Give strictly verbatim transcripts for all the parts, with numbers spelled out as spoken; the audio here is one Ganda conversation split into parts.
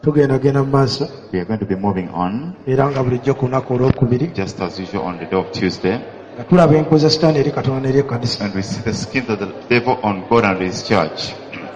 tugenda genda maaso We are going to be moving on, era nga bulijjo ku lunaku olwokubiri just as usual on the day of Tuesday, nga tulaba enkozi za sitaani eri Katonda n'eri ekkanisa. and we see the schemes of the devil on God and His church.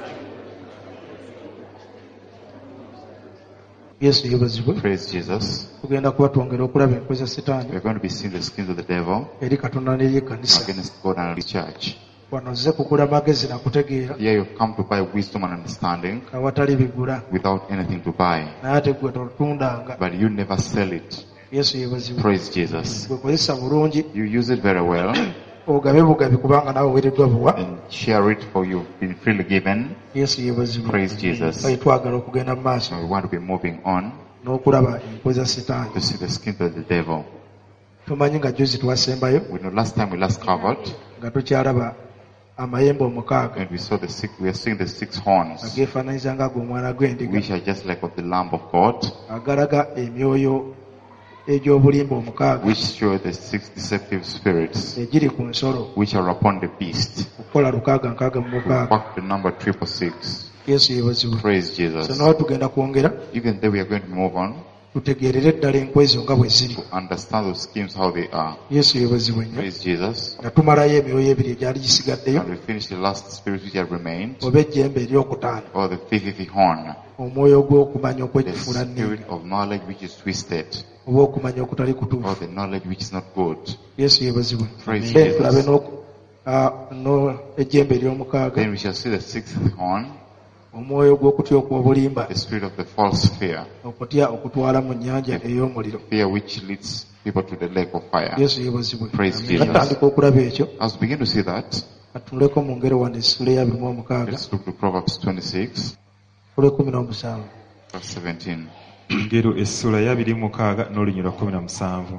Yesu yeebazibwe. Praise Jesus. Tugenda kuba twongera okulaba enkozi za sitaani We are going to be seeing the schemes of the devil eri Katonda n'eri ekkanisa. against God and His church. Wano nze kugula magezi na kutegeera Here you've come to buy wisdom and understanding awatali bigula, without anything to buy, naye ate gwe totundanga. but you never sell it. Yesu yeebazibwe. Praise Jesus. Gwe kozesa bulungi You use it very well ogabe bugabi kubanga nawe weereddwa buwa. and share it, for you've been freely given. Yesu yeebazibwe. Praise Jesus. Kale twagala okugenda mu maaso So we want to be moving on n'okulaba enkozi za sitaani. to see the schemes of the devil. Tumanyi nga juzi twasembayo We know last time we last covered, nga tukyalaba amayembe omukaaga and we saw the six, we are seeing the six horns, ageefaananyiza nga ag'omwana gw'endiga which are just like of the Lamb of God, agalaga emyoyo egy'obulimba omukaaga which show the six deceptive spirits, egiri ku nsolo which are upon the beast. okukola lukaaga nkaaga mu mukaaga. Back to number triple six. Yesu yeebazibwe. Praise So Jesus. nawe tugenda kwongera Even though we are going to move on tutegeerere ddala enkwezi nga bwe ziri. to understand those schemes, how they are. Yesu yeebazibwe nnyo. Praise Jesus. nga tumalayo emyoyo ebiri egyali gisigaddeyo, And we finish the last spirit which had remained, oba ejjembe eryokutaano, or the fiftieth horn, omwoyo gw'okumanya the okwekifuula spirit nnyo of knowledge which is twisted, oba okumanya okutali or kutuufu. the knowledge which is not good. Yesu yeebazibwe. Praise Then Jesus. tulabe n'oku- ah, no ejjembe ery'omukaaga, Then we shall see the sixth horn, omwoyo gw'okutya okw'obulimba, the spirit of the false fear, okutya okutwala mu nnyanja ey'omuliro. fear which leads people to the lake of fire. Yesu yeebazibwe. Praise Nga Jesus. tutandika okulaba ekyo, As we begin to see that, katuleko mu ngero wano essula ey'abiri mu omukaaga let's look to Proverbs twenty-six, olw'ekumi n'omusanvu. verse seventeen. Ngero essula ya abiri mu mukaaga n'olunyiriri lwa kkumi na musanvu.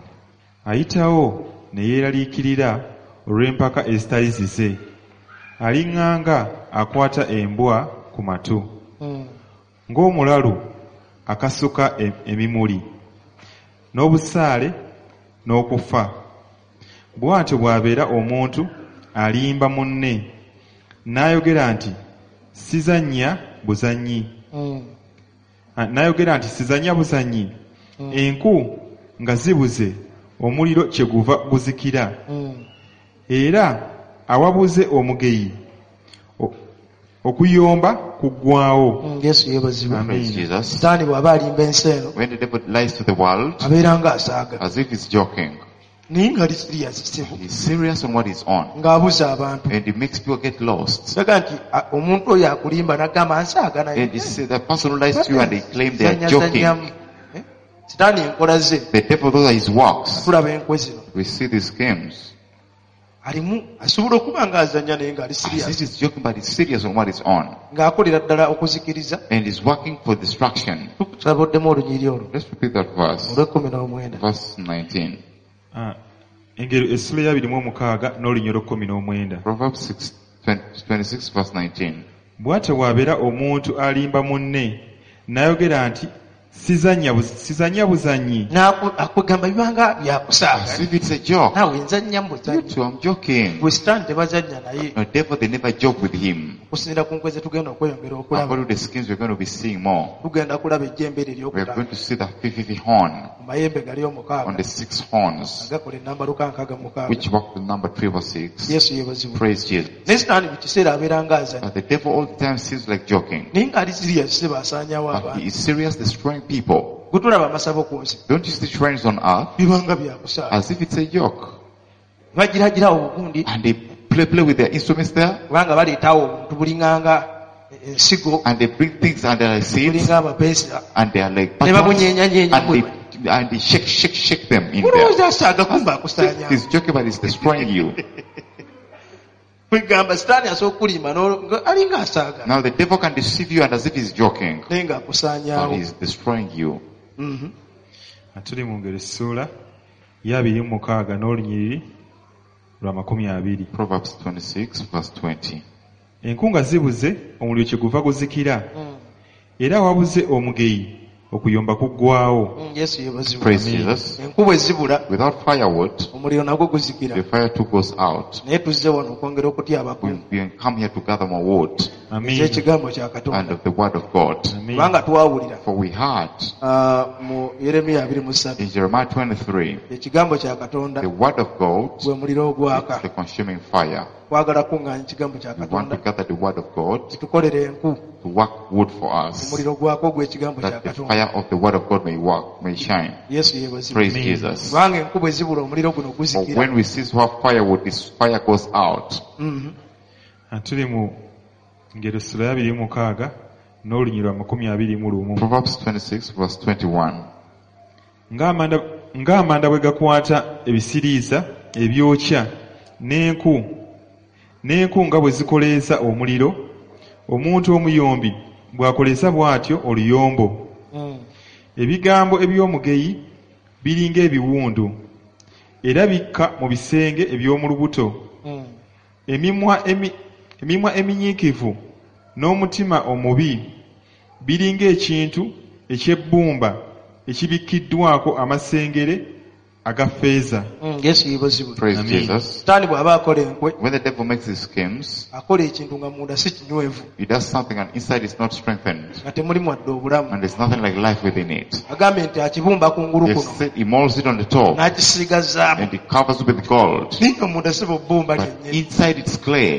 Ayitawo ne yeeraliikirira olw'empaka ezitali zize, aliŋŋanga akwata embwa ku matu, Mm. ng'omulalu akasuka em- emimuli, n'obusaale n'okufa. Bw'atyo bw'abeera omuntu alimba munne, n'ayogera nti sizannya buzannyi, Mm. Ah, n'ayogera nti sizannya buzannyi, enku nga zibuze omuliro kyeguva guzikira, Mm. era awabuze omugeyi o- okuyomba kuggwaawo. Mm. Yesu yeebazibwe. Amen. Praise Jesus. Sitaani bw'aba alimba ensi eno When the devil lies to the world, abeera ng'asaaga, as if he's joking, naye nga lisiriasi kizibu, he's serious on what he's on, ng'abuza abantu. and he makes people get lost. Saga nti a- omuntu oyo akulimba n'agamba nsaaga naye. And he says the person who lies to you and they claim they are joking. Zannyamu. Eh? Sitaani enkola ze, The devil, those are his works. tulaba enkwe zino. We see these schemes. Alimu asobola okuba ng'azannya naye ng'ali As if siriasi, he's joking, but he's serious on what he's on. ng'akolera ddala okuzikiriza. And he's working for destruction. Tulaboddemu olunyiri olwo Let's repeat that verse. olw'ekkumi n'omwenda. Verse nineteen. Ah, engero essula ya abiri mu omukaaga n'olunyiriri lwa kkumi n'omwenda. Proverbs six, twenty-six, verse nineteen. Bw'atyo bw'abeera omuntu alimba munne, n'ayogera nti sizannya buz- sizannya buzannyi, N'aku- akugamba bibanga As byakusaaga. if it's a joke. Naawe nzannya mu You buzannyi. too, I'm joking. Gwe sitaani tebazannya naye. The devil, they never joke with him. Okusinziira ku nkwe ze tugenda okweyongera okulaba, According to the schemes, we're going to be seeing more. tugenda kulaba ejjembe eryo We are eryokutaano going to see the fiftieth horn mu mayembe gali on omukaaga the six horns, agakola ennambaluka nkaaga mu mukaaga. which work with number triple six. Yesu yeebazibwe. Praise Jesus. Naye sitaani buli kiseera abeera ng'azannya, But the devil all the time seems like joking. naye ng'ali siriasi se baasaanyaawo But he abantu. is serious destroying people. Gwe tulaba amasabo ku nsi Don't you see shrines on earth bibanga byakusaaga. as if it's a joke? Bagiragirawo obugundi And they play play with their instruments there, kubanga baleetawo obuntu bulinganga ensigo, and they bring things and they are seeds, bulinga amapeesa, and they are like ne buttons, babunyeenya-nyeenya and bwe. they and they shake shake shake them in there. Mulowooza asaaga kumba akusaanyaawo. He's joking, but he's destroying you. Kwegamba sitaani asooka kulimba n'olo- nga- alinga asaaga Now the devil can deceive you and as if he's joking, naye but ng'akusaanyaawo. he's destroying you. Mhm. tuli mu ngero essula ya abiri mu mukaaga n'olunyiriri lwa makumi abiri. Proverbs twenty-six, verse twenty. Enku nga zibuze omuliro kyeguva guzikira, Mm. era wabuze omugeyi okuyomba kuggwaawo. Mm, Yesu yebazibwa. Praise Amen. Jesus. Enkuba ezibula, Without firewood, omuliro nagwo guzikira. the fire too goes out. Naye tuzze wano okwongera okutya We, abakungu we come here to gather more wood Amiina. eky'ekigambo kya and Katonda. of the word of God. Amiina. Kubanga twawulira For we heard ah, mu Yeremiya abiri mu ssatu in Jeremiah twenty-three, ekigambo kya Katonda the word of God gwe muliro is ogwaka. the consuming fire. Twagala kuŋŋaanya ekigambo kya We want to Katonda gather the word of God kitukolere enku to work wood for us, omuliro gwako gw'ekigambo kya that the Katonda. fire of the word of God may work, may shine. Yesu yebazibwa. Praise Amen. Jesus. Kubanga enkuba ezibula omuliro guno For guzikira. when we cease to have firewood, this fire goes out. Mhm. Ah, tuli mu ngero sura ya abiri mu mukaaga n'olunyiriri lwa makumi abiri mu lumu. Proverbs twenty-six verse twenty-one. Ng'amanda ng'amanda bwe gakwata ebisiriiza ebyokya n'enku n'enku nga bwe zikoleeza omuliro, omuntu omuyombi bw'akoleeza bw'atyo oluyombo. Mm. Ebigambo eby'omugeyi biri ng'ebiwundu era bikka mu bisenge eby'omu lubuto. Mm. Emimwa emi, emimwa eminyiikivu n'omutima omubi biri ng'ekintu eky'ebbumba ekibikkiddwako amasengere aga ffeeza. Mm. Yesu yebazibwa. Praise Amen. Jesus. Sitaani bw'aba akola enkwe When the devil makes his schemes, akola ekintu nga munda si kinywevu he does something and inside is not strengthened, nga temulimu wadde obulamu. and there's nothing like life within it. Agambe nti akibumba kungulu He kuno said he molds it on the top n'akisiiga zaabu and he covers it with gold, naye omunda si bubbumba but kyennyini. inside it's clay.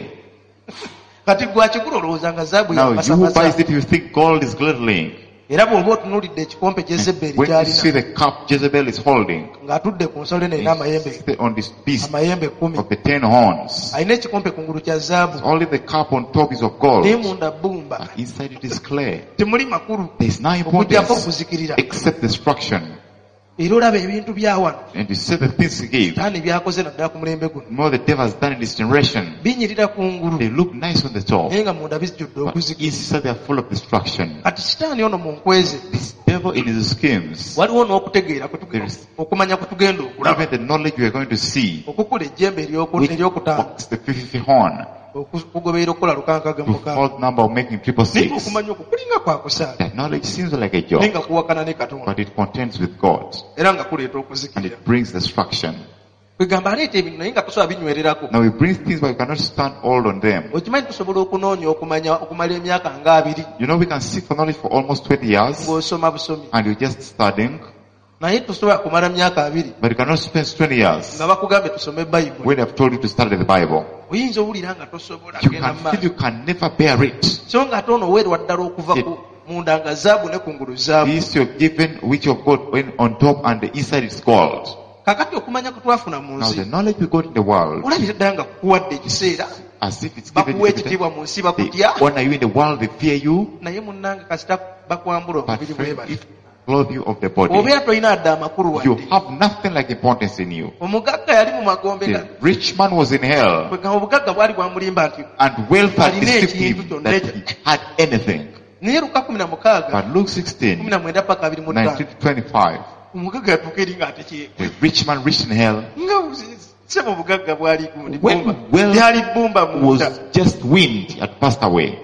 Kati gwakigula olowooza nga zaabu Now you who buys yapasamasa. it, you think gold is glittering. Era bw'oba otunuulidde ekikompe Jezeberi When you see ky'alina the cup Jezebel is holding, ng'atudde ku nsolo eno erina amayembe it's on this beast amayembe kumi, of the ten horns. alina ekikompe kungulu kya zaabu Only the cup on top is of gold, naye munda bbumba. but inside it is clay. Temuli makulu There's no okugyako importance okuzikirira. except destruction. Era olaba ebintu bya wano And you see the things he gave. Sitaani byakoze naddala ku mulembe guno More the devil has done in this generation. binyirira kungulu They look nice on the top, naye nga munda bijjudde but okuzikira. inside they are full of destruction. Kati sitaani ono mu nkweze This devil in his schemes, waliwo n'okutegeera kwe tuge- There is- okumanya kwe tugenda okulaba even the knowledge we are going to see, okukula ejjembe ery'oku- which ery'okutaano walks the fifty horn, okugoberera okukola lukankaga to mukaaga fourth number of making triple naye six. okumanya okwo kulinga kwa kusaala That knowledge seems like a naye joke, nga kuwakana ne Katonda but it contends with God, era nga kuleeta and okuzikirira. it brings destruction. kwegamba aleeta ebintu naye nga tusobola binywererako. Now we bring things, but we cannot stand all on them. Okimanyi tusobola okunoonya okumanya okumala emyaka nga abiri You know, we can seek for knowledge for almost twenty years, ng'osoma busomi, and you're just studying, naye tusobola kumala myaka abiri but you cannot spend twenty years nga bakugambye tusome Bayibuli. when they have told you to study the Bible. Oyinza owulira nga tosobola You genda can mu feel maaso. you can never bear it. So nga ate ono weerwa ddala okuva It- ku munda nga zaabu ne kungulu zaabu. This you're given, which you've got when on top, and the inside is gold. Kakati okumanya kwe twafuna mu Now the nsi knowledge we got in the world, olabira ddala nga kukuwadde ekiseera as if it's given bakuwa to you, ekitiibwa mu nsi they bakutya honor you in the world, they fear you, naye munnange kasita bakwambula but omubiri friend, bwe if bati clothe you of the body, obeera tolina adde amakulu you wadde. have nothing like importance in you. Omugagga yali mu magombe The nga rich man was in hell, kwegamba obugagga bwali bwamulimba nti and wealth had Alina deceived ekintu him kyonna that ekyo. he had anything. naye luka kumi na mukaaga But Luke kumi sixteen, na mwenda paka abiri mu ttaano nineteen to twenty-five, omugagga yatuuka eri nga atekye the rich man reached in hell nga sema obugagga bwali gundi When bbumba wealth lyali bbumba munda. was just wind, had passed away.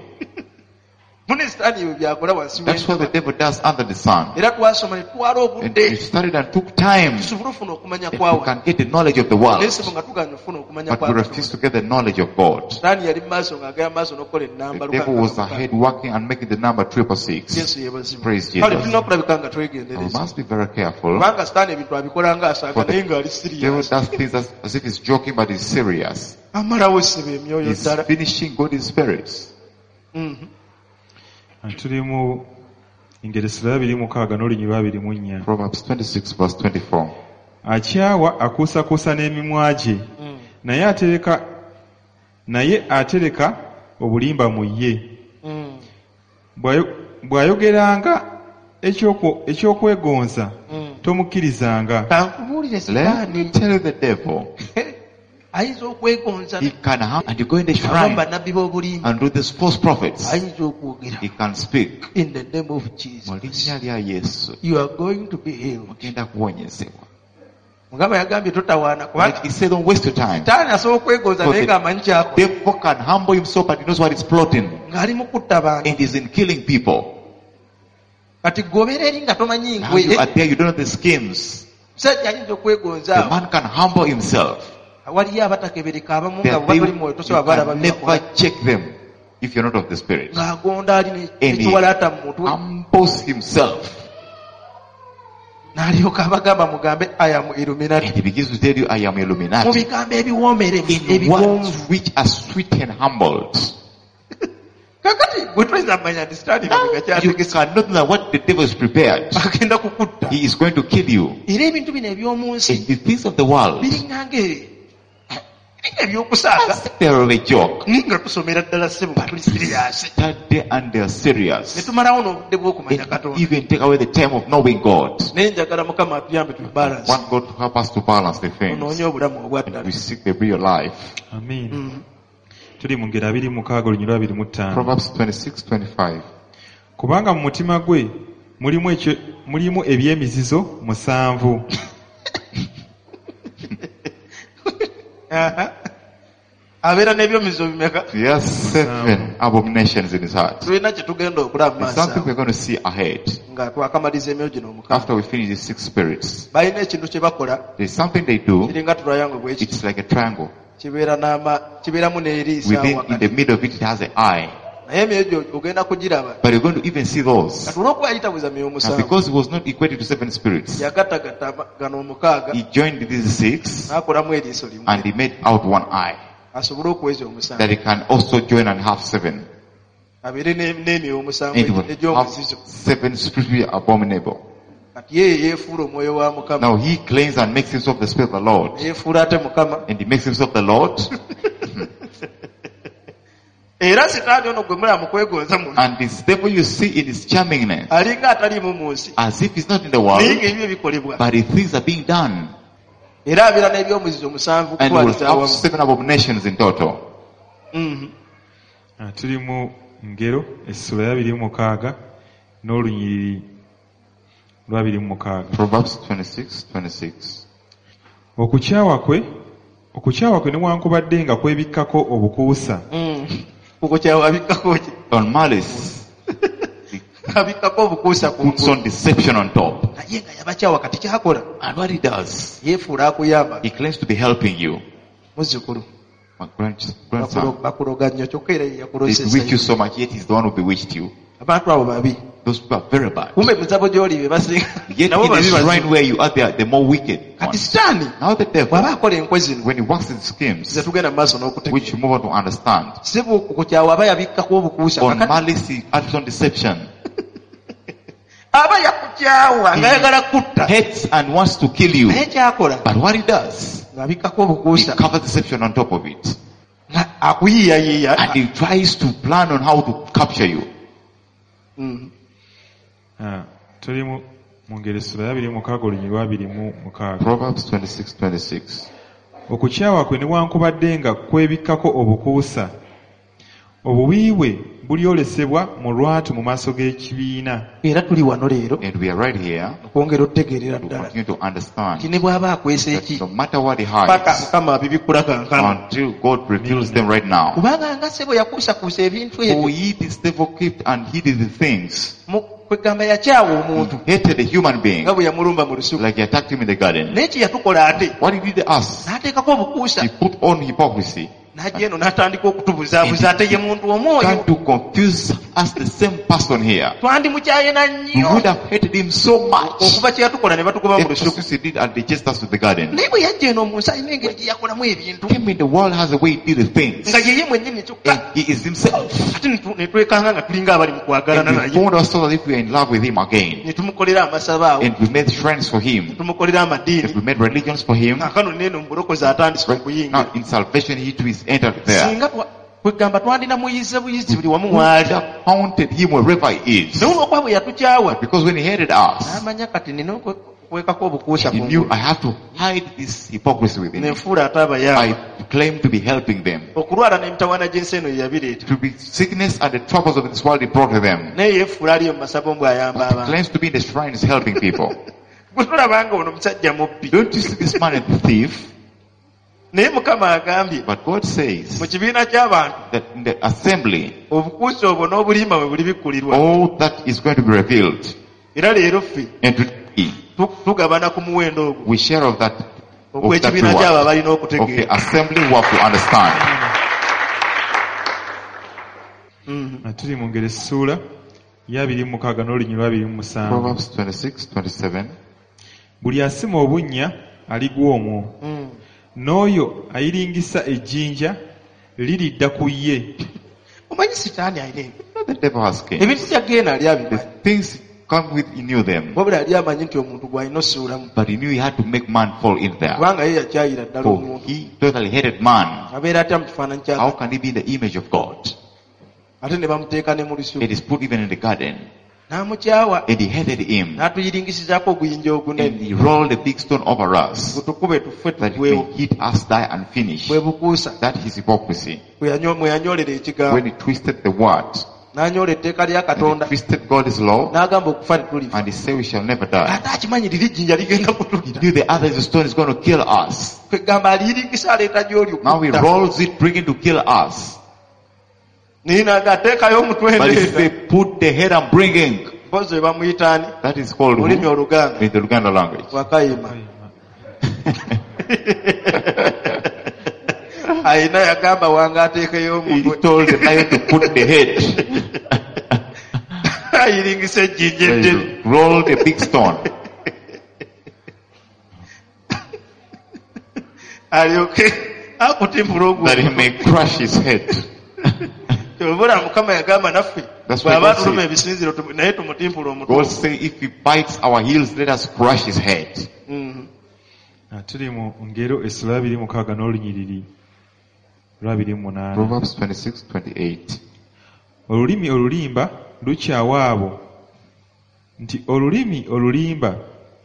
mune sitaani ebyo byakola wansi That's what the w'enjuba. devil does under the sun. era twasoma ne tutwala And we obudde studied and took time tusobole ofuna okumanya that we kwawe can get the knowledge of the world, naye sebo nga tuganya ofuna okumanya but we kwa refuse to get the knowledge of God. sitaani yali mu maaso ng'agera mu maaso n'okukola ennamba The devil was ahead working and making the number triple six. yesu yebazibwa. Praise kale Jesus. tulina okulabika nga Now we twegendereza must be very careful. kubanga sitaani ebintu abikola nga asaaga For the naye ng'ali devil sirias does things as, as if he's joking, but he's serious. amalawo essebo emyoyo He's ddala. finishing God in spirits. Mhm. Tuli mu ngero sura ya abiri mu mukaaga n'olunyiriri lwa abiri mu nnya. Proverbs twenty-six verse twenty-four. Akyawa akuusakuusa n'emimwa gye, Mm. naye atereka naye atereka obulimba mu ye. Mm. Bw'ayo- bw'ayogeranga eky'okwo- eky'okwegonza Mm. tomukkirizanga. kankubuulire Let me sitaani tell you the devil. ayinza okwegonza He can have, and you go in the abamu shrine bannabbi b'obulimba and do these false prophets. ayinza okwogera He can speak. in the name of Jesus Mu linnya lya Yesu, you are going to be healed. mugenda kuwonyezebwa. mugamba yagambye totawaana But kubanga he said, don't waste your time. sitaani asobola okwegonza naye ng'amanyi kyako Devil can humble himself, but he knows what he's plotting. ng'ali mu kutta bantu And he's in killing people. kati gobeera eri nga tomanyi Now you nkwe are there, you don't know the schemes. musajja ayinza The okwegonzaawo man can humble himself. waliyo abatakebereka abamu nga That buba they, toli mwoyo you tosobola balaba can byebakola never check them if you're not of the Spirit. ng'agonda alina And ekiwalaata mu he mutwe humbles himself. n'alyoka abagamba mugambe ayamu And illuminati he begins to tell you, I am mu Illuminati. bigambo ebiwoomerevu In ebigonvu words which are sweet and humbled. kakati bwe tuyinza manya understanding Now, you gakyategesa cannot know what the devil is prepared. agenda kukutta He is going to kill you. era ebintu bino eby'omu nsi And the things of the world, biringanga ebyokusaaga they are of a joke. nga tusomera ddala ssebo nga tuli siriyasi Study and they are ne serious. tumalawo n'obudde bw'okumanya And katonda even take away the time of knowing God. naye njagala mukama atuyambe tubalance Want God to help us to balance the things. tunoonye obulamu And obwaddala we seek the real life. Amin. Mm. Tuli mu ngero abiri mu mukaaga olunyiri abiri mu ttaano. Proverbs twenty-six twenty-five. Kubanga mu mutima gwe mulimu ekyo mulimu eby'emizizo musanvu. Aha. abeera n'ebyomizo bimeka He has seven abominations in his heart. tulina kye tugenda okulaba There's maaso something we're going to see ahead. nga twakamaliza emyoyo gino omukaaga After we finish the six spirits, balina ekintu kye bakola there's something they do. kiringa tulayango bweki It's like a triangle. kibeera n'ama kibeeramu n'eriisa Within, in wakati the middle of it, it has an eye. naye emyoyo gyo ogenda kugiraba But you're going to even see those. kati olw'okuba yayitabuza myoyo Now, musanvu because it was not equated to seven spirits, yagattagatta ama- gano omukaaga he joined these six n'akolamu eriiso limu and he made out one eye. asobole okuweza omusanvu That he can also join and have seven. abeere ne- n'emyoyo omusanvu And he will have egy'omuzizo seven spiritually abominable. kati ye yeefuula omwoyo wa mukama Now he claims and makes himself the spirit of the Lord. yeefuula ate mukama And he makes himself the Lord. era sitaani ono gwe mulaba mu kwegonza muno And this devil you see in his charmingness, alinga ataliimu mu nsi as if he's not in the naye world, ng'ebyo bikolebwa but the things are being done. era abeera n'ebyomuzizo musanvu And he will kutwaliza have awamu seven abominations in total. Mhm. Ah, tuli mu ngero essula y'abiri mu mukaaga n'olunyiriri lw'abiri mu mukaaga. Proverbs twenty-six twenty-six. Okukyawa kwe okukyawa kwe newankubadde nga kwebikkako obukuusa. Mm. okukyawa abikkako ki On malice, abikkako obukuusa ku puts on deception on top. naye nga yabakyawa kati kyakola And what he does, yeefuula akuyamba he claims to be helping you. muzzukulu My grand- grandson, bakuloga nnyo kyokka era ye they yakulosesa bewitch you so much, yet he's the one who bewitched you. abantu abo babi Those people are very bad. kumbe muzabo gy'oli be basinga Yet nabo in the babi shrine basinga. where you are, they are the more wicked kati ones. sitaani Now the devil, bw'aba akola enkwe zino when he works in schemes, ze tugenda mu maaso which n'okutegeera you move on to understand, sibu okukyawa aba yabikkako obukuusa on kakati malice he adds on deception. aba yakukyawa ng'ayagala kutta Hates and wants to kill you. naye kyakola But what he does, ng'abikkako he obukuusa covers deception on top of it. nga akuyiiyayiiya And he tries to plan on how to capture you. Mhm. Ah, tuli mu mu ngero essula y'abiri mu mukaaga olunyiriri lw'abiri mu mukaaga. Proverbs twenty-six twenty-six. Okukyawa kwe newankubadde nga kwebikkako obukuusa. Obubi bwe bulyolesebwa mu lwatu mu maaso g'ekibiina. era tuli wano leero And we are right here okwongera otutegeerera to ddala continue to understand nti ne bw'aba akwesa that eki no matter what he paka hides, mukama abibikula kankana until God reveals them right now. kubanga nga sebo yakuusakuusa ebintu For ebyo he, this devil, kept and hid the things. Mu- kwegamba yakyawa omuntu He hated a human being, nga bwe yamulumba mu lusuku like he attacked him in the garden. naye kye yatukola ate What he did to us, n'ateekako obukuusa he put on hypocrisy. n'ajja eno n'atandika okutubuzaabuza ate ye muntu omwoyo Trying to confuse us, the same person here. twandimukyaye na We nnyo would have hated him so much. okuva kye yatukola ne batukuba mu It was lusuku just he did and they chased us to the garden. naye bwe yajja eno mu nsi alina engeri gye yakolamu ebintu Him in the world has a way he did the things. nga yeye mwennyini kyokka And he is himself. ate ne- ne twekanga nga tulinga abali mu kwagalana And we naye found ourselves as if we are in love with him again. ne tumukolera amasabo awo And we made shrines for him. tumukolera And amadiini we made religions for him. kaakano neeno mu bulokozi atandise okuyingira Now in salvation he too is entered there. singa twa- kwegamba twandina muyize buyizi buli wamu We would waali have counted him wherever he is. naye olwokuba bwe yatukyawa Because when he hated us, n'amanya kati nina okwe- okwekako obukuusa he ku knew ngulu. I have to hide this hypocrisy within ne him. nfuula ate abayamba I claim to be helping them. okulwala n'emitawaana gy'ensi eno ye yabireeta To be sickness and the troubles of this world he brought to them. naye yeefuula aliyo mu masabo mbwe ayamba He abantu claims to be in the shrines helping people. gwe tulabanga ono musajja mubbi Don't you see this man as a thief? naye mukama agambye But God mu says kibiina ky'abantu that in the assembly, obukuusa obwo n'obulimba bwe buli bikkulirwa all that is going to be revealed. era leero ffe And today, tu- tugabana ku muwendo ogwo we share of that, of that ogw'ekibiina kyabo reward balina of the okutegeera. assembly work to understand. Mhm. tuli mu ngero essuula y'abiri mu mukaaga n'olunyiriri lw'abiri mu musanvu. Proverbs twenty-six, twenty-seven. Buli asima obunnya aligwa omwo, Mm. n'oyo ayiringisa ejjinja liridda ku ye. omanyi sitaani alina ebyo. You know the devil has came. ebintu byagenda ali The abimanyi things come with, he knew them. wabula yali amanyi nti omuntu gw'alina osuulamu But he knew he had to make man fall in there. kubanga ye yakyayira ddala For omuntu he totally hated man. abeera atya mu kifaananyi kya How can he be in the image of God? ate ne bamuteeka ne mu lusuku It is put even in the garden. n'amukyawa And he hated him. n'atuyiringisizaako oguyinja And ogunene he rolled a big stone over us. gutukube tufe That he tugwewo may hit us, die and finish. bwe bukuusa That is hypocrisy. bwe yanyo- mwe yanyolera ekigambo When he twisted the word, n'anyola etteeka lya and he katonda twisted God's law, n'agamba okufa tetulifa and he said we shall never die. ate akimanyi liri ejjinja ligenda He kutulira knew the other stone is going to kill us. kwegamba aliyiringisa aleeta gy'oli Now he okutta. rolls it, bringing to kill us. ninaga ateekayo omutwe But he ndeeta said, put the head I'm bringing. mpozi bamuyitaani That is called who? olulimi oluganda In the Luganda language. wakayima ayina yagamba wange ateekeyo He omutwe told the lion to put the head. ayiringisa ejjinja Then eddene he rolled a big stone. alyoke akutimpula ogwo That he may crush his head. obula mukama yagamba naffe That's why bw'aba God tuluma said- ebisinziro tumu- naye tumutimpula omutwe God say if he bites our heels, let us crush his head. Mhm. Ah, tuli mu ngero essula y'abiri mu mukaaga n'olunyiriri lw'abiri mu munaana. Proverbs twenty-six, twenty-eight. Olulimi olulimba lukyawa abo nti olulimi olulimba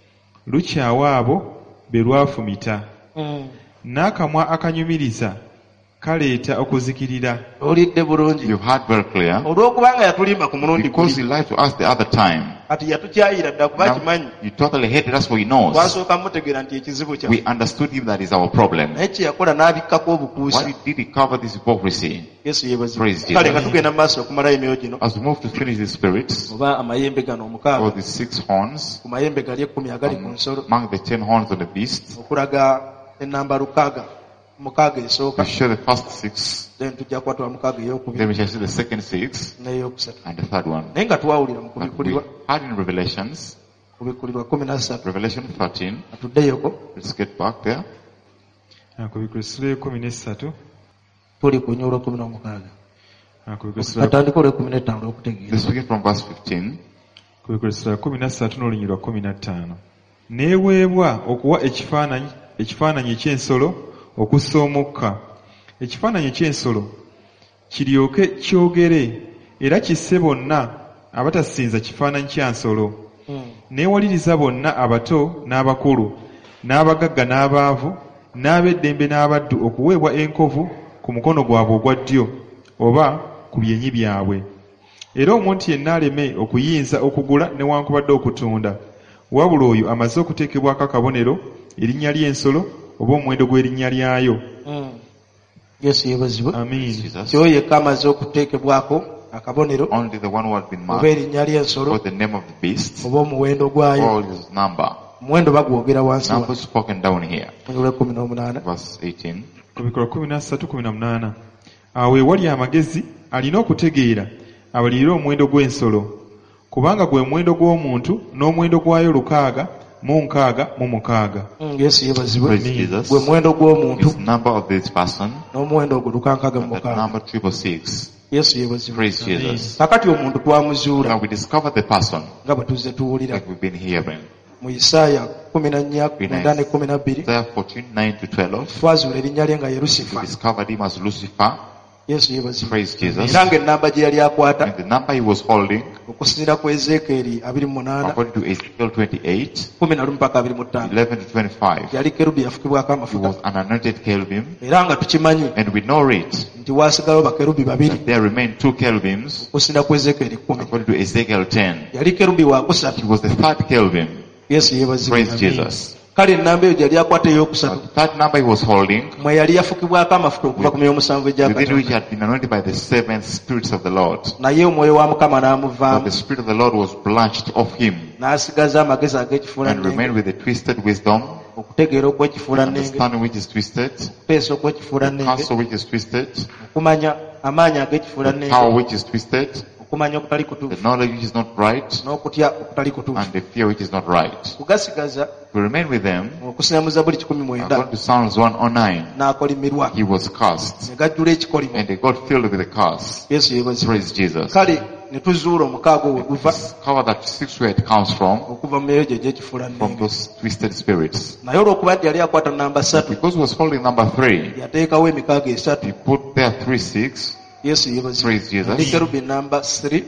lukyawa abo be lwafumita, Mm. n'akamwa akanyumiriza kaleeta okuzikirira. olidde bulungi You heard very clear. olw'okubanga yatulimba ku mulundi Because he guli lied to us the other time. kati yatukyayira ddala kuba Now, kimanyi you totally hated us for he knows. twasooka mutegeera nti ekizibu We kya understood him that is our problem. naye kye yakola n'abikkako obukuusa. Why did he cover this hypocrisy? yesu yeebazibwa. Praise Jesus. kale nga tugenda mu maaso okumalayo emyoyo gino As we move to finish the spirits, oba amayembe gano or omukaaga the six horns, ku mayembe gali ekkumi agali ku nsolo among the ten horns of the beast, okulaga enamba lukaaga mukaaga esooka we show the first six, then tujja kukwatula mukaaga ey'okubiri then we shall see the second six, n'ey'okusatu and the third one. naye nga twawulira mu But we kubikkulirwa had in Revelations, ku bikkulirwa kumi na ssatu Revelation thirteen, atuddeyoko let's get back there. Ah, ku bikulu essula y'ekkumi n'essatu, tuli ku nyulo kumi n'omukaaga ah, ku bikulu essula- atandika olw'ekumi n'ettaano olw'okutegeera Let's begin from verse fifteen. ku bikulu essula kumi na ssatu n'olunyiriri lwa kumi na ttaano. Neeweebwa okuwa ekifaananyi ekifaananyi eky'ensolo okussa omukka, ekifaananyi eky'ensolo kiryoke kyogere era kisse bonna abatasinza kifaananyi kya nsolo. Mm. Neewaliriza bonna abato n'abakulu, n'abagagga n'abaavu, n'ab'eddembe n'abaddu okuweebwa enkovu ku mukono gwabwe ogwa ddyo oba ku byenyi byabwe. Era omuntu yenna aleme okuyinza okugula newankubadde okutunda, wabula oyo amaze okuteekebwako akabonero erinnya ly'ensolo oba omuwendo gw'erinnya lyayo. Mm. yesu yeebazibwe Amiin. Jesus. kyoyo yekka amaze okuteekebwako akabonero Only the one who had been oba marked, erinnya ly'ensolo or the name of the beast, oba omuwendo gwayo or his number. omuwendo bagwogera wansi Number spoken down here. olw'ekumi n'omunaana Verse eighteen. Ku bikolo kumi na ssatu kumi na munaana. Awo ewali amagezi alina okutegeera abalirire omuwendo gw'ensolo, kubanga gwe muwendo gw'omuntu n'omuwendo gwayo lukaaga mu nkaaga mu mukaaga. Mm, yesu yeebazibwe Praise Jesus. gwe muwendo gw'omuntu His number of this person, n'omuwendo ogwo lukankaaga mu that mukaaga number triple six. yesu yeebazibwe Praise Jesus. kakati omuntu twamuzuula Now we discover the person nga bwe tuzze tuwulira that we've been hearing. mu isaaya kumi na nnya mwenda ne kumi na bbiri Isaiah fourteen, nine to twelve. twazuula erinnya lye nga ye We lusifa discovered him as Lucifer. yesu yeebazibwe Praise Jesus. era ng'ennamba gye yali akwata And the number he was holding, okusinziira ku ezeekeri abiri mu munaana according to Ezekiel twenty-eight, kumi na lumu paka abiri mu ttaano eleven to twenty-five, yali kerubi yafukibwako he amafuta was an anointed cherubim. era nga tukimanyi And we know it, nti waasigalawo bakerubi babiri that there remained two cherubims, okusinziira ku ezeekeri kumi according to Ezekiel ten. yali kerubi waakusatu He was the third cherubim. yesu yeebazibwe Praise Jesus. kale ennamba eyo gyali akwata ey'okusatu The third number he was holding, mwe yali yafukibwako amafuta okuva ku my'omusanvu egya within which he Katonda had been anointed by the seven spirits of the Lord. naye omwoyo wa Mukama But n'amuvaamu the Spirit of the Lord was blanched off him n'asigaza amagezi ag'ekifuula and nnenge remained with the twisted wisdom, okutegeera okw'ekifuula nnenge understanding which is twisted, okuteesa okw'ekifuula nnenge counsel which is twisted, okumanya amaanyi ag'ekifuula the nnenge power which is twisted, okumanya okutali the kutuufu knowledge which is not right, n'okutya okutali kutuufu and the fear which is not right. kugasigaza To remain with them, okusinamuza buli kikumi mwenda according to Psalms one oh nine, n'akolimirwa he was cursed, ne gajjula ekikolimo and they got filled with the curse. yesu yeebazibwe Praise Jesus. kale ne tuzuula omukaago we guva Discover that six where it comes from, okuva mu meeyo gye gy'ekifuula from nnenge those twisted spirits. naye olw'okuba yali akwata namba ssatu Because he was holding number three, yateekawo emikaago esatu he put there three six. yesu yeebazibwe Praise Jesus. ndi kerubi namba three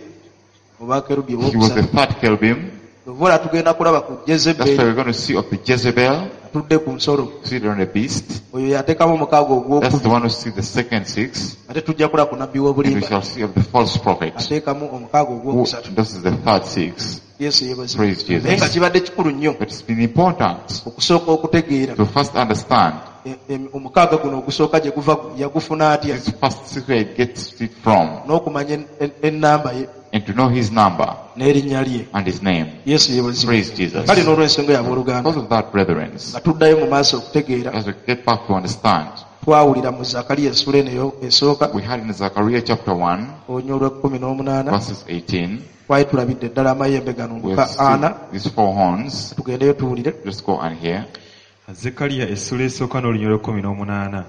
oba kerubi He was the owookusatu third cherubim. ovola tugenda kulaba ku That's why jezeberi we're going to see of the Jezebel, atudde ku nsolo seated on a beast. oyo yateekamu omukaago That's the ogwokubiri one who sees the second six. ate tujja kulaba ku nabbi And we w'obulimba shall see of the false prophet. ateekamu omukaago Who, ogwokusatu this is the third six. yesu yeebazibwe Praise Jesus. naye nga kibadde kikulu nnyo But it's been important okusooka okutegeera to first understand e- e- omukaaga guno ogusooka gye guva yagufuna atya this first six where it gets it from, n'okumanya en- en- ennamba ye and to know his number n'erinnya lye and his name. yesu yeebazibwe Praise Jesus. kale n'olw'ensonga yabooluganda Because of that, brethren, nga tuddayo mu maaso okutegeera as we get back to understand, twawulira mu zakaliya essula eno eyo- esooka we had in Zechariah chapter one, olunya olw'ekkumi n'omunaana verses eighteen, twali tulabidde ddala amayembe gano we nga ana see these four horns. tugendeyo tuwulire Let's go and hear. Zekkaliya essula esooka n'olunya olw'ekkumi n'omunaana.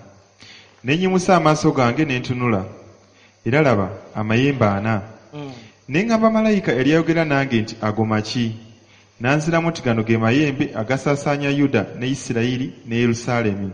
Ne nnyimusa amaaso gange ne ntunula, era laba amayembe ana. Ne ŋŋamba malayika yali ayogera nange nti ago maki? N'anziramu nti gano ge mayembe agasaasaanya Yuda ne Isirayiri ne Yerusaalemi.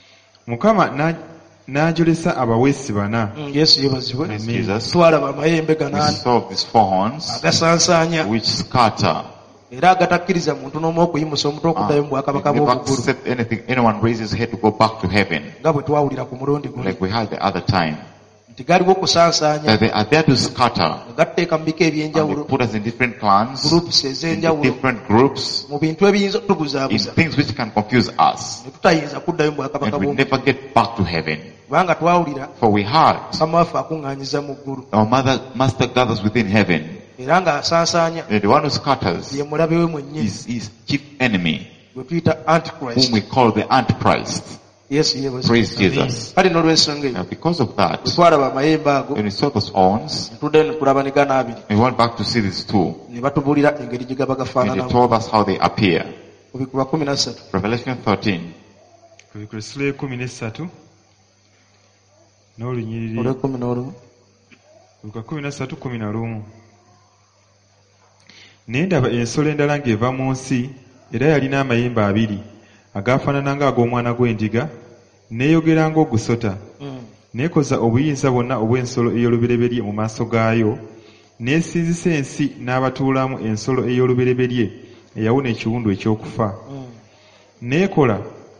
Mukama na- n'ajolesa abaweesi bana. Mm, yesu yeebazibwe Praise Jesus. twalaba amayembe gano We ana saw these four horns agasansaanya which scatter. era agatakkiriza muntu n'omu okuyimusa omutwe okuddayo mu Uh, bwakabaka they never bw'obuggulu accept anything. Anyone raises his head to go back to heaven, nga bwe twawulira ku mulundi guno like we had the other time. nti galiwo okusansaanya That they are there to scatter. nga gateeka mu bika And they eby'enjawulo put us in different clans, groups in ez'enjawulo different groups, mu bintu ebiyinza in otubuzaabuza things which can confuse us. ne tutayinza kuddayo mu bwakabaka And we bw'omu never get back to heaven. kubanga twawulira For we heard mukama waffe akuŋŋaanyiza mu ggulu our mother, master gathers within heaven. era ng'asansaanya And the one who scatters ye mulabe we mwennyini is his chief enemy, gwe tuyita whom antichrist we call the Antichrist. yesu yeebazibwe Praise Jesus. kale n'olw'ensonga eyo Now because of that, bwe twalaba amayembe ago when we saw those horns, ne tuddayo ne tulaba ne gano abiri we went back to see these two. ne batubuulira engeri gye gaba And they gafaananamu told us how they appear. ku bikulu kumi na ssatu Revelation thirteen, Ku essula ekumi n'essatu n'olunyiriri olw'ekkumi n'olumu Luka kumi na ssatu kumi na lumu. Ne ndaba ensolo endala ng'eva mu nsi, era yalina amayembe abiri agaafaanana ng'ag'omwana gw'endiga, n'eyogera ng'ogusota, n'ekoza obuyinza bwonna obw'ensolo ey'olubereberye mu maaso gaayo, n'esinzisa ensi n'abatuulamu ensolo ey'olubereberye eyawuna ekiwundu eky'okufa. N'ekola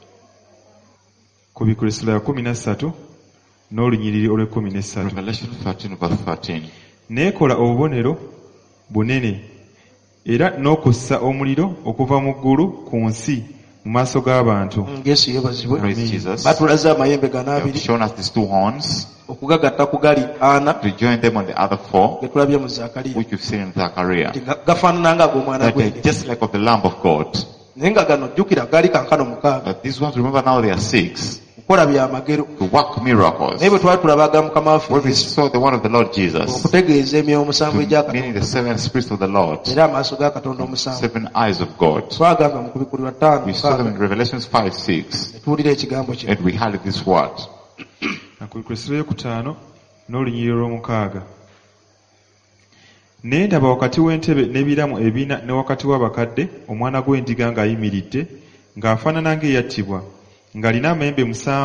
ku bikulu essula ya kumi na ssatu n'olunyiriri olw'ekkumi n'essatu. Revelation thirteen verse thirteen. N'ekola obubonero bunene era n'okussa omuliro okuva mu ggulu ku nsi mu maaso g'abantu. Mm, yesu yeebazibwe Praise Jesus. batulaze amayembe gano They have abiri shown us these two horns okugagatta ku gali ana to join them on the other four, ge tulabye mu zakaliya which we've seen in Zechariah. nti ga- gafaanana ng'ag'omwana That they're gw'endiga just like of the Lamb of God. naye nga gano jjukira gaali kankano mukaaga But these ones, remember now they are six, okukola byamagero to work miracles. naye bwe twali tulabaga mukama When waffe we saw the one of the Lord Jesus, okutegeeza emyoyo omusanvu egya meaning katonda the seven spirits of the Lord, era amaaso ga katonda omusanvu seven eyes of God. twagamba mu kubikulirwa ttaano We saw them in mukaaga Revelations five six, ne tuwulira ekigambo kino and we heard this word. Ku essula ey'okutaano n'olunyiriri olw'omukaaga. Ne ndaba wakati w'entebe n'ebiramu ebina ne wakati w'abakadde omwana gw'endiga ng'ayimiridde ng'afaanana ng'eyattibwa, ng'alina amayembe musanvu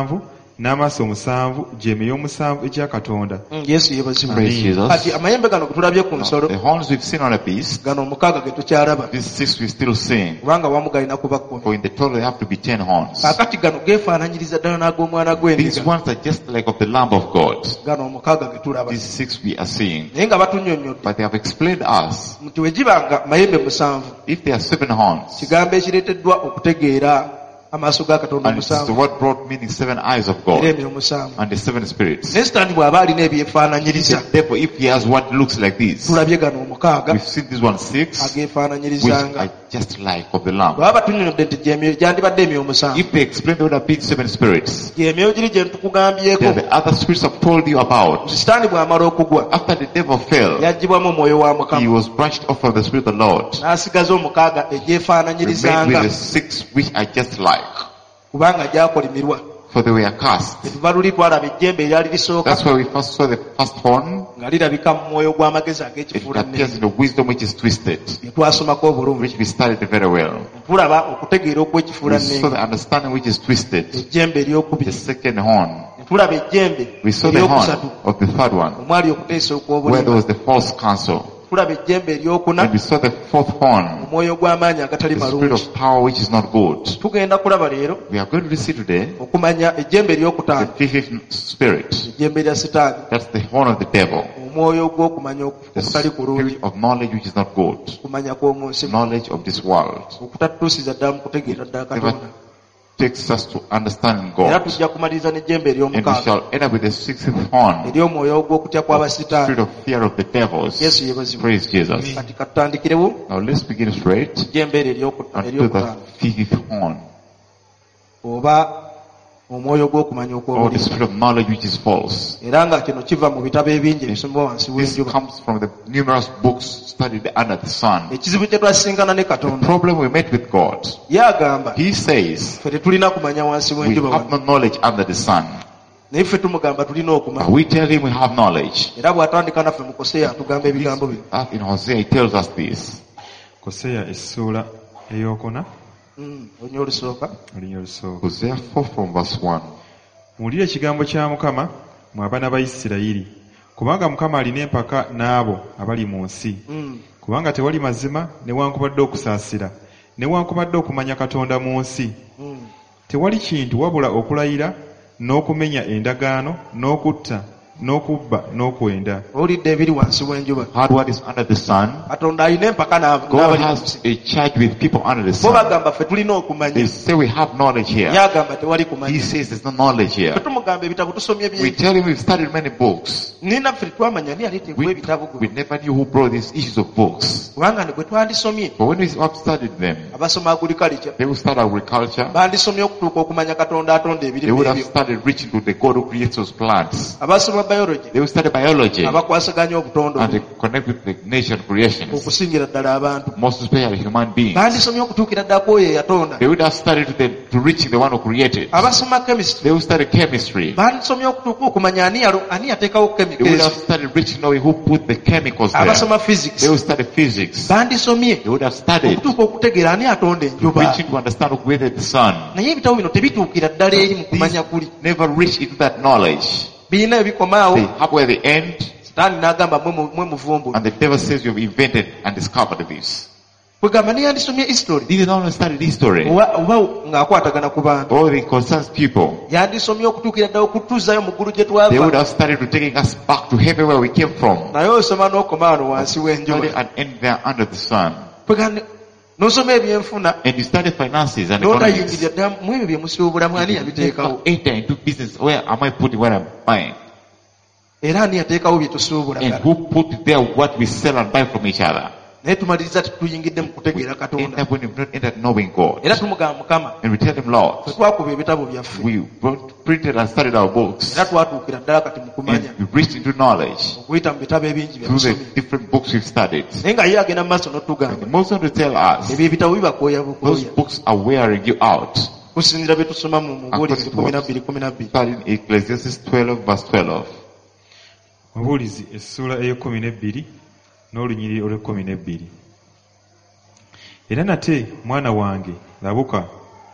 n'amaaso omusanvu gy'eme y'omusanvu ekya Katonda. Mm, Yesu yebazibwa. Praise Jesus. Kati amayembe gano getulabye ku Now, nsolo the horns we've seen on a beast, gano omukaaga ge tukyalaba these six we're still seeing. kubanga wamu galina kuba kkumi. For in the total there have to be ten horns. Kaakati gano geefaananyiriza ddala n'ag'omwana These gw'endiga. ones are just like of the Lamb of God. Gano omukaaga ge tulaba. These six we are seeing. Naye nga batunnyonnyodde But they have explained us, nti we gibanga mayembe musanvu if there are seven horns, kigambo ekireeteddwa okutegeera amaaso ga Katonda and it's the omusanvu word brought meaning seven eyes of era God, emyoyo musanvu. and the seven spirits. Naye Sitaani bw'aba alina ebyefaananyiriza, Therefore, if he has what looks like this, tulabye gano omukaaga we've seen this one six, which ageefaananyirizanga. are just like of the Lamb. bw'aba batunnyonnyodde nti gy'emyoyo gyandibadde emyoyo musanvu. If they explain there would have been seven spirits, gy'emyoyo giri gye tukugambyeko there are the other spirits I've told you about. nti Sitaani bw'amala okugwa After the devil fell, yaggibwamu omwoyo wa he Mukama was branched off from the Spirit of the Lord, n'asigaza omukaaga remained egyefaananyirizanga with the six which are just like, kubanga gyakolimirwa. for they were cast. Tetuva luli twalaba ejjembe eryali lisooka That's why we first saw the first horn. nga lirabika mu mwoyo gw'amagezi It ag'ekifuula appears nnenge in the wisdom which is twisted, bye twasomako obulungi. which we studied very well. Tulaba okutegeera okw'ekifuula We saw nnenge, the understanding which is twisted, ejjembe the eryokubiri. second horn. Ne tulaba ejjembe We saw the horn eryokusatu of the third one, omwali okuteesa where there okw'obulima. was the false counsel. Tulaba ejjembe eryokuna And we saw the fourth horn, omwoyo gw'amaanyi agatali the spirit malungi. of power which is not good. Tugenda kulaba leero We are going to see today okumanya ejjembe the eryokutaano, fifth spirit. ejjembe lya Sitaani, That's the horn of the devil. omwoyo gw'okumanya The okutali kulungi, spirit of knowledge which is not good. kumanya kw'omu nsi, Knowledge of this world. okutatutuusiza ddala mu kutegeera ddala Never Katonda. takes us to understanding Era God. tujja kumaliriza n'ejjembe And we ery'omukaaga shall end up with the sixth horn, ery'omwoyo ogw'okutya kw'abasitaani. spirit of fear of the devils. Yesu yebazibwa. Praise Jesus. Kati katutandikirewo Now let's begin straight ejjembe eryo eryoku- unto eryokutaano, the fifth horn, oba omwoyo gw'okumanya or the okw'obulimi. spirit of knowledge which is false. Era nga kino kiva mu bitabo ebingi ebisomebwa wansi This w'enjuba. comes from the numerous books studied under the sun. Ekizibu kye twasisinkana ne The Katonda, problem we met with God, ye agamba He says, ffe tetulina kumanya wansi we w'enjuba have wano, no knowledge under the sun. naye ffe tumugamba tulina But okumanya. we tell Him we have knowledge. Era bw'atandika naffe mu Koseya atugamba ebigambo bino. That in Hosea He tells us this. Koseya essuula eyokuna Mm, olunya olusooka. olunya olusooka. Hosea four from verse one. Muwulire ekigambo kya Mukama mwe abaana ba Isirayiri, kubanga Mukama alina empaka n'abo abali mu nsi. Mm. Kubanga tewali mazima newankubadde okusaasira newankubadde okumanya Katonda mu nsi. Mm. Tewali kintu wabula okulayira n'okumenya endagaano n'okutta n'okubba n'okwenda. Owulidde ebiri wansi w'enjuba. Hard what is under the sun. Katonda alina empaka n'ab- God n'abali mu has nsi. a charge with people under the Bo sun. bagamba ffe tulina They okumanya. say we have knowledge Ye here. agamba tewali He kumanya. says there's no knowledge Ffe here. tumugamba ebitabo tusomye We bingi. tell him we've studied many books. Nina ffe twamanya ni yaleeta We, ebitabo we guno. never knew who brought these issues of books. Kubanga ne bwe twandisomye, But when we have studied them, abasoma agriculture they will start agriculture. bandisomye okutuuka okumanya Katonda atonda They ebirime would have ebyo. started reaching to the God who creates those plants. Abasoma biology They will study biology abakwasaganya obutonde and they obwo, connect with the nature and creations. okusingira ddala abantu. Most especially human beings. Bandisomye okutuukira ddala kwoyo eyatonda. They would have studied to, the, to reaching the one who created. Abasoma chemistry They would study chemistry. bandisomye okutuuka okumanya ani yalo- ani yateekawo They chemical would have ezo. studied reaching knowing who put the chemicals there. Abasoma They physics would study physics. bandisomye They would have studied okutuuka okutegeera ani atonda enjuba. reaching to understand who created the sun. Naye ebitabo bino tebituukira ddala eri mu kumanya kuli. Never reach into that knowledge. Birina ebikomaawo. They have where they end, Sitaani n'agamba mwe mu- mwe muvumbula. and the devil says you've invented and discovered this. Kwegamba neyandisomye history Did not only study history, oba oba ng'akwatagana ku bantu. all it concerns people. Yandisomye okutuukira ddala okutuuzayo mu ggulu gye They would twava. have studied to taking us back to heaven where we came from. Naye osoma n'okoma wano wansi Study w'enjuba. and end there under the sun. Kwegamba n'osoma ebyenfuna And you study finances and economics. n'otayingirira ddala mu ebyo bye musuubulamu ani You yabiteekawo. never enter into business. Where am I putting what I'm buying? Era ani yateekawo bye tusuubula. And who put there what we sell and buy from each other? Naye tumaliriza tutuyingidde mu kutegeera End Katonda. up when you've not entered knowing God. Era tumugamba Mukama, And we tell him, Lord, ffe twakuba ebitabo byaffe. we brought, printed and studied our books. Era twatuukira ddala kati mu kumanya. And we reached into knowledge Okuyita mu bitabo ebingi bye through the tusomye. different books we've studied. Naye nga ye agenda mu maaso And n'otugamba. most of them to tell us, Ebyo ebitabo bibakooya those bukooya. books are wearing you out. Kusinziira bye tusoma mu Mubuulizi According to kumi na what? bbiri kumi na bbiri. Studying Ecclesiastes twelve verse twelve. Mubuulizi essuula ey'ekkumi n'ebbiri n'olunyiriri olw'ekkumi n'ebbiri. Era nate mwana wange labuka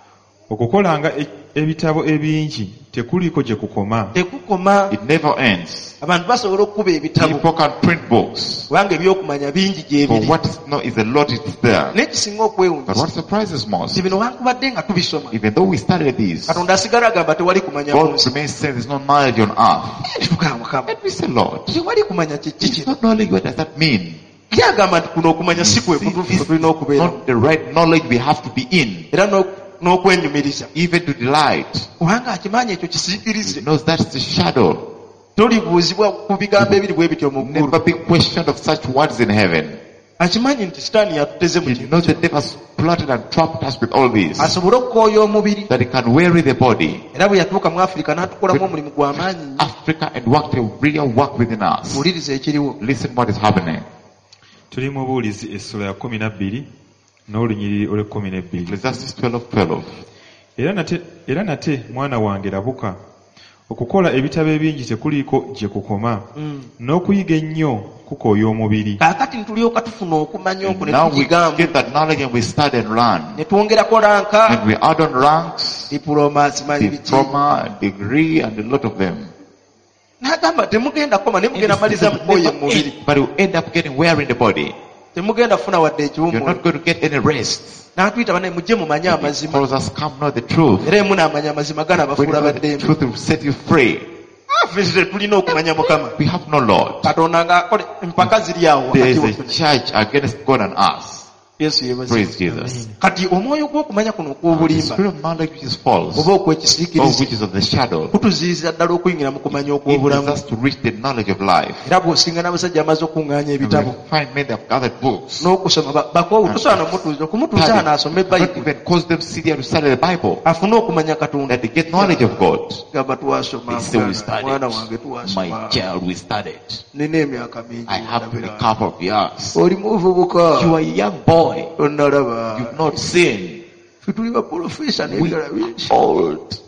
okukolanga e- ebitabo ebingi tekuliiko gye kukoma. tekukoma. It never ends. Abantu basobola okukuba ebitabo People can print books. kubanga ebyokumanya bingi For gyebiri. what is not is a lot is there. N'ekisinga But okwewuunyisa what surprises most, nti bino wankubadde nga tubisoma even though we studied these, katonda asigala agamba tewali kumanya mu God nsi. remains saying there's no knowledge on earth. Tugaa Mukama, And we say, Lord, tewali kumanya kiki it's kino. not knowledge. What does that mean? Ye agamba nti kuno okumanya si kwe See, kutuufu this kwe tulina is okubeera not the right knowledge we have to be in, era n'o- n'okwenyumiriza even to delight. kubanga akimanyi ekyo He kisiikirize. knows that's the shadow. Tolibuuzibwa ku bigambo ebiri bwe bityo mu ggulu. Never be questioned of such words in heaven. Akimanyi nti sitaani yatuteze mu He kintu knows the devil has plotted and trapped us with all this, asobole okukooya omubiri that he can weary the body, era bwe yatuuka mu Afirika n'atukolamu omulimu gw'amaanyi nnyo. Africa, and work a real work within us. Wuliriza ekiriwo. Listen what is happening. Tuli mu Buulizi essula ya kumi na bbiri n'olunyiriri olw'ekkumi n'ebbiri. Ecclesiastes twelve twelve. Era nate, era nate mwana wange labuka, okukola ebitabo ebingi tekuliiko gye kukoma, Mm. n'okuyiga ennyo kukooya omubiri. Kaakati ntulyoka tufuna okumanya okwo And ne now we tukigamu get that knowledge and we study and learn. ne twongerako lanka And we add on ranks, diploma simanyi biki. diploma, degree, and a lot of them. N'agamba temugenda koma ne mugenda maliza mukooye mu mubiri. But you end up getting wear in the body. Temugenda kufuna wadde You're ekiwummulo. not going to get any rest. N'atuyita banaye mujje mumanye He amazima calls us, come know the truth. era emu n'amanya amazima When you ganaabafuula know the baddembe. truth will set you free. Ffe tulina okumanya Mukama. We have no Lord. Katonda ng'akole empaka ziri awo There wakati is a waffe. church against God and us. Yesu yeebazibwe. Praise Jesus. Kati omwoyo gw'okumanya kuno The okw'obulimba spirit of knowledge which is false, oba or okwekisiikiriza which is of the shadow, kutuziyiza ddala okuyingira mu kumanya it okw'obulamu. leads us to reach the knowledge of life. Era bw'osinga n'abasajja amaze okuŋŋaanya And ebitabo we find men that have gathered books. n'okusoma ba- bakoowu tosobola n'omutuuza okumutuuza hano asome Not bayibuli even cause them sit there to study the Bible, afune okumanya Katonda. that they get knowledge of God. Gamba twasoma They say we mwana studied. mwana wange My twasoma child, we studied. nina emyaka mingi I have been a ndabira. couple of years. oli muvubuka You are a young boy. onnalaba You've not seen. ffe tuli baprofesa We n'ebirala bingi are old.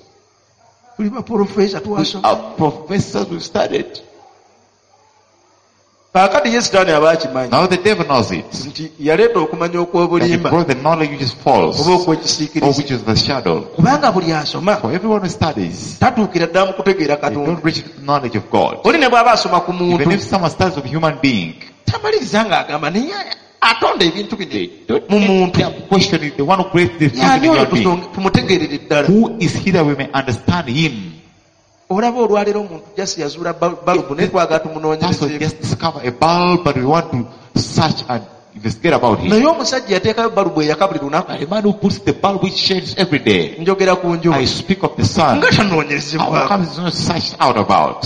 tuli baprofesa We twasoma. are professors who studied. Kaakati ye sitaani aba akimanyi Now the devil knows it. nti yaleeta okumanya That he okw'obulimba brought the knowledge which is false, oba or okwekisiikiriza which is the shadow. kubanga buli asoma For everyone who studies, tatuukira ddala mu kutegeera they Katonda. don't reach the knowledge of God. Oli ne bw'aba asoma ku muntu Even if someone studies of a human being, tamaliriza ng'agamba naye atonda ebintu bino they don't mu muntu end up questioning the one who creates this yani human oyo being. tusonge- tumutegeerere ddala. Who is he that we may understand him? olaba olwaleero omuntu jasi yazuula ba- balubu naye twagala That's why tumunoonyereze just discover a bulb, but we want to search and investigate about him. naye omusajja yateekayo balubu eyaka buli lunaku. But a man who puts the bulb which shines every day, njogera ku njuba I speak of the sun. nga How tanoonyezebwako. comes it's not searched out about?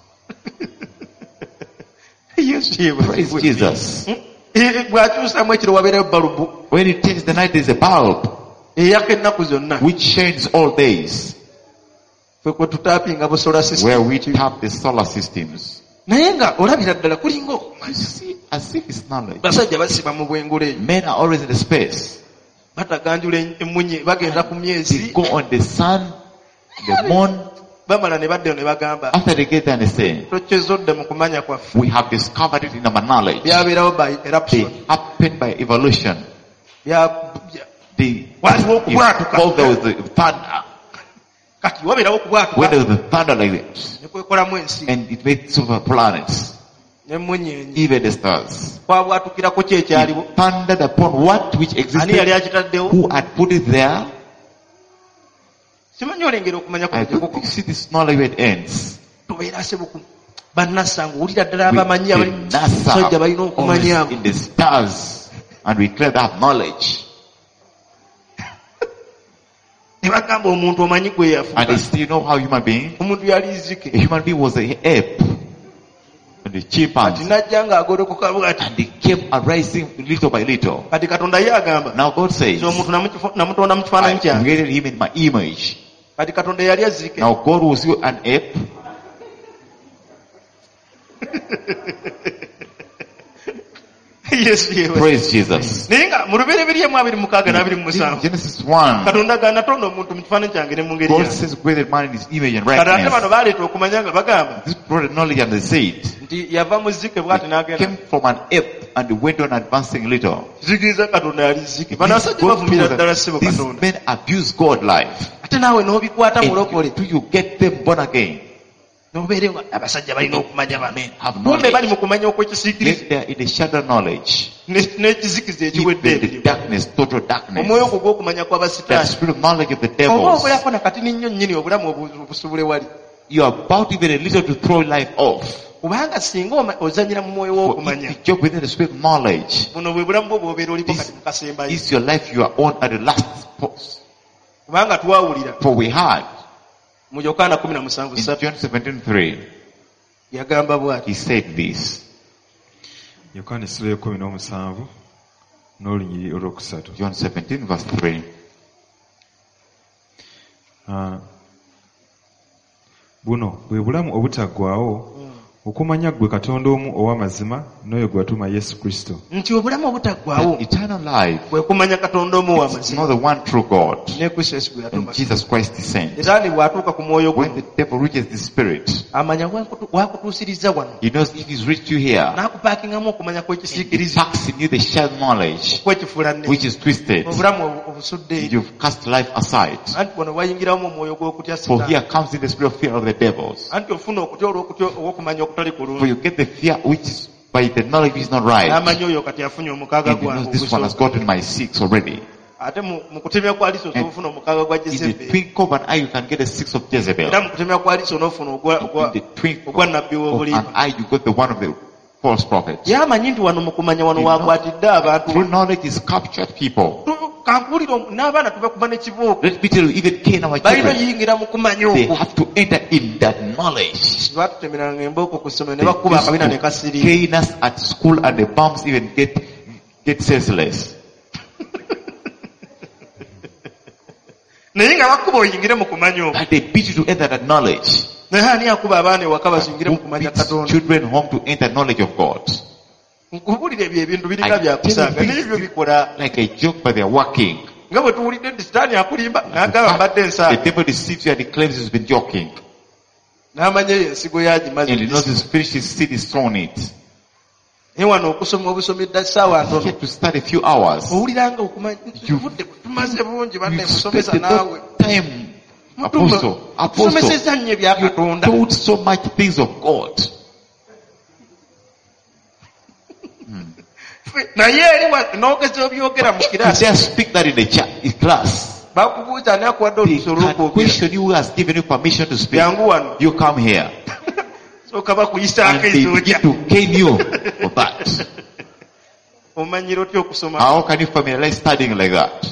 Yesu yeebazibwe. Praise Jesus. Mm. Eh, bw'akyusamu ekiro wabeerayo balubu When it takes the night, there's a bulb eyaka ennaku zonna which shines all days, ffe kwe tutaapinga busola where system we tap the solar systems. naye nga olabira ddala kulinga You okumanya. see, as if it's knowledge. basajja basiba mu bwengula eyo Men are always in the space. bataganjula emunye bagenda ku They myezi go on the sun, the moon. bamala ne baddeyo ne bagamba After they get there, they say, tokyezodde mu kumanya kwaffe we have discovered it in our knowledge. byabeerawo by They eruption happened by evolution. Bya- bya- They, waliwo okubwatuka before there was the thunder, kati wabeerawo when okubwatuka there was the thunder like that, ne kwekolamu ensi and it made super planets, n'emunyenyi even the stars. kwabwatukirako kyekyaliwo It thundered upon what which ani yali existed, akitaddewo who had put it there. simanyi olengera okumanya I kuno don't think gyekukoma you see this knowledge where it ends. tubeera sebuku bannassa ng'owulira ddala We- abamanyi the abali NASA musajja balina okumanya always in the stars, and we declare that knowledge. ne bagamba omuntu omanyi gwe And yafuka they still know how human being, omuntu yali zike a human being was an ape, and the kati chimpanzee, najja ng'agolokoka bwati and they kept arising little by little. kati katonda ye agamba Now God says, nti omuntu namukifo- namutonda mu kifaananyi I kyange created him in my image. kati katonda yali azike Now God was you an ape. yesu yewe Praise Jesus. naye nga mu lubereberye mu abiri mukaaga n'abiri mu In musanvu Genesis one, katonda ga natonda omuntu mu kifaananyi kyange ne mu ngeri God yange says created man in his image and kati ate bano likeness. baleeta okumanya nga bagamba This brought knowledge and they said, nti yava mu zike bw'ati n'agenda came from an ape. and he went on advancing little. kitegeeza katonda aliziki It bano means abasajja God bavumira proves ddala that ssebo these katonda men abuse God life. ate naawe n'obikwata mulokole And do you get them born again? n'obeerewo abasajja balina okumanya bano Men have kumbe bali knowledge. mu kumanya okwekisiikiriza Yet they are in the shadow knowledge. ne- n'ekizikiza ekiwedde Even the emirimu darkness, total darkness. omwoyo gwo gw'okumanya That kw'abasitaani spirit of knowledge of the oba devils. obulako nakatini nnyo nnyini obulamu obu- obusubule wali You are about even a little to throw life off. kubanga singa oma- ozanyira mu mwoyo For w'okumanya if you joke within the spirit of knowledge, buno bwe bulamu bwo bw'obeera oliko This kati mukasembayo is your life you are on at the last post. kubanga twawulira For we had mu yokaana kumi na musanvu in ssatu John seventeen three, yagamba bw'ati he said this. yokaana essula y'ekumi n'omusanvu n'olunyiri olwokusatu. John seventeen verse three. Ah, buno bwe bulamu obutaggwaawo okumanya ggwe katonda omu ow'amazima n'oyo gwe watuma Yesu Kristo. nti obulamu obutaggwaawo That eternal life kwe kumanya katonda omu is w'amazima not the one true God. ne kristo yesu gwe And yatuma Jesus Christ is sent. setaani bw'atuuka ku mwoyo When gwe the devil reaches the spirit, amanya wakutu- wakutuusiriza wano he knows if he's reached you here, n'akupaakingamu okumanya he kw'ekisiikiriza packs in you the shadow knowledge, okwekifuula nne which is twisted. obulamu obu- obusudde eri You've cast life aside. anti wano wayingiramu omwoyo gw'okutya For setaani here comes in the spirit of fear of the devils. anti ofuna okutya olw'okutya olw'okumanya okutali For kulungi you get the fear which is by the knowledge which is not right. n'amanya oyo kati afunye omukaaga And he gwange knows this one has ogusooka. gotten my six already. ate mu mu kutemya kwa liso And ofuna omukaaga gwa In the jezeberi twinkle of an eye you can get a six of Jezebel. era mu kutemya kwa liso n'ofuna ogwa- ogwa- In the twinkle ogwa nabbi of an w'obulimba eye you got the one of the false prophets. yamanyi nti wano mu kumanya wano You know, wakwatidde abantu True knowledge is captured people. Tu- kankuwulire omu- n'abaana tubakuba n'ekibooko Let me tell you, even Cain, our balina children, oyingira mu kumanya they okwo have to enter in that knowledge. batutemeranga embooko ku ssomero ne They bakuba used akabina ne to kasiriira cane us at school and the bums even get get senseless. naye nga bakuba oyingire mu kumanya okwo But they beat you to enter that knowledge. naye ani akuba abaana ewaka bazingire mu Who kumanya beats katonda children home to enter knowledge of God? nkubuulira ebyo ebintu biringa I byakusanga tell you naye this byo bikola like a joke, but they are working. nga bwe tuwulidde nti sitaani akulimba The n'agamba mbadde fact- the ensaaga devil deceives you and he claims he's been joking. n'amanya eyo ensigo yagimaze And he knows he's finished his seed, he's thrown it. naye wano okusoma obusomi dda ssaawa He ntono had to start a few hours. owuliranga okumanya You- obudde bwe tumaze bungi You banne spent musomesa a naawe lot of time, Mutuma, apostle, apostle. tusomeseza nnyo ebya You katonda told so much things of God. naye eri wa- n'ogeza obyogera mu You kiraasi dare speak that in the cha- in class. bakubuuza ani akuwadde They oluso can olw'okwogera question you who has given you permission to speak. jangu wano You come here. sooka bakuyisaako And they ezookya begin to cane you for that. omanyira otya okusoma How can you familiarize studying like that?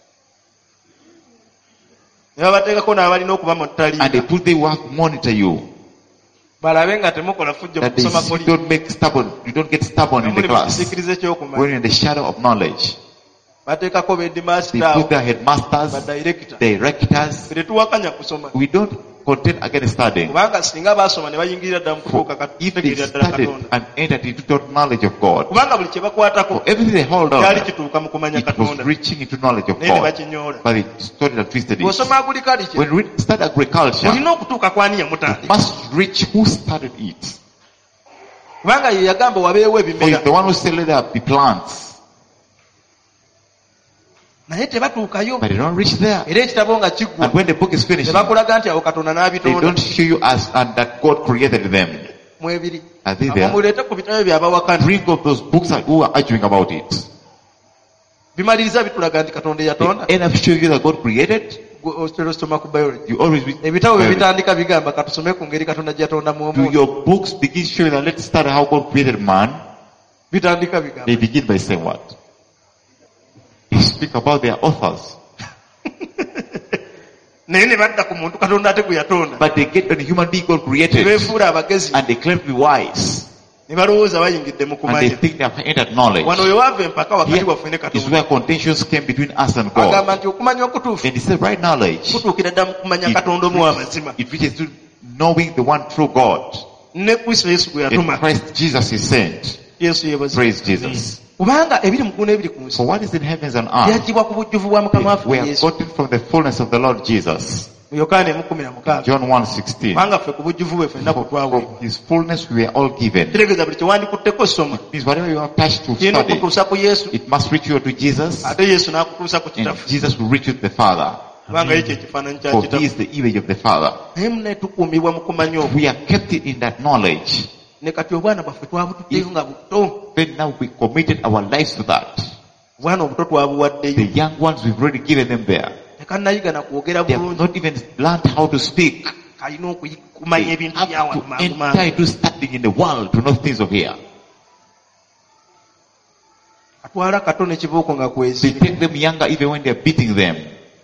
ne babateekako n'abalina okuba mu And they ttaliira put they will have to monitor you. balabe nga temukola fujjo mu That they kusoma see you kuli don't make stubborn, you don't get stubborn in the muli mu class. kisiikirize When ky'okumanya you're in the shadow of knowledge. bateekako They beedimasita put their headmasters, badirekita directors. tetuwakanya kusoma We don't contend against studying. kubanga singa baasoma ne bayingirira ddala mu kutuuka For if they kutegeera ddala studied katonda and entered into total knowledge of God, kubanga buli kye bakwatako for everything they hold on, kyali kituuka mu kumanya it was katonda reaching into knowledge of naye ne God. bakinyoola But they distorted and twisted it. bw'osoma agriculture When we study agriculture, olina okutuuka kwani it yamutandika must reach who started it. kubanga ye yagamba wabeewo For ebimera he's the one who said let there be plants. naye tebatuukayo But they don't reach there. era ekitabo nga kiggwa And when the book is finished, tebakulaga nti awo katonda they n'abitonda don't show you as and that God created them. mu ebiri Are they there? muleete ku bitabo byabawakana Bring up those books and who are arguing about it. bimaliriza bitulaga nti katonda yatonda They end up showing you that God created. osoma ku biology You always read. ebitabo bye bitandika bigamba katusome ku ngeri katonda gye yatondamu Do omuntu your books begin showing that let's study how God created man? bitandika bigamba They begin by saying what? They speak about their authors. naye ne badda ku muntu katonda ate gwe yatonda But they get on the human being God ne created. beefuula abagezi And they claim to be wise. ne balowooza bayingidde mu And they kumanya think they have entered knowledge. wano we wava empaka wakati Here waffe ne is katonda where contentions came between us and God. agamba nti okumanya okutuufu And he said right knowledge, kutuukira ddala mu kumanya it katonda omu w'amazima reaches, it reaches to knowing the one true God. ne kristo yesu gwe In yatuma Christ Jesus is sent. yesu yebaza Praise Jesus. kubanga ebiri mu ggulu n'ebiri ku nsi For what is in heavens and earth, byagibwa ku bujjuvu bwa mukama we waffe have yesu gotten from the fullness of the Lord Jesus. mu yokaana emu kumi na mukaaga John one sixteen. kubanga ffe ku bujjuvu bwe ffenna kutwawe From his fullness we are all given. kitegeeza buli kyewandikutteko soma Means whatever you have touched to kirina study, okutuusa ku yesu it must reach you to Jesus, ate yesu n'akutuusa ku and kitaffe Jesus will reach you to the Father. kubanga ye kyekifaananyi kya For he kitaffe is the image of the Father. naye mune tukuumibwa mu kumanya okwo We are kept in that knowledge. ne kati obwana bwaffe twabutuddeyo nga buto Then now we committed our lives to that. obwana obuto twabuwaddeyo The young ones, we've already given them there. tekannayiga na kwogera They have bulungi not even learned how to speak. alina They okumanya ebintu have byawa to mangu enter mangu into studying in the world to know things of here. atwala kato n'ekibuuko nga They kweziri take them younger even when they are beating them.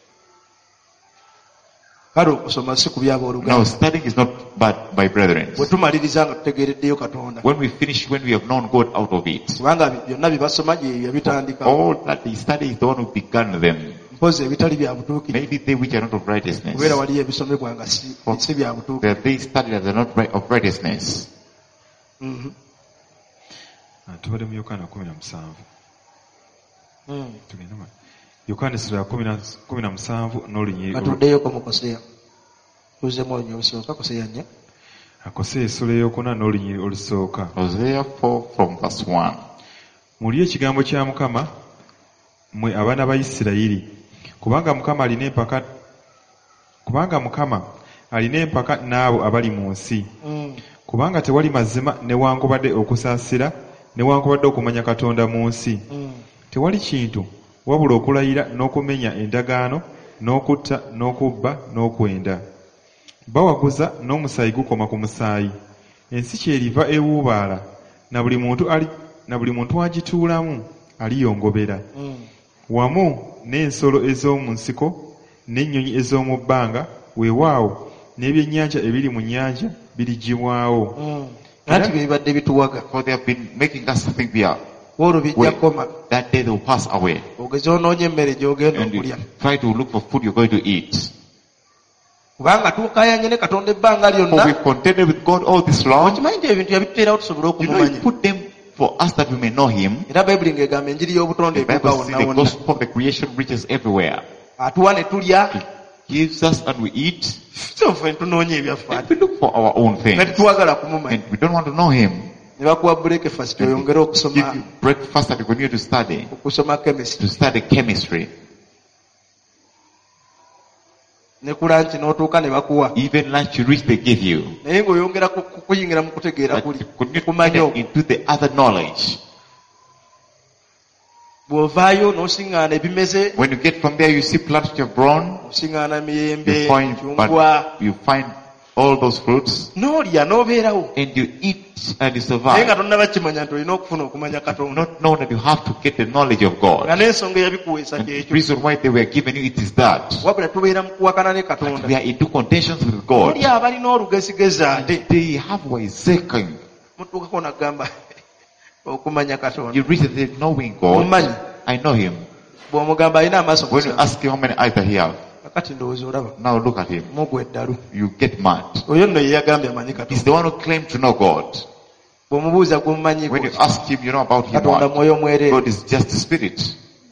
kale okusoma si ku No, by'abooluganda studying is not bad, my brethren. bwe tumaliriza nga tutegeereddeyo katonda When we finish, when we have known God out of it, kubanga byonna bye basoma gye yabitandika all that they study is the one who began them. mpozi ebitali bya butuukirivu Maybe they which are not of righteousness. kubeera waliyo ebisomebwa nga si si bya butuukirivu That they study that are not right, of righteousness. Mhm. Ah, tubadde mu yokaana kumi na musanvu Mm. tugenda ma yokaana essula ya kumi na- kumi na musanvu n'olunyiri katuddeyoko mu koseya tuzemu olunyi olusooka koseya nnya akose essula ey'okuna n'olunyiri olusooka. Hosea four from verse one. Mulye ekigambo kya Mukama mmwe abaana ba Isirayiri, kubanga Mukama alina empaka kubanga Mukama alina empaka n'abo abali mu nsi. Mm. Kubanga tewali mazima newankubadde okusaasira newankubadde okumanya Katonda mu nsi. Mm. Tewali kintu wabula okulayira n'okumenya endagaano n'okutta n'okubba n'okwenda. Bawaguza n'omusaayi gukoma ku musaayi. Ensi kyeriva ewuubaala na buli muntu ali na buli muntu agituulamu aliyongobera. Mm. Wamu n'ensolo ez'omu nsiko n'ennyonyi ez'omu bbanga, weewaawo n'ebyennyanja ebiri mu nnyanja birigibwawo. Mm. anti bye bibadde bituwaga For they have been making us think we are. olwo bijja Wait, koma that day they will pass away. ogeze onoonya emmere gy'ogenda And you okulya try to look for food you're going to eat. kubanga tuukayanye ne katonda ebbanga For lyonna we've contended with God all this long. okimanyi nti ebintu yabituteerawo tusobole You know, He okumumanya put them for us that we may know Him. era bayibuli ng'egamba enjiri y'obutonde The etuuka Bible says wonna the wonna gospel of the creation reaches everywhere. atuwa ne tulya He gives us and we eat. so ffe tunoonya ebyaffe And we look for our own nga things. tetuwagala kumumanya And we don't want to know Him. ne bakuwa breakfast oyongere Give okusoma you breakfast and you continue to study. okusoma chemistry To study chemistry. ne ku lanchi n'otuuka ne bakuwa Even lunch you reach, they give you. naye ng'oyongera ku- ku- kuyingira mu kutegeera But kuli you continue to kumanya get okwo into the other knowledge. bw'ovaayo n'osiŋŋaana ebimeze When you get from there, you see plants which have grown. osiŋŋaana miyembe You find, cungwa but you find all those fruits. n'olya n'obeerawo And you eat and you naye nga survive. tonnaba kimanya nti olina okufuna okumanya Do katonda not know that you have to get the knowledge of nga God. n'ensonga eyabikuweesa And the kyekyo reason why they were given you, it is that. wabula tubeera mu kuwakana ne katonda We are into contentions with God. oli abalina olugezigezi ate They have wiseacring. mutuukako nagamba okumanya katonda You reach the knowing God. omumanyi I know Him. bw'omugamba alina amaaso When you musanvu ask Him how many eyes does He have, kakati ndowooza olaba now look at Him. mugwa eddalu You get mad. oyo nno ye yagambye amanyi He's katonda the one who claimed to know God. bw'omubuuza gw'omumanyiko When you ask Him, you know about Him. katonda What? mwoyo mwereere God is just a spirit.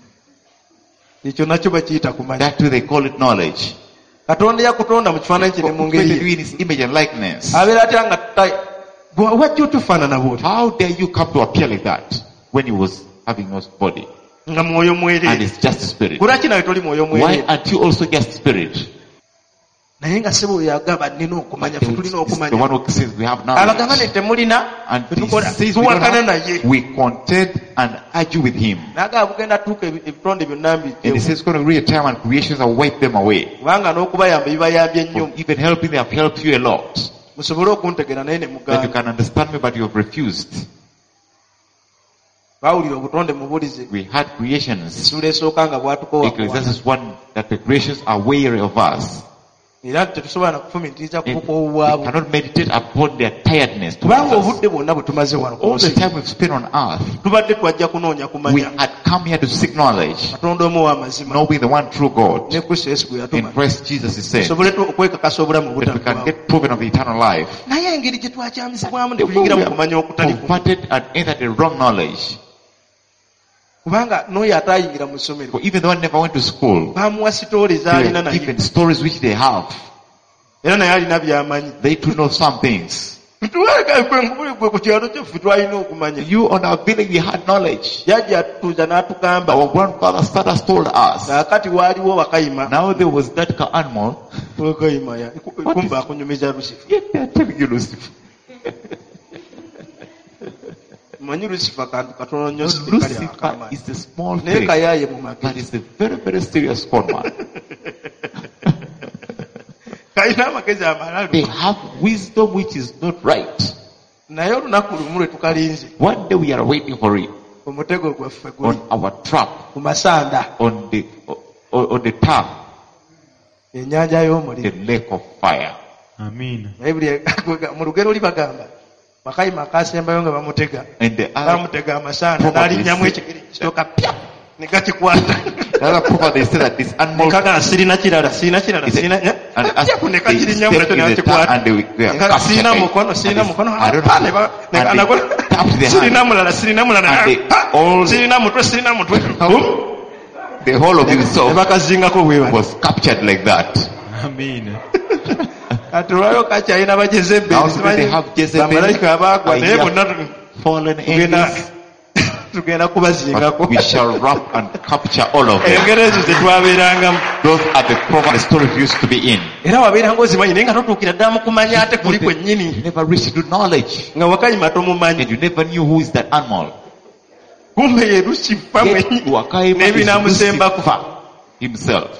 ekyo nakyo bakiyita kumanya That too they call it knowledge. katonda yakutonda mu kifaananyi kye ne mu God ngeri created you ye in His image and likeness. abeera atya nga ta- gwa- wajja otufaanana bwoti How dare you come to appear like that when He was having His body nga mwoyo and mwereere it's just a spirit? kulwaki nawe toli mwoyo Why mwereere aren't you also just spirit? naye nga sebo yagamba nina okumanya ffe tulina It's the okumanya one who says we have abagamba knowledge. ne temulina And ffe He tukola says we, don't tuwakana have, naye we contend and argue with Him. naga bugenda tuuka ebi- ebitonde byonna And He mbijjewo says it's going to reach a time when creations will wipe them away. kubanga n'okubayamba bibayambye nnyo For even helping, they have helped you a lot. musobole okuntegera naye ne That you mugamba can understand me, but you have refused. baawulira obutonde mubulize We had creations. essula esooka nga bwatukowa Ecclesiastes one, that the creations are weary of us. era tetusobola na kufumintiriza They, kubukoobwabwe they cannot meditate upon their tiredness. kubanga towards us. obudde bwonna bwe tumaze wano ku All the nsi time we've spent on earth, tubadde twajja kunoonya we kumanya had come here to seek knowledge, katonda omu w'amazima knowing the one true God. ne kristo yesu gwe In yatuma Christ Jesus is said tusobole tu- okwekakasa obulamu that we can obutaggwaawo get proven of the eternal life. naye engeri gye twakyamizibwamu ne The way tuyingira we mu kumanya have okutali kumu converted and entered the wrong knowledge. kubanga n'oyo ataayingira mu ssomero For even the one never went to school, bamuwa sitooli they z'alina are naye given stories which they have. era naye alina by'amanyi. They too know some things. Tuweka gwe gwe ku kyalo kyaffe twalina okumanya. You on our village, we had knowledge. Yajja atuuza n'atugamba. Our grandfathers, fathers told us. Kaakati waaliwo wakayima. Now there was that animal. Wakayima ya. Kumba akunyumiza Lucifer. Yeah, they are telling you Lucifer. Manyi Lucifer kantu katono nnyo sikali Lucifer akama. is a small Naye thing, kayaaye mu magezi. but it's a very, very serious con man. Kayina amagezi amalalu. They have wisdom which is not right. Naye olunaku lumu lwe tukalinze. One day we are waiting for it Omutego gwaffe guli on our trap, ku masanda. on the on, on the tap, Ennyanja the y'omuliro. lake of fire. Amiina. Naye buli mu lugero oli bagamba. Bakayima akasembayo nga bamutega. And the other, Bamutega amasanda Probably n'alinnyamu say- ekigere kitooka pya ne gakikwata. the other prophet, they say that this animal Nekagana sirina kirala sirina kirala is a, sirina and as pya ne they kakirinnyamu step nakyo in ne the tap gakikwata. and they, they are Nekagana captured sirina by it. mukono sirina And mukono. they- I don't Ah, ne know. ba- ne- And they anagona- tap the sirina hand. mulala sirina mulala. And they Ah, all- sirina mutwe sirina mutwe. The whole of Ne himself bakazingako bwe bati. was captured like that. Amiina. Kati olwayo kakyalina ba Jezebeli. Now today they have Jezebel, Bamalayika abaagwa naye Isaiah, bonna tu- fallen tugenda angels, tugenda kubazingako. but we shall wrap and capture all of them. Engero ezo ze twabeerangamu. Those are the proper stories we used to be in. Era wabeera ng'ozimanyi naye nga totuukira ddala mu kumanya ate kuli You kwennyini. never reached to knowledge, Nga wakayima tomumanyi. and you never knew who is that animal. Kumbe ye Lucifer Yet mwennyini. Wakaima is N'ebinaamusembako. Lucifer himself.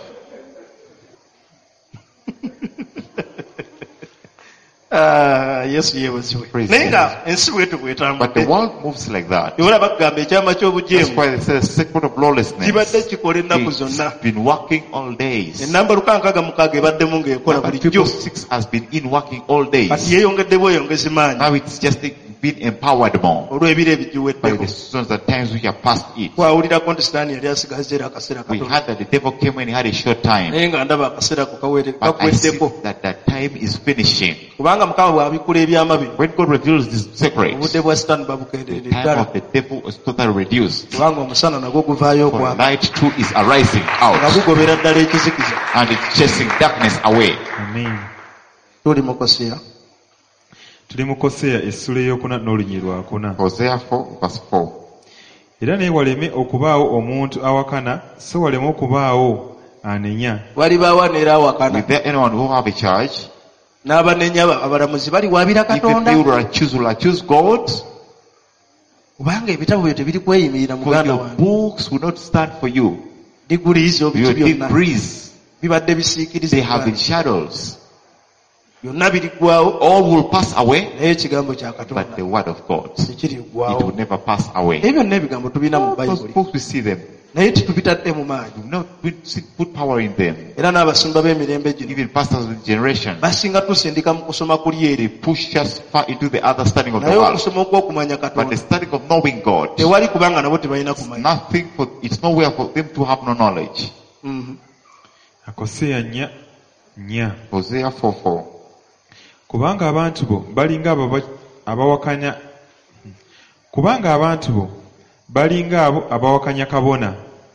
Ah, Yesu yeebazibwe. Praise Naye nga God. ensi bwetu But the bw'etambudde. world moves like that. Ebula bagamba ekyama That's ky'obujeemu why they say the secret of lawlessness. kibadde kikola ennaku zonna. It's been working all days. Ennamba luka nkaaga mukaaga ebaddemu ng'ekola But bulijjo. people six has been in working all days. Kati yeeyongedde bweyongezi maanyi Now it's just been empowered more olw'ebiro by ebigiweddeko. the seasons and times which have passed it. Twawulirako nti Sitaani yali asigaze era akaseera We katono. heard that the devil came when he had a short time. Naye nga ndaba akaseera ko kawere- But I see kakuweddeko. that that time is finishing. Kubanga Mukama bw'abikula ebyama bino, When God reveals this secret, obudde bwa Sitaani the babukenderedde time ddala. of the devil is totally reduced. Kubanga omusana nagwo guvaayo For okwaka. light too is arising Nga out gugobera ddala ekizikiza. and it's chasing darkness away. Amiina. Tuli mu Koseya. Tuli mu Koseya essula ey'okuna n'olunyi lwakuna. Hosea four verse four. Era naye waleme okubaawo omuntu awakana, so waleme okubaawo anenya. Walibaawo aneera awakana. Is there anyone who have a charge? N'abanenya aba- abalamuzi baliwaabira Even Katonda. you will accuse, will accuse God. Kubanga ebitabo byo tebiri kweyimirira For muganda your wange. books will not stand for you. Diguliizi Your obiki byonna degrees, bibadde bisiikiriza they have been ebbanga. shadows. Byonna biriggwawo All will pass away, naye ekigambo kya but Katonda the word of God, it tekiriggwawo. will never pass away. Ebyo byonna ebigambo tubina mu All those Bayibuli books, we see them. naye titubitadde mu maanyi. You know, we see- put power in them. Era n'abasumba b'emirembe gino Even pastors of the generation, basinga tusindika mu kusoma kuli they eri. push us far into the understanding of the Naye world. okusoma okw'okumanya But the Katonda studying of knowing God, tewali kubanga nabo tebalina it's kumanya. nothing for, it's nowhere for them to have no knowledge. Mhm. Koseya nnya nnya. Hosea four four. Kubanga abantu bo balinga ababa- abawakanya kubanga abantu bo balinga abo abawakanya kabona.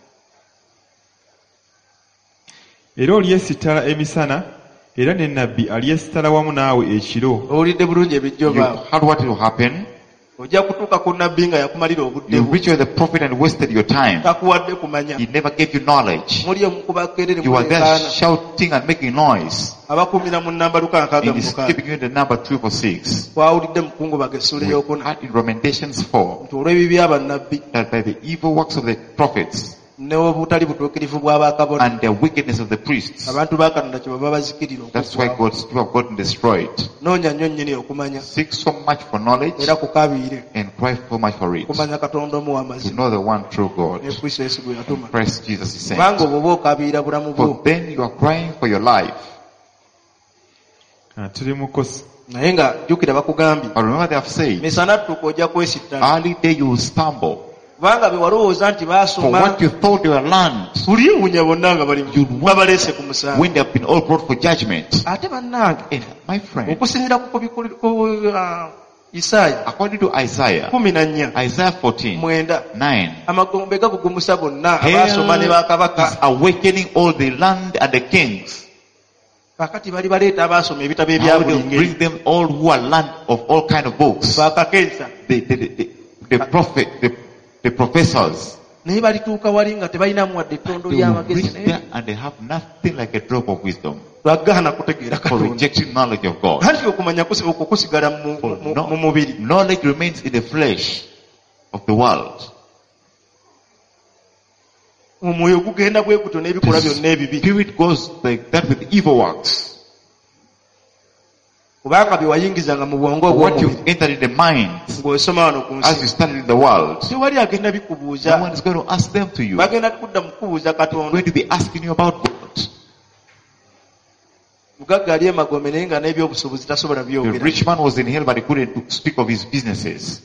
Era olyesittala emisana, era ne nnabbi alyesittala wamu naawe ekiro. Owulidde bulungi ebijjo You baawo. heard what will happen? Ojja kutuuka ku nnabbi nga yakumalira obudde You bwo. reach the prophet and wasted your time. Takuwadde kumanya. He never gave you knowledge. Muli omu ku bakerere You are there mulekaana. shouting and making noise. Abakuumira mu nnamba luka nkaaga And mu he's mukaaga. giving you the number two or six. Twawulidde mu kungubaga essula We ey'okuna had in Lamentations four nti olw'ebibi abannabbi that by the evil works of the prophets n'obutali butuukirivu bw'abakabona and the wickedness of the priests, abantu ba Katonda kye baba bazikirira that's why okuggwaawo. God's people have gotten destroyed. Noonya nnyo nnyini okumanya Seek so much for knowledge era kukaabirire and cry so much for it. kumanya Katonda omu To w'amazima know the one true God. ne Kristo Yesu gwe yatuma. Christ Jesus is Kubanga sent. obwo oba okaabirira bulamu bwo For then you are crying for your life. Ah, Tuli mu Kose- naye nga jjukira bakugambye But remember they have said, misana ttuuka ojja kwesittala early day you will stumble. kubanga be walowooza nti For baasoma what you thought they were learned, buliwunya bonna nga bali babaleese ku musango. when they have been all brought for judgment. Ate bannange And my friend, okusinziira ku kubikuli- ku ah, Isaaya according to Isaiah, kumi na nnya Isaiah fourteen, mwenda nine, amagombe gagugumusa bonna hell abaasoma ne is bakabaka. awakening all the land and the kings. kakati bali baleeta abaasoma ebitabo How ebya do buli you bring ngeri them all who are learned of all kind of books? bakakensa The, the, the, the, the prophet, the, the professors. naye balituuka wali nga tebalinamu wadde ettondo They will ly'amagezi reach naye there and they have nothing like a drop of wisdom lwagaana kutegeera for katonda rejecting knowledge of God. anti okumanya kusi- okwo kusigala mu- For mu- no- mu mubiri knowledge remains in the flesh of the world. omwoyo gugenda bwe gutyo n'ebikolwa byonna ebibi Spirit goes like that with evil works. kubanga bye wayingizanga mu bwongo But what you obw'omubiri entered in the mind ng'osoma wano ku as you nsi studied in the world, tewali agenda no bikubuuza one is going to ask them to you. bagenda kudda mu kubuuza They're katonda going to be asking you about God. mugagga ali emagome naye nga n'ebyobusuubuzi tasobola The byogera rich man was in hell, but he couldn't speak of his businesses,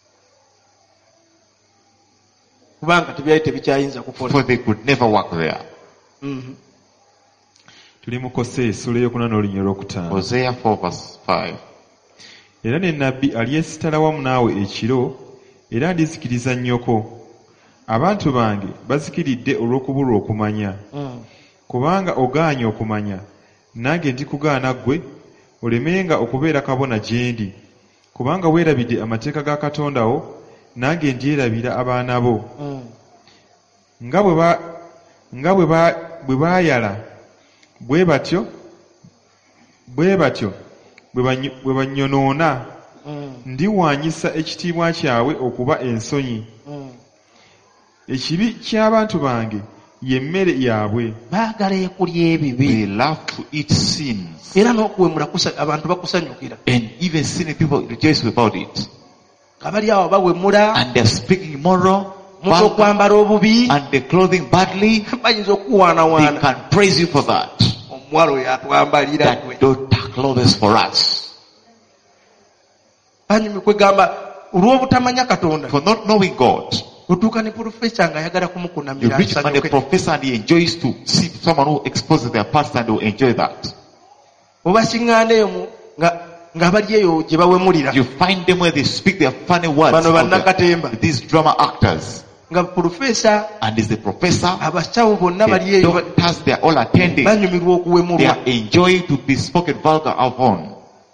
kubanga tebyali tebikyayinza kukola for they could never work there. Mhm. tuli mu Koseya essula ey'okuna n'olunyiriri olwokutaano. Hosea four verse five. Era ne nnabbi alyesittala wamu naawe ekiro, era ndizikiriza nnyoko. Abantu bange bazikiridde olw'okubulwa okumanya. Mm. Kubanga ogaanye okumanya, nange ndikugaana ggwe, olemenga okubeera kabona gye ndi. Kubanga weerabidde amateeka ga Katonda wo, nange ndyerabira abaana bo. Mm. Nga bwe ba nga bwe ba bwe baayala, bwe batyo bwe batyo bwe banyo- bwe bannyonoona, Mm. ndiwaanyisa ekitiibwa kyabwe okuba ensonyi. Mm. Ekibi ky'abantu bange y'emmere yaabwe. baagala ekulya ebibi They love to eat sins, era n'okuwemula kusa- abantu bakusanyukira and even sinning people rejoice about it. nga bali awo bawemula And they're speaking immoral, musa vulgar, okwambala obubi and they're clothing badly. bayinza They okukuwaanawaana can praise you for that. omuwala oyo atwambalira That gwe daughter clothes for us. banyumi kwegamba olw'obutamanya katonda For not knowing God, otuuka ne pulofesa ng'ayagala you kumukunamira reach man a asanyuke professor and he enjoys to see someone who exposes their past and will enjoy that. obasiŋŋaana eyo mu- nga nga bali eyo gye bawemulira You find them where they speak their funny words. bano out there. bannakatemba These drama actors. nga pulofesa And is the professor, abasawo bonna bali the eyo ba- doctors, they are all attending. banyumirwa They okuwemulwa are enjoying to be spoken vulgar upon.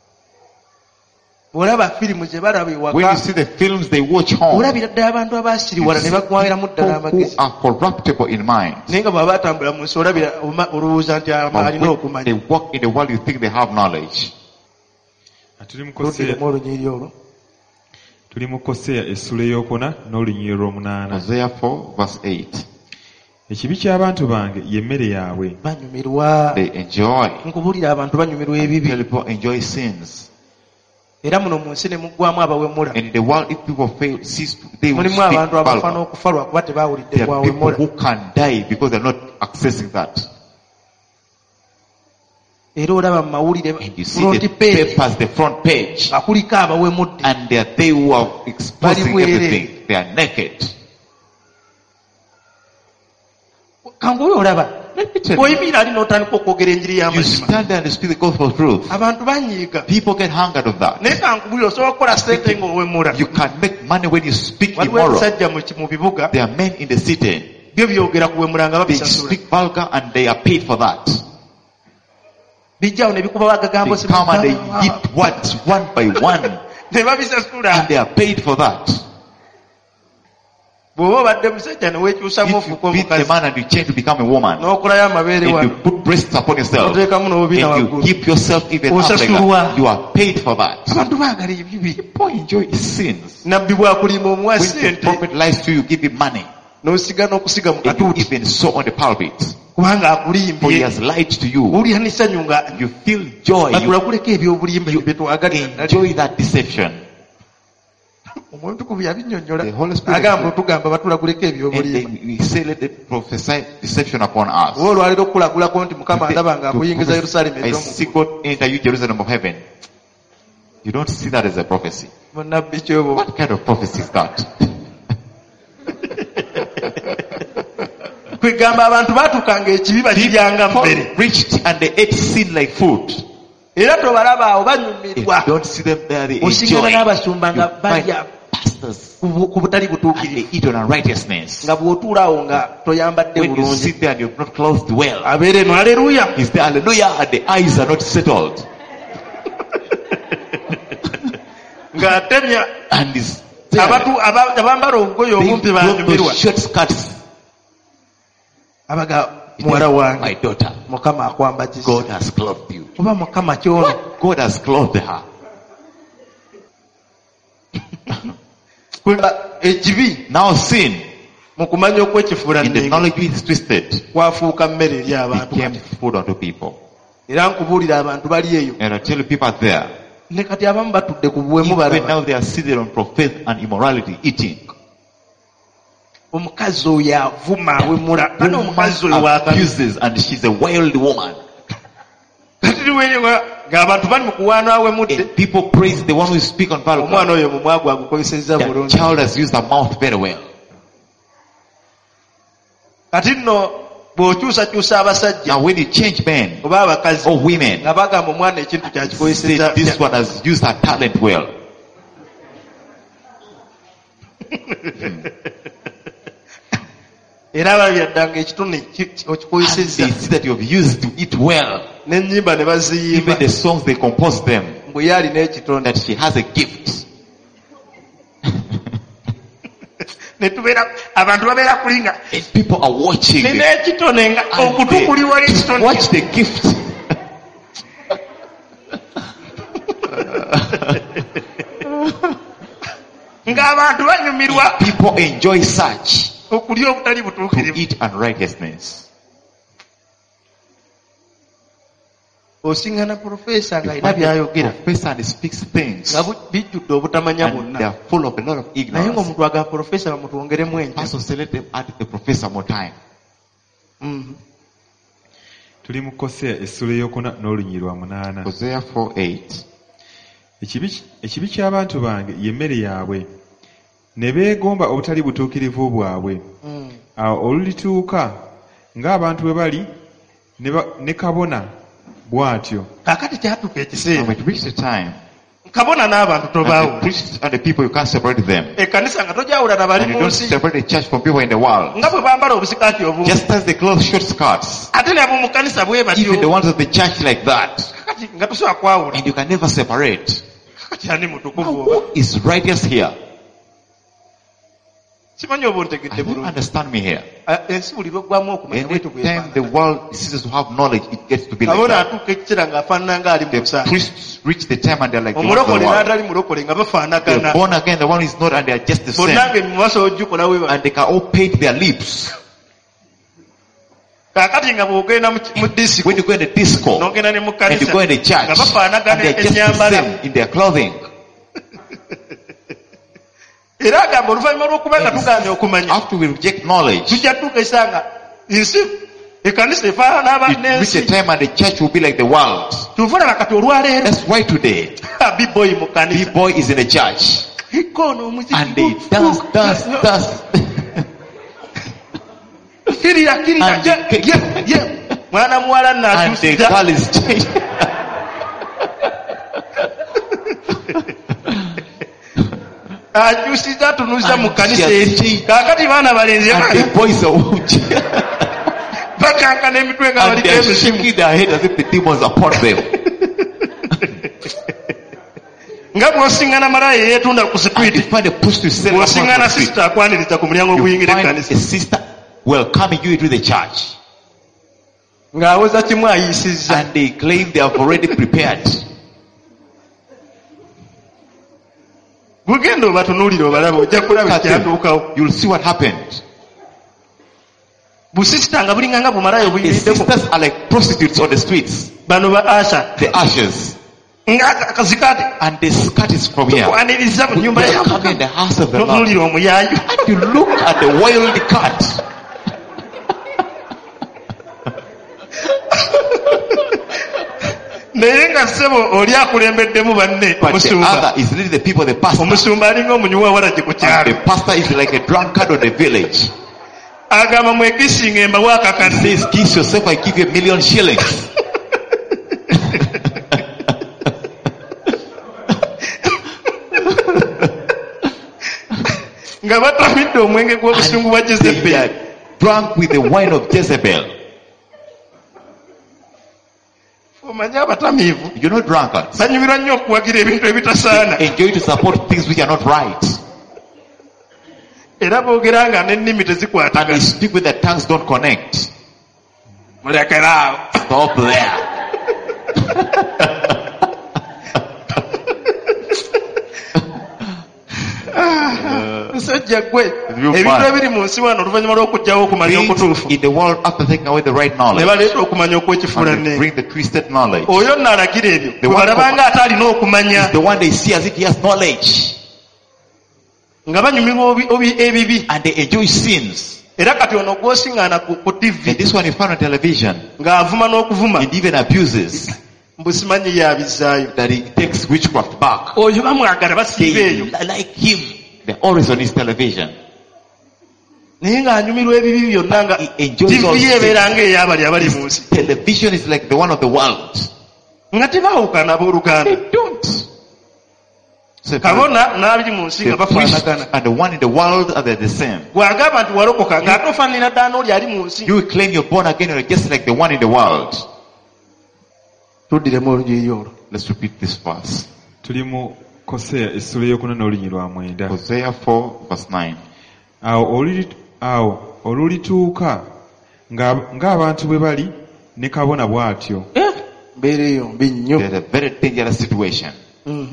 olaba firimu ze balaba When you ewaka see the films they watch home, olabira ddala abantu abasiriwala you ne see bakwayiramu ddala people who amagezi are corruptible in mind. naye nga bw'aba batambula mu nsi olabira oma- olowooza nti ama- But alina when okumanya they walk in the world, you think they have knowledge. Tuli mu Koseya luddiremu olunyiri olwo tuli mu Koseya essula ey'okuna n'olunyiriri olw'omunaana. Hosea four verse eight. Ekibi ky'abantu bange y'emmere yaabwe. banyumirwa They enjoy. nkubuulira abantu banyumirwa ebibi People enjoy sins. era muno mu nsi ne muggwamu abawemula And in the world, if people fail, cease to, they will mulimu speak abantu abafa vulgar. n'okufa lwakuba tebaawulidde There are people kwawemula who can die because they're not accessing that. era olaba mu mawulire And you see front the page papers, the front page, nga kuliko abawemudde and they are they who are exposing Bali bwere. everything. They are naked. kanguwe olaba tell you. bw'oyimirira ali n'otandika okwogera enjiri You y'amazima stand there and speak the gospel truth. abantu banyiiga People get hungered of that. naye kankubulira osobola kukola sente ng'owemula You can make money when you speak waliwo immoral. ebisajja mu ki- mu bibuga There are men in the city. byo byogera kuwemula nga They babisasula speak vulgar and they are paid for that. bijjawo ne bikuba bagagambo They come and they eat words one by one, ne babisasula and they are paid for that. bw'oba obadde musajja ne weekyusamu If you ofuuka beat the omukazi man and you change to become a woman, n'okolayo amabeere and you wano put breasts upon yourself, oteekamu n'obubina and you waggulu keep yourself even up like Osasulwa. that, you are paid for that. abantu baagala ebibi People enjoy sins. nabbi bwakulima omuwa When the sente prophet lies to you, give him money, n'osiga n'okusiga mu and you katuuti even sow on the pulpit, kubanga for he akulimbye has lied to you. owulira n'essanyu nga You feel joy. You batula kuleka ebyobulimba bye twagalira enjoy that deception. omuntu kubi yabinnyonnyola The Holy Spirit agamba otugamba batula kuleka And ebyobulimba then we say, let them prophesy deception upon us. oba olwaliro okukulagulako nti mukama They- ndaba nga to akuyingiza prophesy, yerusaalemu I see ejomu God enter you Jerusalem of heaven. You don't see that as a prophecy. munnabbi kyobo What kind of prophecy is that? kwegamba abantu batukanga ekibi bakiryanga mmere People preached and they ate sin like food. era tobalaba awo If you banyumirwa don't see them there, they osingana enjoy. n'abasumba nga You find balya pastors others ku bu- ku butali and butuukirivu they eat on unrighteousness. nga bw'otuula awo nga toyambadde When you bulungi sit there and you're not clothed well, abeera eno aleluya is there hallelujah and the eyes are not settled ng'atemya and is there. abatu- aba- abambala obugoye They obumpi drop banyumirwa those short skirts. abaga It muwala is, wange my daughter, mukama akwambagisa God has clothed you. oba mukama kyono God has clothed her. Kuba ekibi Now sin, mu kumanya okwekifuula in the nnenge knowledge it is twisted, kwafuuka mmere eri abantu became food unto people. era nkubuulira abantu bali eyo And I tell you, people are there. ne kati abamu batudde ku buwemu Even balaba now they are seated on profane and immorality, eating. omukazi oyo avuma awemula The kati omukazi oyo wakabi abuses and she's a wild woman. kati liwenyewa ng'abantu bali mu kuwaana awemudde And people praise the one who speak on omwana Bible. oyo mumwa gwe agukozesezza The bulungi child has used her mouth very well. kati nno bw'okyusakyusa abasajja Now when you change men oba abakazi or women, nga bagamba omwana ekintu say kyakikozesezza this one has used her talent well. era babyaddanga ekitone ki- ki- And okikozesezza they see that you have used to eat well. n'ennyimba ne baziyimba Even the songs they compose them, mbwe ye alina ekitone that she has a gift. ne tubeera abantu babeera kulinga And people are watching. nina ekitone nga And okutu they kuli wali ekitone watch the gift. ng'abantu banyumirwa People enjoy such okulya obutali to butuukirivu eat unrighteousness. osiŋŋana profesa You ng'alina find a by'ayogera professor and he speaks things nga bu- bijjudde obutamanya and they bwonna are full of a lot of naye ignorance. ng'omuntu aga profesa bamutwongeremu enkya Pastor said, let them add the professor more time. Mhm. tuli mu Koseya essula eyokuna n'olunyi lwa munaana. Hosea four eight. Ekibi ekibi ky'abantu bange y'emmere yaabwe, ne beegomba obutali butuukirivu bwabwe. Mm. Awo olulituuka ng'abantu bwe bali ne ba- ne kabona bw'atyo. kaakati kyatuuka And ekiseera when it reached the time, kabona n'abantu and the tobaawo priests and the people, you can't separate them. ekkanisa nga tojawula na bali And you mu don't nsi separate the church from people in the world. nga bwe bambala obusikaati obumu Just as they clothe short skirts, ate ne ab'omu kkanisa bwe even the batyo ones of the church like that. kakati nga tosobola kwawula And you can never separate. kakati ani Now, mutukuvu oba who is righteous here? simanyi oba I ontegedde don't bulungi understand me here. Ah, ensi buli lweggwamu okumanya bwetu Anytime the world ceases to have knowledge, it gets to be like kabona that. atuuka ekiseera ng'afaanana ng'ali mu The musango priests reach the time and they're like the ones of the omulokole world. n'atali mulokole nga They're bafaanagana born again, the one who is not, and they're just the same. bonnange mu maaso ojjukola we bali And they can all paint their lips. kaakati nga bw'ogenda mu- mu disiko When you go in the disco, n'ogenda ne mu and you kkanisa go in the church, nga bafaanagana and they're just the ennyambala same in their clothing. era agamba oluvannyuma lw'okuba nga tugaanye okumanya After we reject knowledge, tujja tutuuka ekiseera nga nsi ekkanisa efaanana aba- it reach a n'ensi time and the church will be like the world. tuvulaba kati olwaleero That's why today, biboyi mu kkanisa B-boy is in the church. ikono And they dance, dance, dance. kirira kirira And ye they- ye ye mwana muwala And the nnakyusiza girl is changed. akyusiza atunuza mu And kkanisa she has eri changed. kaakati baana balenzi And the boys are watching. bakankana emitwe nga And baliko they're emisimu shaking their head as if the demons are upon them. nga bw'osiŋŋana malaya yeetunda ku And you sikwiti find a push to sell bw'osiŋŋana up. sisita akwaniriza ku mulyango You oguyingira find ekkanisa a sister welcoming you into the church. ng'aweza kimu ayiisizza And they claim they have already prepared. bugenda obatunuulira obalaba ojja kulaba Look at them. ekyatuukawo You'll see what happened. busisita nga bulinga nga bumalayo The buyiriddemu sisters are like prostitutes on the streets. bano ba asa The ashes. nga akazikaate And the skirt is from here. tukwaniriza mu nyumba They ya are coming in the house of the Lord. notunuulira omuyaayo And you look at the wild cat. naye nga ssebo oli akulembeddemu banne But the omusumba other is leading the people, the pastor. omusumba alinga omunywa waragi ku And kyalo the pastor is like a drunkard on the village. agamba mwekisinga embawa He akakasi says, kiss yourself, I give you a million shillings. nga batamidde omwenge gw'obusungu bwa They Jezebeli. are drunk with the wine of Jezebel. Omanyi abatamiivu You're not drunkards. banyumirwa nnyo okuwagira ebintu ebitasaana Enjoy to support things which are not right. era boogera nga n'ennimi And they tezikwatagana. speak with their tongues don't connect. Mulekeraawo. Stop there. Musajja gwe Real ebintu fun. ebiri mu nsi wano oluvannyuma lw'okugyawo okumanya Things okutuufu in the world after taking away the right ne knowledge. baleeta okumanya okwekifuula And they nnenge. bring the twisted knowledge. Oyo nno alagira ebyo The bwe one balabanga ate alina okumanya The one they see as if he has knowledge. nga banyumirwa obi- obi- ebibi And they enjoy sins. era kati ono gw'osiŋŋaana ku ku And tivi this one you found on television. ng'avuma n'okuvuma It even abuses. mbu simanyi yabizzaayo. That he takes witchcraft back. Oyo bamwagala basiiba They eyo li- like him. They're always on his television. naye ng'anyumirwa ebibi byonna nga He enjoys all tivi ye sins. ebeera ng'ey'abali abali mu nsi Television is like the one of the world. nga tebaawukana abooluganda. They don't. So if kabona n'abiri mu nsi nga the priest bafaanagana and the one in the world are they the same. bw'agamba nti walokoka ng'ate ofaananira ddala n'oli ali mu nsi. You will claim you're born again, you're just like the one in the world. tuddiremu olunyiriri olwo. Let's repeat this verse. Tuli mu Koseya essula ey'okuna n'olunyi lwa mwenda. Hosea four verse nine. Awo oluli- awo olulituuka nga- ng'abantu bwe bali ne kabona bw'atyo. mbeera eyo mbi nnyo. There's a very dangerous situation. Mhm,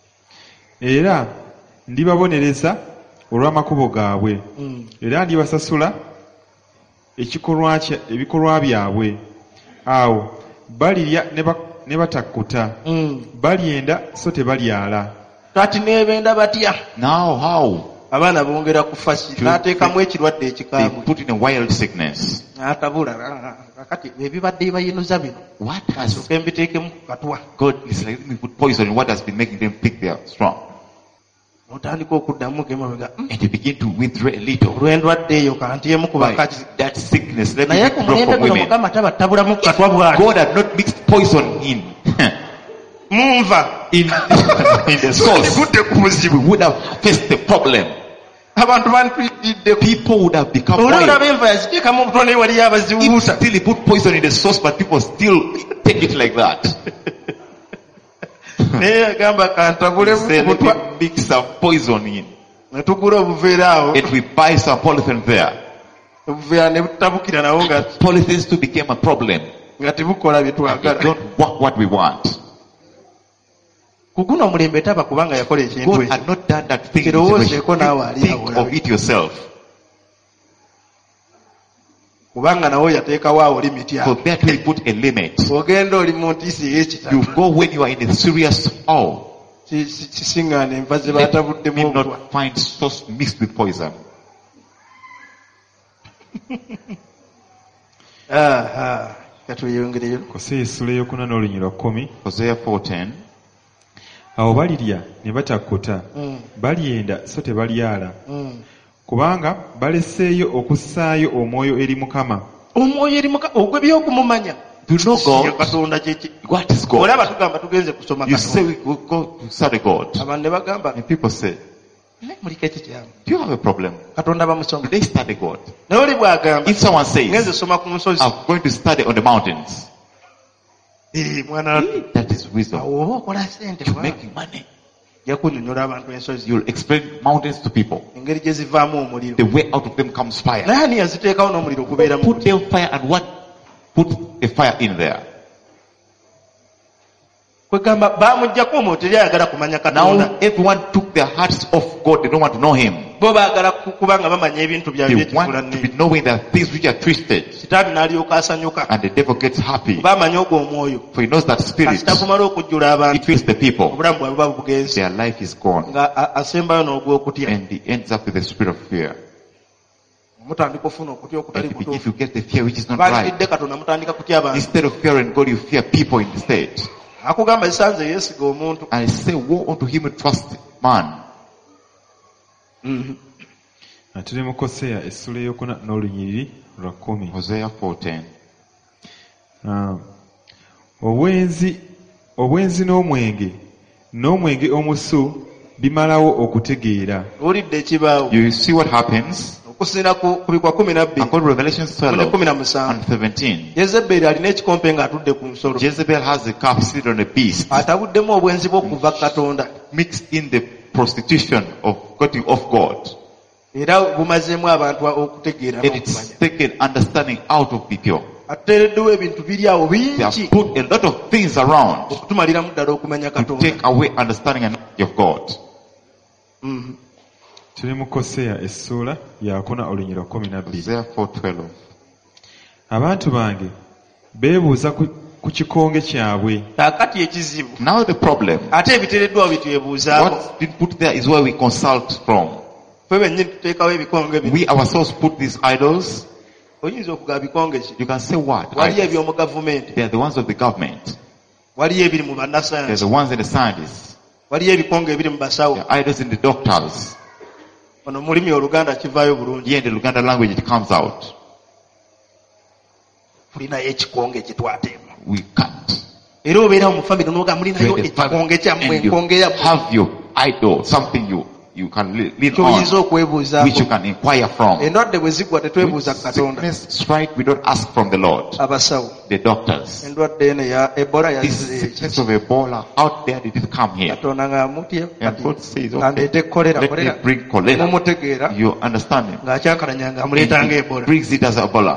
Era ndibabonereza olw'amakubo gaabwe. mhm. Era ndibasasula ekikolwa kya- ebikolwa byabwe. Awo balirya ne ba- ne batakkuta. Mhm. Balyenda so tebalyala. kati neebenda batya Now how? abaana bongera kufa n'ateekamu ekirwadde They ekikaabu put in a wild sickness. n'atabula kati ebibadde bibayinuza bino What has asooka mbiteekemu ku katwa God is like, let me put poison in what has been making them think they are strong. otandika okuddamu gemabega And they begin to withdraw a little. olw'endwadde eyo kantyemu ku By bakazi that sickness, let me naye ku withdraw mulembe from guno women. mukama tabattabulamu ku katwa bwati God had not mixed poison in munva in, in the source. gudde ku buzibu We would have faced the problem. abantu bantwidde People would have become olwo wild. olaba enva yaziteekamu obutono naye waliyo If abaziwuuta still he put poison in the sauce, but people still take it like that. naye yagamba kantabulemu Say, ku let butwa me mix some poison in. ne tugula obuveera awo And we buy some polythene there. obuveera ne butabukira nawo nga Polythenes too became a problem. nga tebukola bye They twagala don't want what we want. ku guno omulembe taba kubanga yakola ekintu God ekyo had not done that thing. Kirowoozeeko naawe ali Think awo of it yourself. kubanga nawo yateekawo awo limiti So awo that we put a limit. ogenda oli mu ntiisi You ey'ekitalo go when you are in a serious awe. kisiŋŋaana enva ze Let me baatabuddemu obutwa not find sauce mixed with poison. aha katweyongereyo Koseya essula ey'okuna n'olunyi lwa kkumi. Hosea four ten. Awo balirya ne batakkuta. Mm, Balyenda so tebalyala. mm. Kubanga baleseeyo okussaayo omwoyo eri Mukama. omwoyo eri muka ogw'ebyokumumanya Do you know Ye God? katonda kyeki What is God? olaba tugamba tugenze kusoma You say katonda we will go to study God. abantu ne bagamba And people say, "Ne, muliko ekikyamu do you have a problem? katonda bamusoma Do they study God? naye oli bw'agamba If someone ngenze says, soma ku nsozi I'm going to study on the mountains, Eh, mwana that is wisdom. awo oba okola sente You're bwa. making money. ja kunyonyola abantu ensozi You'll explain mountains to people. engeri gye zivaamu omuliro The way out of them comes fire. naye ani yaziteekawo n'omuliro okubeera mu Put them fire and what? Put a fire in there. kwegamba bamuggyako omwo teri ayagala kumanya katonda Now everyone took their hearts off God. They don't want to know Him. bo baagala ku- kuba nga bamanya ebintu byabwe They byekifula want to be nne knowing that things which are twisted. kitaabi n'alyoka asanyuka And the devil gets happy. kuba amanyi ogwo omwoyo For he knows that spirit, kasita kumala okujjula it abantu fills the people. obulamu bwabwe buba bugenzi Their life is gone. nga a- asembayo n'ogw'okutya And he ends up with a spirit of fear. mutandika ofuna okutya okutali And if kutuufu you get the fear which is not right, balidde katonda mutandika kutya abantu instead of fearing God, you fear people instead. akugamba esanze yeesiga omuntu And I say, woe unto him who trusts man. Mhm. Na tuli mu Koseya essula ey'okuna n'olunyiriri lwa kkumi. Hosea four ten. Ah. Obwenzi obwenzi n'omwenge n'omwenge omusu bimalawo okutegeera. olidde ekibaawo You see what happens? okusinira ku ku bikwa kumi na bbiri According to Revelation twelve kumi na musanvu and seventeen, Yezeberi alina ekikompe ng'atudde ku nsolo Jezebel has a cup seated on a beast, atabuddemu obwenzi bw'okuva Katonda mixed in the prostitution of getting off God. era bumazeemu abantu okutegeera And it's n'okumanya. taken understanding out of people. atuteereddewo ebintu biri awo They bingi have put a lot of things around okutumaliramu ddala okumanya to Katonda. take away understanding and knowledge of God. Mhm. Tuli mu Koseya essuula yakuna olunyira kumi na bbiri. Therefore twelve. Abantu bange beebuuza ku, ku kikonge kyabwe. kaakati ekizibu Now the problem, ate ebiteereddwawo bitwebuuzaamu what's been put there is where we consult from. ffe bennyini tuteekawo ebikonge bino. We ourselves put these idols. oyinza okugaba bikonge ki You can say what? waliyo Idols. eby'omu gavumenti They are the ones of the government. waliyo ebiri mu They're bannasayansi the ones in the scientists. waliyo ebikonge ebiri mu basawo. They're idols in the doctors. ono mu lulimi oluganda kivaayo bulungi. Here in the Luganda language it comes out. tulinayo ekikonge kitwateemu We cut. era obeera mu famire n'oga mulinayo You're in the ekikonge kyammwe and you enkonge yammwe have your idol, something you, you can le- lean kyoyinza on, okwebuuzaako. which you can inquire from. endwadde bwe zigwa Which tetwebuuza ku Katonda. sickness strike, we don't ask from the Lord, abasawo the doctors. endwadde eno ya ebola This yazire sickness of Ebola out there, did it come here? katonda ng'amutya And God says, kandeete okay, kolera let me kolera bring cholera. mumutegeera You understand him? ng'akyankalanya ng'amuleetanga And ebola he brings it as Ebola.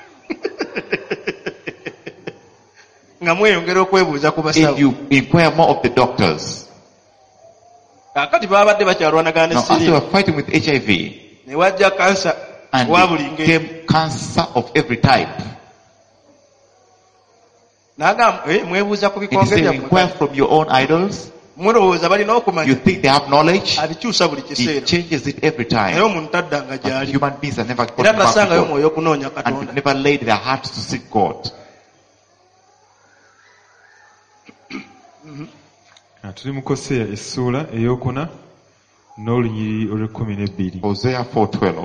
nga mweyongera okwebuuza ku basawo. And you inquire more of the doctors. kaakati babadde bakyalwanagana ne Now, as they siriimu were fighting with H I V, ne wajja kansa and wa buli it ngeri came cancer of every type. n'agamba "Eh, mwebuuza ku And he bikonge said, byammwe inquire from your own idols. mulowooza balina You okumanya think they have knowledge? abikyusa buli He kiseera changes it every naye time. omuntu taddanga But gy'ali human beings have never era gotten back to tasangayo God. mwoyo okunoonya And Katonda. have never laid their hearts to seek God. Ah, tuli mu Koseya essuula eyokuna n'olunyiri olw'ekkumi n'ebbiri. Hosea four twelve.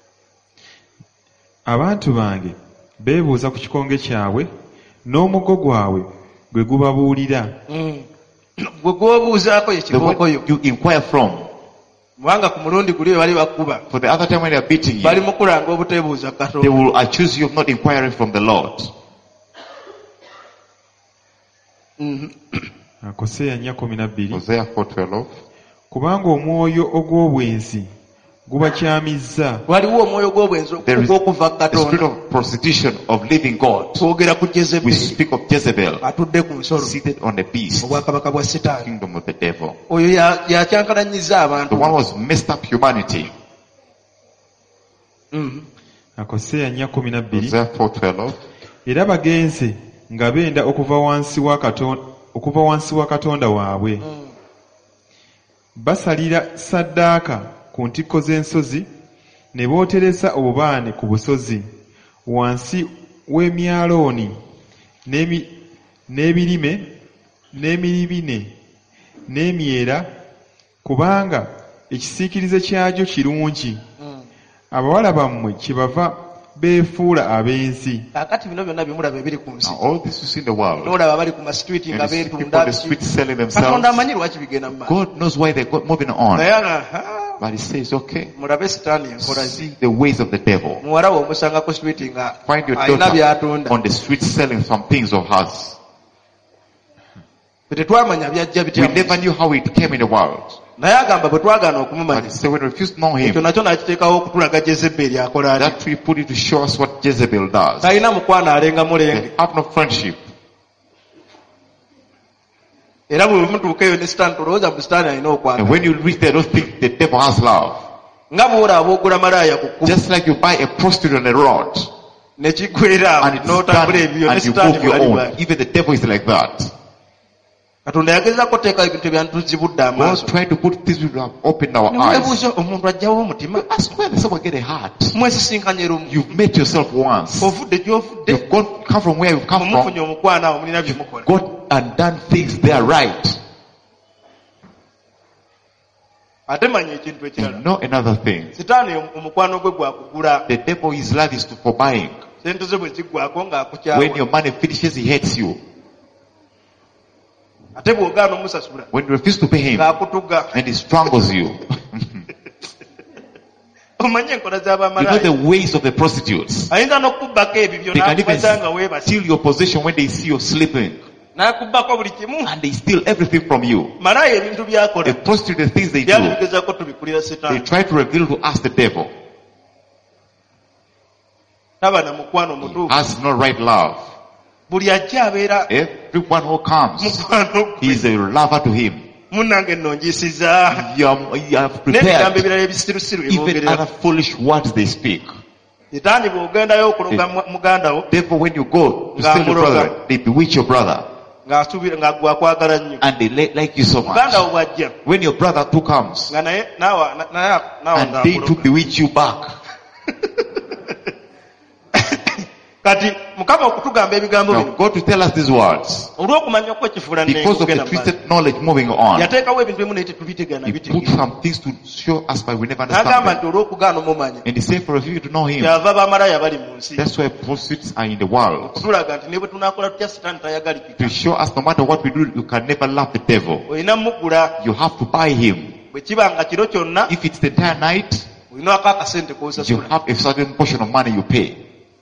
Abantu bange beebuuza ku kikonge kyabwe n'omuggo gwabwe gwe gubabuulira. Mm. gwe gwobuuzaako ye The kibooko one yo you inquire from. kubanga ku mulundi guli we bali bakuba For the other time when they are beating bali you, mu kulanga obuteebuuza they Katonda. will accuse you of not inquiring from the Lord. Mhm. Ah, Koseya nnya kumi na bbiri. Hosea four twelve. Kubanga omwoyo ogw'obwenzi gubakyamizza. waliwo omwoyo gw'obwenzi There is ogw'okuva the spirit Katonda. of prostitution, of living God. twogera ku We Jezeberi speak of Jezebel, atudde ku nsolo seated on the beast, obwakabaka bwa sitaani. kingdom of the devil. oyo ya- yakyankalanyiza abantu. The one was messed up humanity. Mhm. Ah, Koseya nnya kumi na bbiri. Hosea four twelve. Era bagenze nga benda okuva wansi wa Katonda, okuva wansi wa Katonda waabwe. Basalira ssaddaaka ku ntikko z'ensozi ne bootereza obubaane ku busozi wansi w'emyalooni n'emi- n'ebirime n'emiribine n'emyera kubanga ekisiikirize kyagyo kirungi. Mm. Abawala bammwe kyebava beefuula abenzi. kaakati bino byonna bimulaba ebiri ku nsi Now all this you see in the world, n'olaba bali ku masitwiti and nga you see people beetunda on the street selling themselves, Katonda amanyi lwaki bigenda mu maaso. God knows why they're go- moving on. naye nga "Ah, But he says, okay, mulabe sitaani enkola ze see the ways of the devil. muwala we omusanga ku switi nga Find your alina daughter by'atunda. on the street selling some things of hers. Ffe tetwamanya byajja We bitya never knew how it came in the world. naye agamba bwe twagaana But okumumanya he said when we refused to know ekyo him, nakyo nakiteekawo okutulaga Jezeberi akola ati. that we put it to show us what Jezebel does. talina mukwano alenga mulenge They have no friendship. era bwe mutuuka eyo ne sitaani tolowooza mu sitaani alina And okwagala when you reach there, don't think the devil has love. nga bw'olaba ogula malaaya ku kkubo Just like you buy a prostitute on the road, ne kiggwera and awo it's n'otambula done, ebyo ne and you sitaani move your bwali own. bwali. Even the devil is like that. Katonda yagezaako oteeka ebintu ebyantuzibudde God amaaso. tried to put things that have opened our Ne eyes. mwebuuza omuntu ajjawo omutima Ask where did someone get a heart? mwesisinkanye lumu You've met yourself once. ovudde gy'ovudde You've gone, come from where you've come from. mumufunye omukwano awo mulina bye mukola. Got and done things there right. ate manya ekintu ekirala And know another thing. sitaani omukwano gwe gwakugula The devil, his love is to for buying. sente ze bwe ziggwako When ng'akukyawa your money finishes, he hates you. ate bw'ogaana omusasula When you refuse to pay him ng'akutuga and he strangles you, omanye enkola you know z'abamalaya the ways of the prostitutes. ayinza n'okubbako ebibyo They can even n'akubaza nga weebase steal your possession when they see you sleeping, n'akubbako buli kimu and they steal everything from you. malaya ebintu The byakola prostitute, the things they do, byatubigezako tubikulira they setaani try to reveal to us the devil. taba na mukwano mutuufu Has no right love. buli ajja abeera Everyone who comes, mukwano he is a lover to him. munnange nnongiisiza You are, you have n'ebigambo prepared ebirala ebisirusiru even eboogerera other foolish words they speak. setaani bw'ogendayo okuloga mu- muganda wo Therefore, when you go to steal your brother, they bewitch your brother, ng'asuubira ng'agwe akwagala nnyo and they li- like you so muganda wo much. bw'ajja When your brother too comes, nga naye naawe na- naye naawe and they too ng'akuloga bewitch you back. kati mukama okutugamba ebigambo Now, bino God to tell us these words, olw'okumanya okwekifuula because of the twisted knowledge moving on, yateekawo ebintu ebimu naye tetubitegana He put bitegera some things to show us, but we never n'agamba understand nti them. olw'okugaana omumanya And He said for a few to know Him. kyava bamalaya bali mu nsi That's why prostitutes are in the world. okutulaga nti ne bwe tunaakola tutya sitaani tayagalipika To show us no matter what we do, you can never love the devil. olina mugula You have to buy him. bwe kiba nga kiro kyonna If it's the entire night, olinako akasente you k'osasula have a certain portion of money you pay.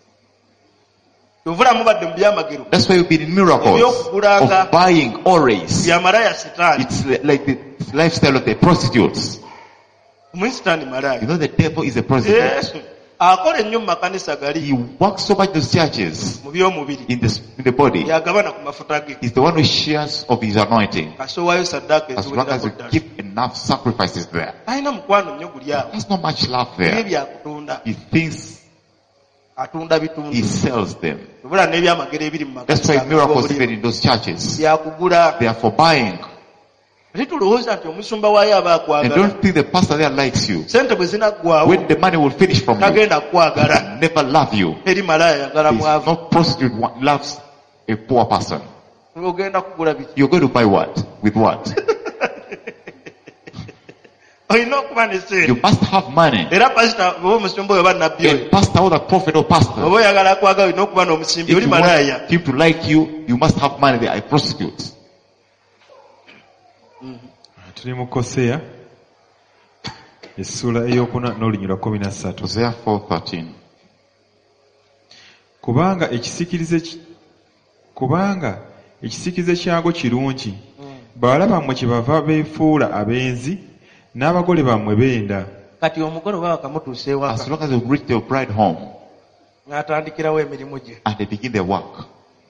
ovula mubadde mu byamagero That's why you've been in miracles of buying always. byamalaya sitaani It's like the lifestyle of the prostitutes. omunsitaani You malaya know the devil is a prostitute. Eh, akola ennyo mu makanisa gali He works so much in those churches, mu by'omubiri in the, in the body. yagabana ku mafuta ge He's the one who shares of his anointing. kasowaayo saddaaka As long as eziwererako you ddala give enough sacrifices there. talina mukwano nnyo guli awo There's not much love bye there. byakutunda He thinks atunda he bitundu sells them. obula n'ebyamagero ebiri mu That's why makanisa miracles even in those churches, byakugula they are for buying. ate tulowooza nti omusumba waayo aba And akwagala don't think the pastor there likes you. sente bwe zinaggwawo When the money will finish from you, tagenda kukwagala he'll never love you. eri malaya yagala There's mwavu no prostitute wa- loves a poor person. ogenda kugula biki You're going to buy what? With what? olina okuba ne You sente must have money. era pasita oba omusumba oyo oba nabbi oyo And pastor or the prophet or pastor, oba oyagala akwagala olina okuba n'omusimbi if oli you malaya want him to like you, you must have money. They are prostitutes. tuli mu koseya essula eyokuna n'olunyira kumi na ssatu Hosea four thirteen. kubanga ekisikirize ki- kubanga ekisikirize kyago kirungi bawala bammwe kyebava beefuula abenzi n'abagole bammwe benda kati omugole oba bakamutuusa As ewaka long as you reach their bride home n'atandikirawo emirimu gye and they begin their work.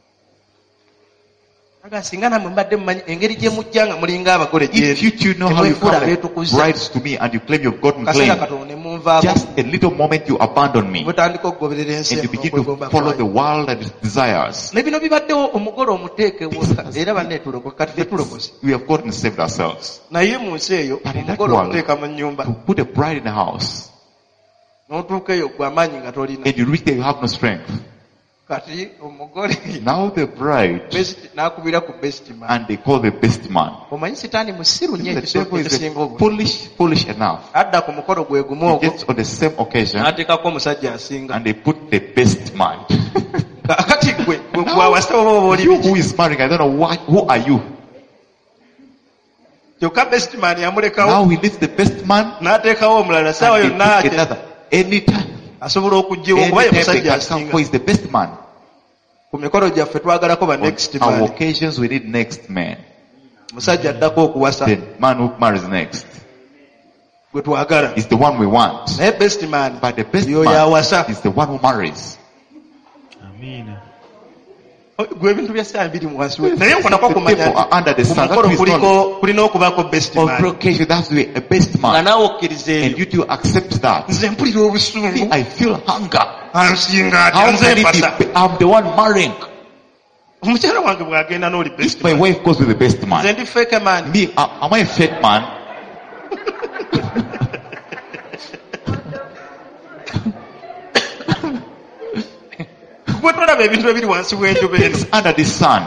aga singa nammwe mbadde mumanyi engeri gye mujja nga mulinga abagole If you two know how you temwefuula come abeetukuza brides to me and you claim you've gotten kaseera claim, katono ne munvaako just a little moment you abandon me mutandika okugoberera ensi and you begin to n'okwegomba follow the kwayo. world and its desires. ne bino bibaddewo omugole omuteekewo era banne tulokoze kati tetulokoze We have gotten saved ourselves. naye mu nsi eyo But in that omugole world, omuteeka mu nnyumba to put a bride in the house n'otuuka eyo gwe amaanyi nga tolina and you reach there you have no strength. kati omugole Now the bride, best- n'akubira ku best man and they call the best man. omanyi sitaani musiru nnyo The ekisooka devil is ekisinga a obwo foolish, foolish enough. adda ku mukolo gwe gumu He ogwo gets on the same occasion n'ateekako omusajja asinga and they put the best man. kati gwe gwe gwawasa oba oba oli You biki who is marrying, I don't know what, who are you? kyokka best man yamulekawo Now he leaves the best man n'ateekawo omulala saawa and yonna they put another. Anytime, asobola okuggyibwa okuba ye anytime they musajja can come asinga for is the best man. ku mikolo gyaffe twagalako ba On next our man occasions we need next man. musajja addako okuwasa The man who marries next gwe twagala is the one we want. naye best man But the best yoyo man awasa is the one who marries. amiina gwe ebintu bya saa biri mu wansi we naye nkonako The kumanya people are under the nti ku sun. That mukolo is kuliko knowledge. kulina okubaako best On man occasion there has to be a best nga man. naawe okkiriza And ebyo you two accept that. nze mpulira obusungu I feel hunger. ansinga atya How nze can it mpasa be? I'm the one marrying. omukyala wange bw'agenda n'oli best If my man wife goes with the best nze man, ndi feke man me, uh, am I a fake man? gwe tolaba ebintu ebiri wansi w'enjuba eno Things under the sun.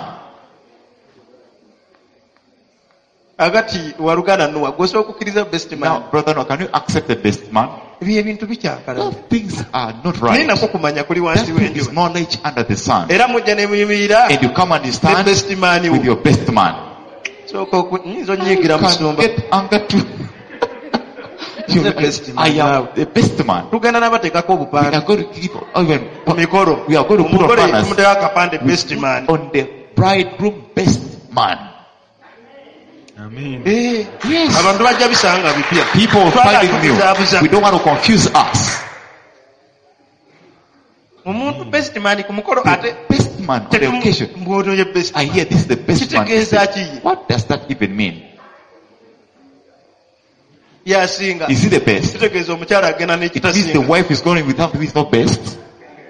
agati waluganda nuwa gwosobola okukkiriza best man Now, brother, no, can you accept the best man? ebyo ebintu bikyakala No, things are not naye right. nako kumanya kuli That wansi thing is w'enjuba knowledge under the sun. era mujja ne muyimirira And you come and you ne stand best man with wo your best man. sooka oku- nyinza onyiigira I can musumba get anger to. You The best man I am now. the best man. tugenda n'abateekako We obupande are going to give even ku mikolo we are going to put on omugole banners tumuteeko akapande best man on the bridegroom best man. Amen. Eh, Yes. abantu bajja bisanga bipya People will Twagala find it new. kubuzaabuza. We don't want to confuse us. omuntu best man ku mukolo ate The best man on the occasion. mbwono ye best I hear this is the best man. Kitegeeza ki? What does that even mean? yasinga Is he the best? kitegeeza omukyala agenda It means the n'ekitasinga wife is going with something is not best.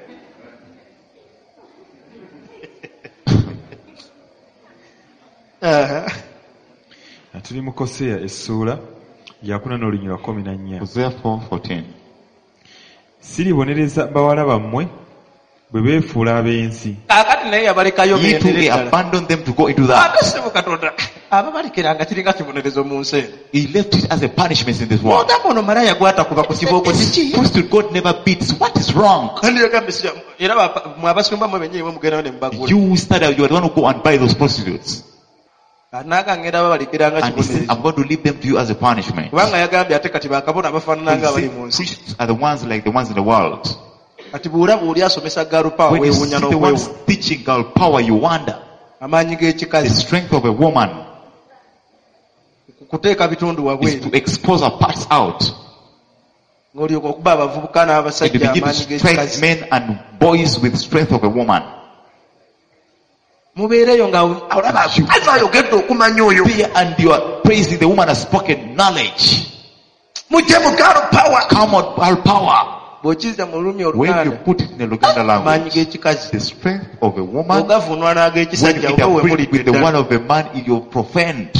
Aha. Tuli mu Koseya essuula yakuna n'olunyira kkumi na nnya. Hosea four fourteen. Siribonereza bawala bammwe bwe beefuula ab'ensi. kaakati naye yabalekayo Ye too bendere may ddala. abandon them to go into that. ate ssebo katonda ababalekera kiringa kibonerezo mu nsi eno He left it as a punishment in this world. ogamba ono malaya gwatakuba ku kibooko kiki Prostitute God never beats. What is wrong? kandi yagambye sija era bapa- mwe abasumba mwe benyewe mugendayo ne mubagula You study, you are the one who go and buy those prostitutes. naga ngenda babalekera nga And he said, kibonerezo I'm going to leave them to you as a punishment. kubanga yagambye ate kati bakabona abafaanana nga He abali said, mu nsi priests are the ones like the ones in the world. kati buula buuli asomesa galupawa When you see weewuunya the ones n'okwewuunya teaching girl power, you wonder amaanyi the g'ekikazi strength of a woman kuteeka bitundu is wabweru to expose her parts out. ng'olyoka okuba abavubuka And to n'abasajja begin to amaanyi strength g'ekikazi men and boys with strength of a woman. mubeereyo nga olaba aza ayogedde okumanya oyo There and you are praising the woman has spoken knowledge. mujje mu galupawa Come on, her power. bw'okiza mu lulumi When you oluganda put it in the Luganda amaanyi language, g'ekikazi the strength of a woman, ogavunwa when n'ag'ekisajja it oba we agrees mulidde with the one ddala of a man, you're profaned.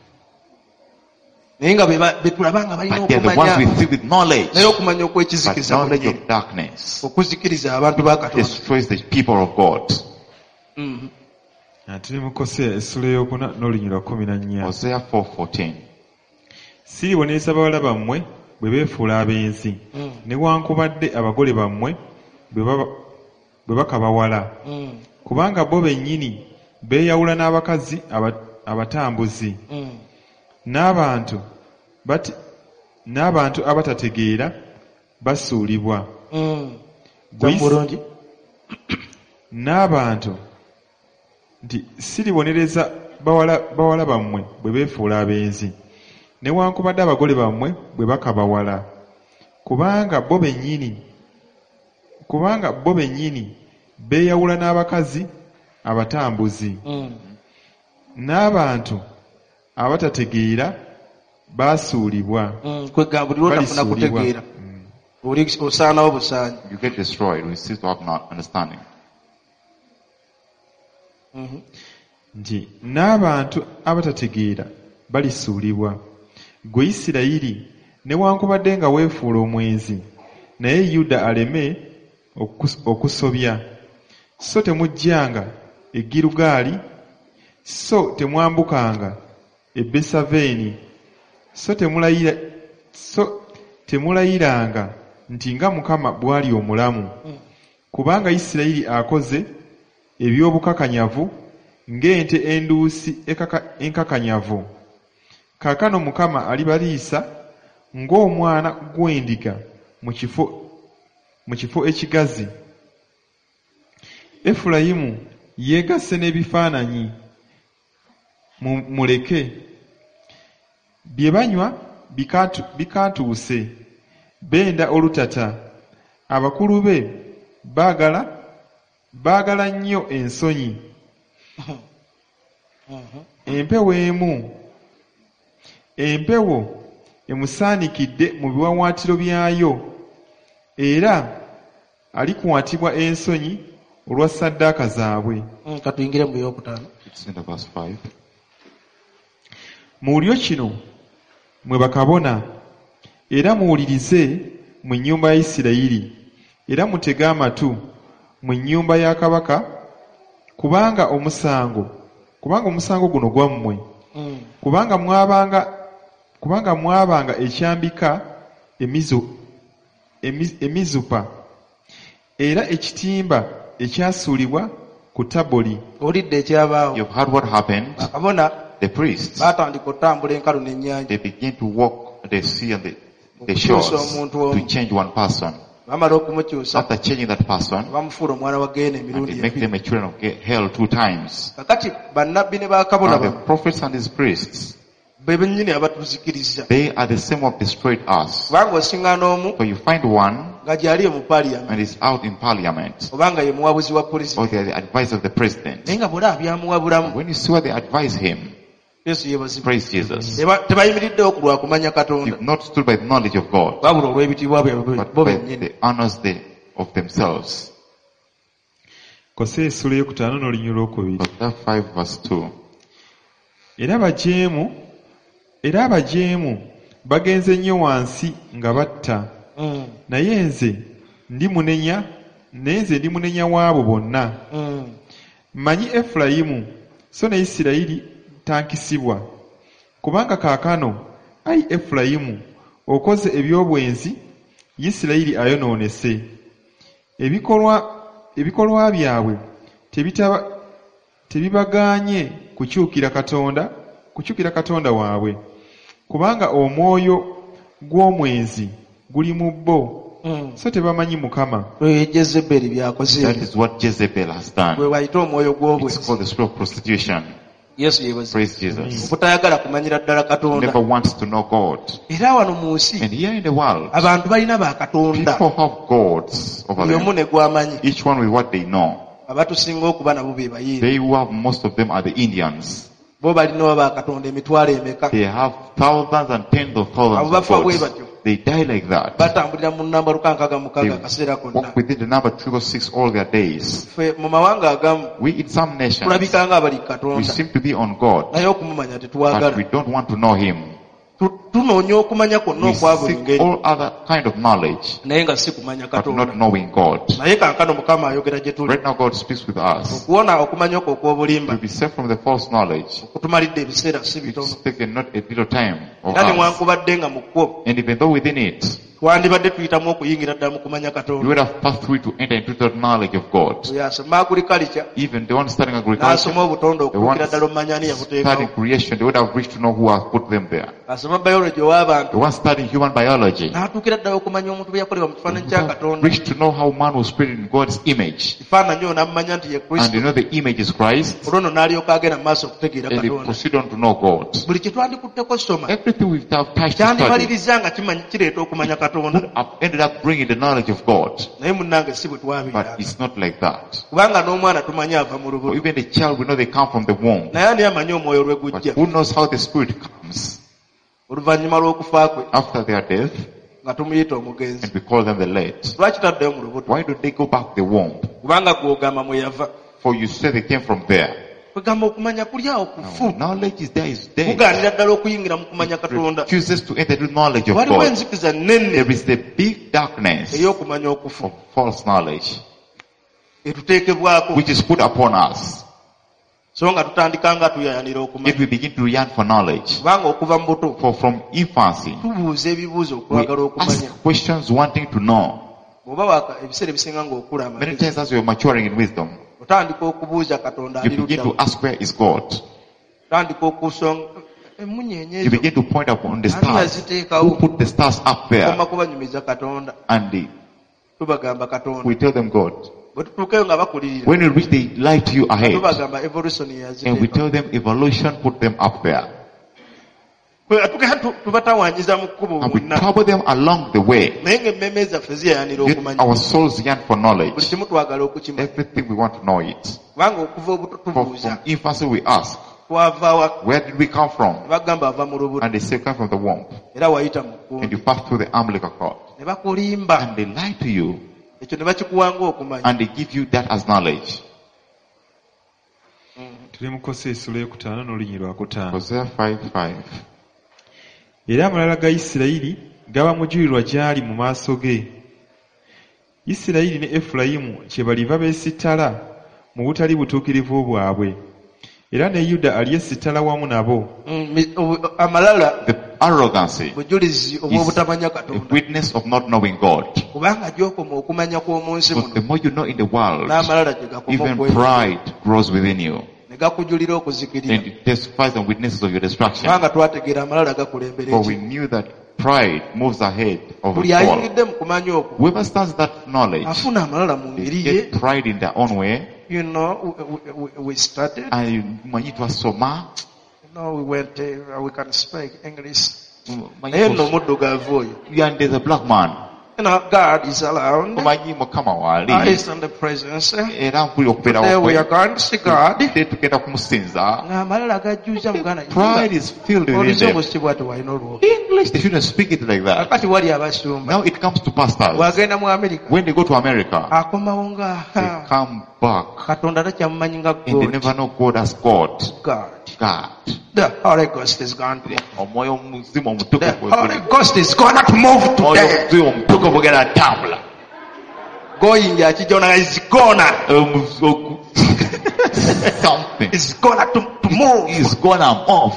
naye nga be ba- be tulaba nga balina But they're the ones okumanya with filled with knowledge. naye okumanya But okwekizikiza knowledge bunye of darkness okuzikiriza abantu ba katonda destroys the people of God. Mhm. Tuli mu Koseya essuula ey'okuna n'olunyira kkumi na nnya. Hosea four fourteen. Siribonereza bawala bammwe bwe beefuula ab'ensi, Mm. newankubadde abagole bammwe bwe baba- bwe bakabawala. Mm. Kubanga bo bennyini beeyawula n'abakazi aba- abatambuzi, Mm. n'abantu bati- n'abantu abatategeera basuulibwa. Mm. Gwe isi- bulungi n'abantu nti siribonereza bawala, bawala bammwe bwe beefuula ab'ensi, newankubadde abagole bammwe bwe bakabawala, kubanga bo bennyini kubanga bo bennyini beeyawula n'abakazi abatambuzi, Mm. n'abantu abatategeera baasuulibwa. Mm. kwega buli lwotafuna Balisuulibwa. kutegeera oli osaanawo busaanyi You get destroyed. We cease to have not understanding. Mhm. Nti n'abantu abatategeera balisuulibwa. Ggwe Isirayiri, newankubadde nga weefuula omwenzi, naye Yuda aleme okus- okusobya. So temujjanga e Girugaali, so temwambukanga e Besaveeni, so temulayira so temulayiranga nti nga Mukama bw'ali omulamu. Kubanga Isirayiri akoze eby'obukakanyavu ng'ente enduusi ekaka- enkakanyavu. Kaakano Mukama alibaliisa ng'omwana gw'endiga mu kifo mu kifo ekigazi. Efulayimu yeegasse n'ebifaananyi, mu- muleke. Bye banywa bikaatu- bikaatuuse, benda olutata. Abakulu be baagala baagala nnyo ensonyi. Empewo emu empewo emusaanikidde mu biwawaatiro byayo, era alikwatibwa ensonyi olwa ssaddaaka zaabwe. Mm. katuyingire mu byokutaano It's in the verse five. Muwulire kino mwe bakabona, era muwulirize mu nnyumba ya Isirayiri, era mutege amatu mu nnyumba ya kabaka, kubanga omusango kubanga omusango guno gwammwe. Mm. Kubanga mwabanga kubanga mwabanga ekyambika emizu emi- emizupa, era ekitimba ekyasuulibwa ku Taboli. olidde ekyabaawo You've heard what happened. bakabona the priests, baatandika otambula enkalu n'ennyanja they begin to walk the sea and the, the okukyusa shores omuntu to omu. change one person. Bamala okumukyusa After changing that person, bamufuula omwana wa geena and emirundi they make ebiri. them a children of ge- hell two times. Kakati bannabbi ne bakabona Now the bano prophets and his priests, be bennyini abatuzikiriza. they are the same who have destroyed us. Kubanga osiŋŋaana omu So you find one nga gy'ali mu paaliyamenti and is out in parliament, obanga ye muwabuzi wa or pulezidenti, they are the advice of the president. naye nga bw'olaba byamuwabulamu. When you see what they advise him, Yesu yeebazibwa. praise Jesus. Teba- tebayimiriddewo ku lwa kumanya Katonda, You've not stood by the knowledge of God, wabula olw'ebitiibwa byabwe but bo by bennyini. the honors they, of themselves. Koseya essula ey'okutaano n'olunyira okubiri. Hosea five verse two. Era abajeemu era abajeemu bagenze nnyo wansi nga batta, Mm, naye nze ndimunenya naye nze ndimunenya w'abo bonna. mm. Mmanyi Efulayimu so ne Isirayiri tankisibwa. Kubanga kaakano, ayi Efulayimu, okoze eby'obwenzi, Isirayiri ayonoonese. Ebikolwa ebikolwa byabwe tebitaba tebibagaanye kukyukira Katonda kukyukira Katonda waabwe. Kubanga omwoyo gw'omwenzi guli mu bo, Mm. so tebamanyi Mukama. Oyo Jezeberi byakoze That ebyo. is what Jezebel has done. Bwe bayita omwoyo It's gw'obwenzi. called the spirit of prostitution. Yesu yeebazibwa. Praise Jesus. Obutayagala kumanyira ddala Katonda. Never wants to know God. Era wano mu nsi And here in the world, abantu balina bakatonda people have gods over buli omu them, ne gwamanyi. each one with what they know. Abatusinga okuba nabo be bayimbi. They who have most of them are the Indians. Bo balinawo bakatonda emitwalo emeka. They have thousands and tens of Abo thousands of bafa bwe gods. batyo. They die like that. Batambulira mu nnamba lukankaaga They mukaaga akaseera konna. walk within the number triple six all their days. Ffe mu mawanga agamu We in some nations, tulabika nga abali we Katonda, seem to be on God, naye okumumanya but tetwagala. we don't want to know Him. Tu- tunoonya okumanya kwonna We okwa buli seek ngeri, all other kind of knowledge, naye nga si kumanya but Katonda. not knowing God. Naye kankano Mukama ayogera gye tuli. Right now God speaks with us. Okuwona okumanya okwo okw'obulimba To be saved from the false knowledge. kutumalidde ebiseera si It's bitono. taken not a little time of Era us. newankubadde nga mu kwo And even though within it, twandibadde tuyitamu okuyingira ddala mu kumanya you Katonda. would have passed through to enter into the knowledge of God. Oyo asoma agriculture Even the one studying agriculture, n'asoma obutonde the one okutuukira ddala omumanya ani studying yabuteekawo. creation, they would have reached to know who has put them there. Asoma biology ow'abantu The one studying human biology, n'atuukira ddala okumanya omuntu bwe yakolebwa mu kifaananyi kya Katonda. reached to know how man was created in God's image. Kifaananyi ono n'amumanya nti ye And Kristo. you know the image is Christ, Olwo nno n'alyoka agenda mu maaso okutegeera and they Katonda. proceed on to know God. Buli kye twandikutteko soma Everything we've touched to study kyandimaliriza nga kimanyi kireeta okumanya Katonda. have ended up bringing the knowledge of God. Naye munnange si bwe But twabeera. it's not like that. Kubanga n'omwana tumanyi ava mu For lubuto. even the child, we know they come from the womb. Naye ani amanyi omwoyo lwe But gujja. who knows how the spirit comes Oluvannyuma lw'okufa kwe after their death, nga tumuyita omugenzi. and we call them the late? Lwaki taddayo mu lubuto? Why don't they go back to the womb? Kubanga gw'ogamba mwe yava. For you say they came from there. Kwegamba okumanya kuli awo kufu. Now, knowledge is there, is there. Kugaanira ddala okuyingira mu kumanya Katonda. Refuses to enter the knowledge of Waliwo God. enzikiza nnene There is the big darkness ey'okumanya okufu of false knowledge, etuteekebwako, which is put upon us. so nga tutandika nga tuyayanira If okumanya. we begin to yearn for knowledge, Kubanga okuva mu buto for from infancy, tubuuza ebibuuzo we okwagala okumanya. ask questions wanting to know. Bw'oba waka ebiseera ebisinga ng'okula Many amagezi, times as we are maturing in wisdom, otandika okubuuza Katonda you ali begin to ludda. ask where is God. Otandika okusonga emunyenye You ezo begin to point upon the ani stars. yaziteekawo. Who put the stars up there? Okoma kubanyumiza Katonda, And they, tubagamba Katonda. we tell them God. Bwe tutuukeyo nga bakulirira, When we reach, they lie to you ahead. tubagamba evolution And we yaziteeka. tell them evolution put them up there. Kwe tukera tu- tubatawaanyiza mu kkubo And we bonna. trouble them along the way. Naye ng'emmeme zaffe ziyayanira Yet okumanya. our souls yearn for Buli knowledge. kimu twagala okukimanya. Everything we want to know it. Kubanga okuva obuto For tubuuza, from infancy we ask, twava wa where did we come from? ne bagamba ava mu lubuto, And they say come from the womb. era wayita mu And kkundi. you pass through the umbilical cord. Ne bakulimba. And they lie to you. Ekyo ne bakikuwanga okumanya. And they give you that as knowledge. Tuli mu Koseya essula ey'okutaano n'olunyi lwakutaano. Hosea five five. Era amalala ga Isirayiri gaba mujulirwa gy'ali mu maaso ge. Isirayiri ne Efulayimu kye baliva beesittala mu butali butuukirivu bwabwe. Era ne Yuda alyesittala wamu nabo. Mm, mi- obu- amalala The arrogancy bujulizi obw'obutamanya is a Katonda. witness of not knowing God. Kubanga gy'okoma okumanya kw'omu nsi Because the muno, more you know in the world, n'amalala gye gakoma even okwewala. pride grows within you. Ne negakujulira okuzikirira and it testifies and witnesses of your destruction. kubanga twategeera amalala gakulembera For we eki knew that pride moves ahead of buli a fall. ayingidde mu kumanya okwo Whoever stands that knowledge, afuna amalala mu they ngeri ye. get pride in their own way. You know, we, we, we started, And manyi twasoma, you know, we went, uh, we can speak English. manyi Naye nno twasoma. omuddugavu oyo. And there's a black man. You know, God is around. Manyi mukama wali. God is in the presence. Era mpulira okubeera There we wakwe. are going to see God. Te tugenda kumusinza. Ng'amalala gajjuza muganda. Pride is filled within Olize them. obusibu ati walina olwo. English, they shouldn't speak it like that. Kakati wali abasumba. Now it comes to pastors. Bw'agenda mu America. When they go to America, Akomawo nga they come back Katonda takyamumanyi nga and they God. never know God as God. God. God. The Holy Ghost is gone to Omwoyo omuzimu The omutukuvu. Holy Ghost is gonna to move Omwoyo today. omuzimu omutukuvu ogenda atambula. Going yakijona is gonna. Omu- Something. Is gonna to, to move. He's gonna move.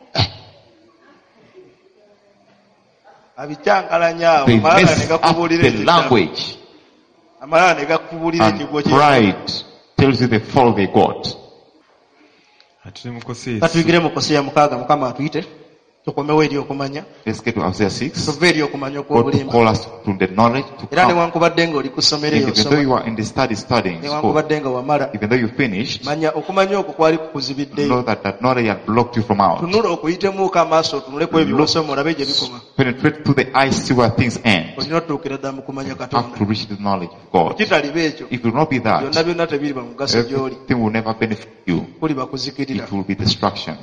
Abicyankalanya awo They amalala mess ne up gakubuulira the ekitabo. language. Amalala ne gakubuulira And ekigwo kye. pride tells you the fall they got. Atule mu Koseya Katuyigire mu Koseya mukaaga Mukama atuyite. Tukomewo eri okumanya. Let's get to Hosea six. Tuve eri okumanya God to okw'obulimba. call us to the knowledge to Era come. newankubadde ng'oli ku ssomero eyo Even though osoma. you are in the study studying school, Newankubadde nga wamala. even though you finished, Manya okumanya okwo kwali kukuzibiddeyo. know that that knowledge had blocked you from out. Tunula okuyitemuuko amaaso otunule ku ebyo osoma olabe gye bikoma. Penetrate through the eyes, see where things end. Olina otuukira ddala mu kumanya Have Katonda. to reach the knowledge of God. Kitaliba ekyo. If it will not be Byonna that, byonna tebiriba mugaso gy'oli. everything will never benefit you. Kuliba kuzikirira. It will be destruction.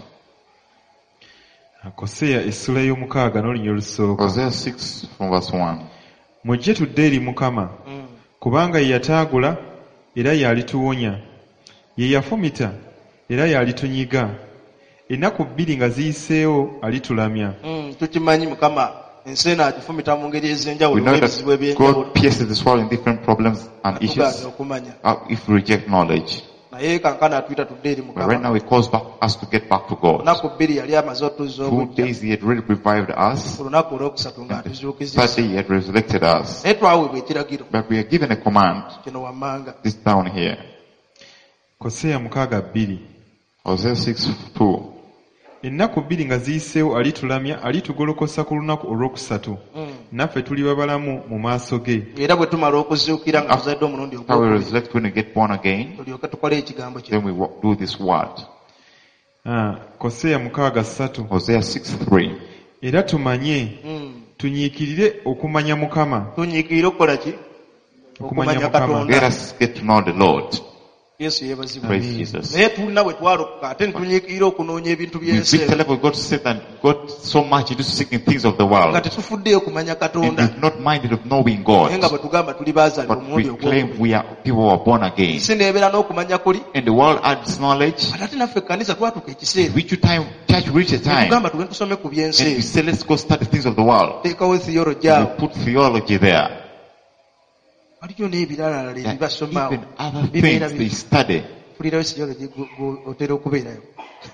Koseya essula y'omukaaga n'olunya olusooka. Hosea six from verse one. Mujje tudde eri Mukama, Mm. kubanga ye yataagula era y'alituwonya. Ye yafumita era y'alitunyiga. Ennaku bbiri nga ziyiseewo alitulamya. Mm, tukimanyi Mukama ensi eno agifumita mu ngeri ez'enjawulo We know n'ebizibu that eby'enjawulo. God pierces this world in different problems and Tugaanye issues okumanya. uh, if we reject knowledge. Naye kankana atuyita tudde eri But right Mukama. now He calls back us to get back to God. Lunaku bbiri yali amaze otuzza Two obujja. days He had already revived us. Ku lunaku olwokusatu Third ng'atuzuukizisa. day He had resurrected us. Naye twaweebwa ekiragiro But we are given a command. kino wammanga. This down here. Koseya mukaaga bbiri. Hosea six two. Ennaku bbiri nga ziyiseewo alitulamya, alitugolokosa ku lunaku olwokusatu. Mm. Naffe tuliba balamu mu maaso ge. Era bwe tumala okuzuukira nga tuzadde omulundi After we ogwokubiri, resurrect, when we get born again, tulyoke tukole ekigambo kye. then we wa- do this word. Ah, Koseya mukaaga ssatu. Hosea six three. Era tumanye, Mm. tunyiikirire okumanya Mukama. tunyiikirire okukola ki? Okumanya Okumanya Mukama. Katonda. Let us get to know the Lord. Yesu yeebazibwe. Praise Jesus. Naye tulina bwe twalokoka ate ne tunyiikirira okunoonya ebintu We by'ensi reach the eno, level God said that got so much into seeking things of the nga world. tetufuddeyo kumanya And Katonda, we've not minded of knowing naye nga God. bwe tugamba tuli baazalibwa But we omulundi ogwokubiri. claim we are people who are born again. Si neebeera n'okumanya kuli, And the world adds knowledge. ate ate naffe ekkanisa twatuuka ekiseera Reach your time, church reach a ne time. tugamba tugende tusome ku by'ensi And we eno. say, let's go study things of the world. Teekawo theology And awo. we put theology there. Waliyo n'ebirala That ebibasomaawo. even other Bibeera things they biri. study. Mpulirayo theology gu- gu- otera okubeerayo.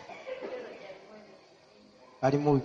Alimu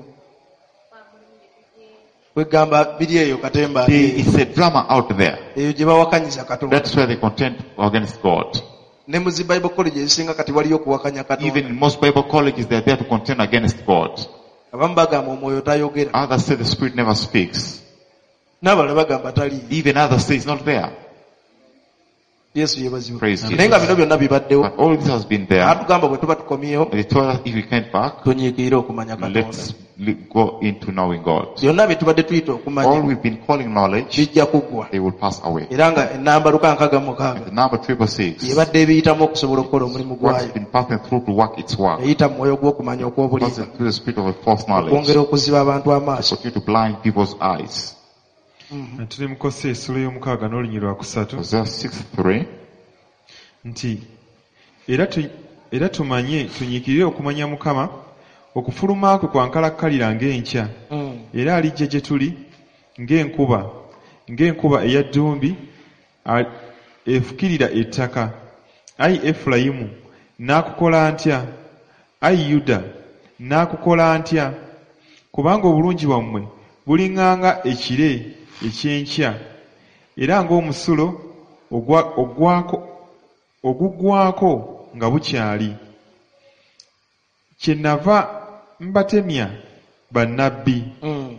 kwegamba biri eyo katemba There ate. is a drama out there. Eyo gye bawakanyiza Katonda. That's where they contend against God. Ne mu zi Bible college ezisinga kati waliyo okuwakanya Even Katonda. in most Bible colleges, they're there to contend against God. Abamu bagamba omwoyo tayogera. Others say the Spirit never speaks. N'abalala bagamba taliiyo. Even others say it's not there. Yesu yeebazibwe. Praise Naye nga Jesus. bino byonna bibaddewo. But all this has been there. Atugamba bwe tuba tukomyewo, They told us if we came back, tunyiikirire okumanya Katonda. let's li- go into knowing God. Byonna bye tubadde tuyita All okumanya we've been calling knowledge, bijja kuggwa. they will pass away. Era nga ennambaluka nkaaga mu mukaaga The number triple six, yebadde ebiyitamu okusobola okukola omulimu what's gwayo. been passing through to work its work, Eyita mu mwoyo gw'okumanya okw'obulimba. passing through the spirit of a false knowledge, Okwongera okuziba abantu amaaso. for you to blind people's eyes. Tuli mu Koseya essula y'omukaaga n'olunya lwa kusatu. Hosea six three. Nti era tu, era tumanye tunyiikirire okumanya Mukama, okufuluma kwe kwankalakkalira ng'enkya, Mm. era alijja gye tuli ng'enkuba ng'enkuba eya ddumbi a- efukirira ettaka. Ayi Efulayimu, naakukola ntya? Ayi Yuda, naakukola ntya? Kubanga obulungi bwammwe buliŋŋanga ekire eky'enkya, era ng'omusulo ogwa- ogwako oguggwako nga bukyali. kyenava mbatemya bannabbi Mm.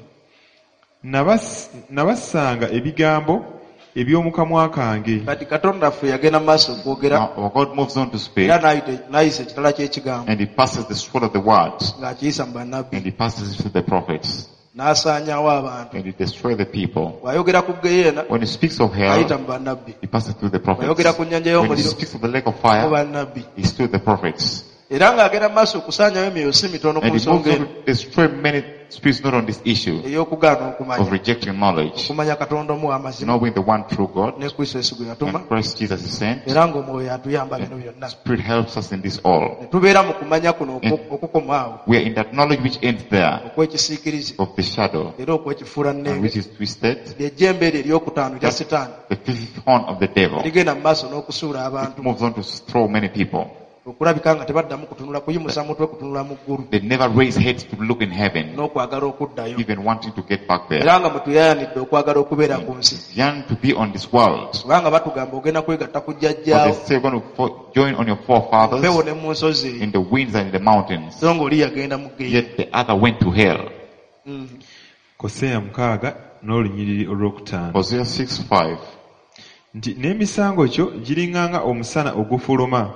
Nabas- nabasanga ebigambo eby'omu kamwa kange kati katonda ffe yagenda mu maaso okwogera Now our God moves on to speak, era n'ayita- n'ayisa ekitala ky'ekigambo and He passes the sword of the word, ng'akiyisa mu bannabbi and He passes it to the prophets, n'asaanyawo abantu. and He destroys the people. bw'ayogera ku geyeena When He speaks of ayita hell, mu bannabbi, He passes through the prophets. bw'ayogera ku nnyanja When He y'omuliro speaks of the lake of mu fire, bannabbi, He's through the prophets. era ng'agenda mu maaso okusaanyawo emyoyo si mitono ku And He moves nsonga on eno to destroy many spirits, not on this issue ey'okugaana of okumanya rejecting knowledge, okumanya katonda omu amazima knowing the one true God, ne kristo yesu gwe yatuma, and Christ Jesus is sent. era ng'omwoyo atuyamba bino byonna. Spirit helps us in this all. ne tubeera mu kumanya kuno oku- okukoma awo We are in that knowledge which ends there, okw'ekisiikirize of the shadow, era okwekifuula and nnenge which is twisted, ly'ejjembe eryo eryokutaano lya sitaani the fifth horn of the devil. ligenda mu maaso n'okusuula It abantu moves on to throw many people. okulabika nga tebaddamu kutunula kuyimusa mutwe kutunula mu ggulu They never raise heads to look in heaven, n'okwagala okuddayo, even wanting to get back there. era nga mutuyayanidde okwagala okubeera ku nsi, Yearn to be on this world. kubanga batugamba ogenda kwegatta ku But they jjajjaawo say you're going to fo- join on your forefathers mpewo ne mu nsozi eyo, in the winds and in the mountains. so ng'oli yagenda mu geyi. Yet the other went to hell. Mm. Koseya mukaaga n'olunyiriri olwokutaano Hosea six five. nti n'emisango kyo giringanga omusana ogufuluma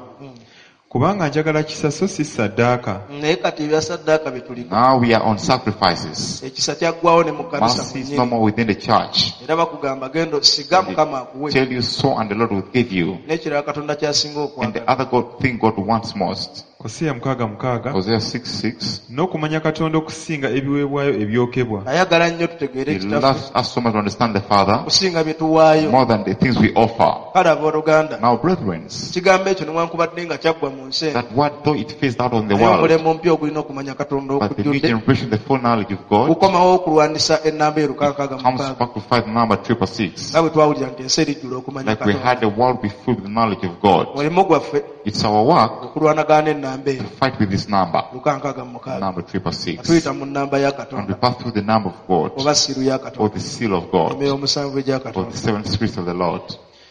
kubanga njagala kisa so si ssaddaaka naye kati ebya ssaddaaka bye tuliko, Now we are on sacrifices. ekisa kyaggwawo ne mu kanisa Mercy is no mwennyini, more within the church. era bakugamba genda siga mukama akuwe, Tell you so, and the Lord will give you. n'ekirala katonda kyasinga And the okwagala. other God thing God wants most. Koseya mukaaga mukaaga Hosea six six. n'okumanya katonda okusinga ebiweebwayo ebyokebwa ayagala nnyo tutegeere He ekitaffe loves us so much to understand the Father okusinga bye tuwaayo. more than the things we offer. kale abooluganda, Now, brethren, ekigambo ekyo newankubadde nga kyaggwa mu nsi eno, that word, though it phased out on the naye world, omulembo mpya ogulina okumanya katonda but the new okujjudde generation, the full knowledge of God, gukomawo okulwanisa ennamba erukankaaga mu comes mukaaga, back to fight the number triple six. nga bwe twawulira nti ensi erijjula okumanya Like we katonda. had the world be filled with the knowledge of God. Mulimu gwaffe It's our work okulwanagana ennamba to eyo fight with this number, lukankaaga mu mukaaga, number triple six. atuyita mu nnamba ya And we katonda pass through the number of God, oba siru ya or katonda, the seal of God, emyoyo omusanvu egya or katonda. the seven spirits of the Lord.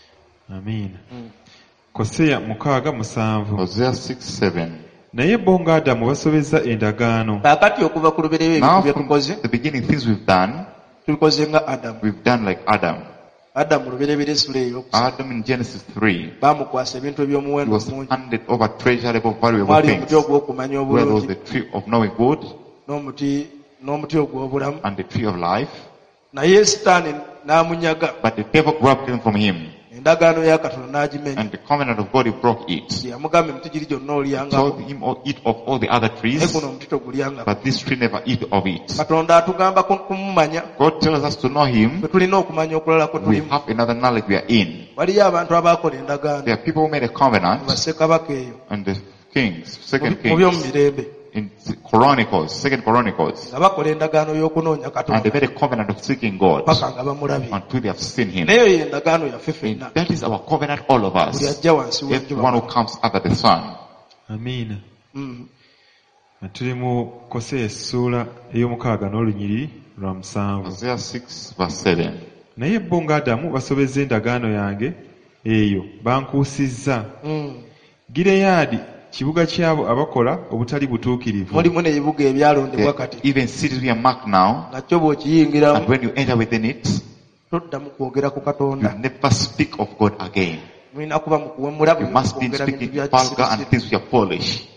amiina Koseya mukaaga musanvu Hosea six seven. naye bo nga Adamu basobezza endagaano kaakati okuva ku lubereberye Now ebintu bye from tukoze the beginning, things we've done, tubikoze nga adamu. we've done like Adam. adamu lubereberye essula eyokusatu Adam in Genesis three, baamukwasa ebintu he eby'omuwendo was mungi, handed over treasurable, valuable mwali things. omuti ogw'okumanya Where was obulungi the tree of knowing good n'omuti n'omuti ogw'obulamu, and the tree of life? naye sitaani n'amunyaga, But the devil grabbed them from him, endagaano ya katonda n'agimenya. and the covenant of God, he broke it. Yamugamba emiti giri gyonna He olyangako, told him, oh, eat of all the other naye trees, guno omuti togulyangako. but this tree never eat of it. Katonda atugamba ku- kumumanya, God tells us to know him. bwe tulina okumanya okulala kwe We tulimu. have another knowledge we are in. Waliyo abantu abaakola endagaano There are people who made a mu covenant, bassekabaka eyo and the kings, mu second bi- mu by'omu kings, mirembe, in Chronicles, second Chronicles, nga bakola endagaano y'okunoonya and they katonda made a covenant of seeking God paka nga bamulabye. until they have seen him. Naye yo endagaano yaffe And ffenna, that is our covenant, all of buli us. ajja wansi Everyone who w'enjuba. comes under the sun. amiina Mm. tuli mu Koseya essuula ey'omukaaga n'olunyiriri lwa musanvu Hosea six verse seven. naye bo nga Adamu basobezza endagaano yange eyo bankuusizza Mm. Gireyaadi kibuga kyabo abakola obutali butuukirivu mulimu n'ebibuga ebyalondebwa There are kati, even cities we are marked now, nga kyo bw'okiyingiramu and when you enter within it, toddamu kwogera ku you katonda. never speak of God again. Mulina kuba mu kuwemula You buli must be kwogera bintu speaking bya vulgar and kisirisiri. things which are foolish.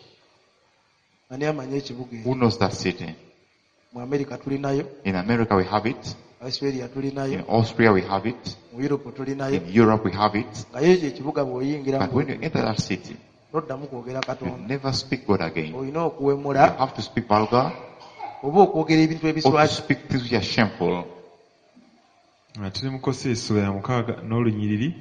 Ani amanyi ekibuga Who ekyo? knows that city? Mu Amerika tulinayo, In America we have it. Australia In tulinayo, Austria we have it. mu Europe tulinayo, In Europe we have it. nga yo ekyo ekibuga But bw'oyingiramu when you enter that city, toddamu kwogera you katonda. never speak God again. Olina You okuwemula have to speak vulgar oba okwogera ebintu or to ebiswaki. speak things which are shameful. nga tuli mu Koseya essula ya mukaaga n'olunyiriri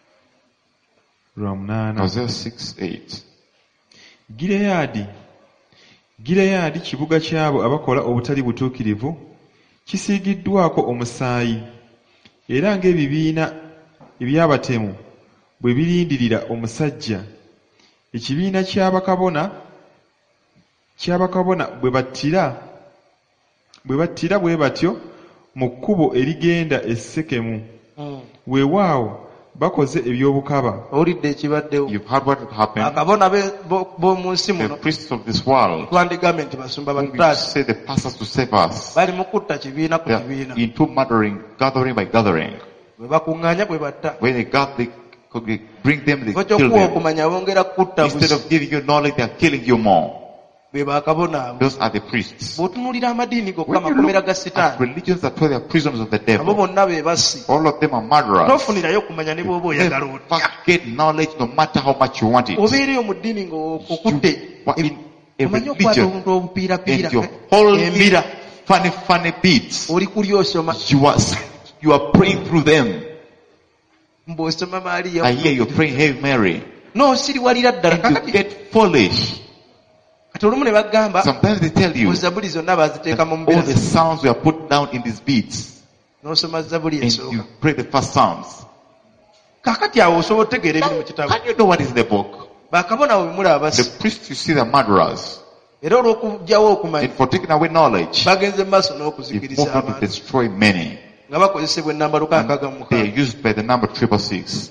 lwa munaana Hosea six eight. Gireyaadi Gireyaadi kibuga kyabo abakola obutali butuukirivu kisiigiddwako omusaayi era ng'ebibiina eby'abatemu bwe birindirira omusajja ekibiina ky'abakabona ky'abakabona bwe battira bwe battira bwe batyo mu kkubo erigenda e Sekemu Mm. weewaawo bakoze ebyobukaba. owulidde ekibaddewo. You've heard what happened. akabona be- bo- b'omu nsi The muno priests of this world, twandigambe nti basumba whom we batutaasi say the pastors to save us, bali mu kutta kibiina ku they are kibiina. into murdering, gathering by gathering. bwe bakuŋŋaanya bwe batta. When they got they, they bring them, they kifo kill ky'okuwa them. okumanya bongera kutta Instead busi. of giving you knowledge, they are killing you more. be bakabona abo. Those are the priests. bw'otunuulira amadiini gokka When you amakomera look ga at sitaani religions that were the prisons of the abo devil, bonna be basi. all of them are murderers. tofunirayo kumanya ne bw'oba oyagala Never otya. get knowledge no matter how much you want it. obeereyo mu ddiini ng'okutte What in a omanye okwata religion obuntu obupiirapiira and you're holding embira funny, funny beats. oli kuli osoma You are, you are praying through them. mbw'osoma maaliya I hear you praying Hail Mary. n'osiriwalira ddala. And you kakati get foolish. kati olumu ne bagamba Sometimes they tell you mu zabuli zonna baziteeka mu that all the mbira sounds were put down in these beats. n'osoma zabuli And esooka. you pray the first sounds. kakati awo osobola otegeera ebiri mu kitabo. Can you know what is in the book? bakabona bwe muli abasi The priests, you see, the murderers. era olw'okugyawo okumanya And for taking away knowledge, bagenze mu maaso they n'okuzikiriza move on to abantu destroy many. nga bakozesebwa ennamba luka nkaaga mu They are mukaaga. used by the number triple six.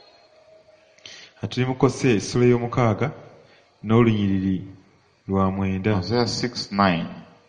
Tuli mu Kose essula ey'omukaaga n'olunyiriri lwa mwenda. Hosea six nine.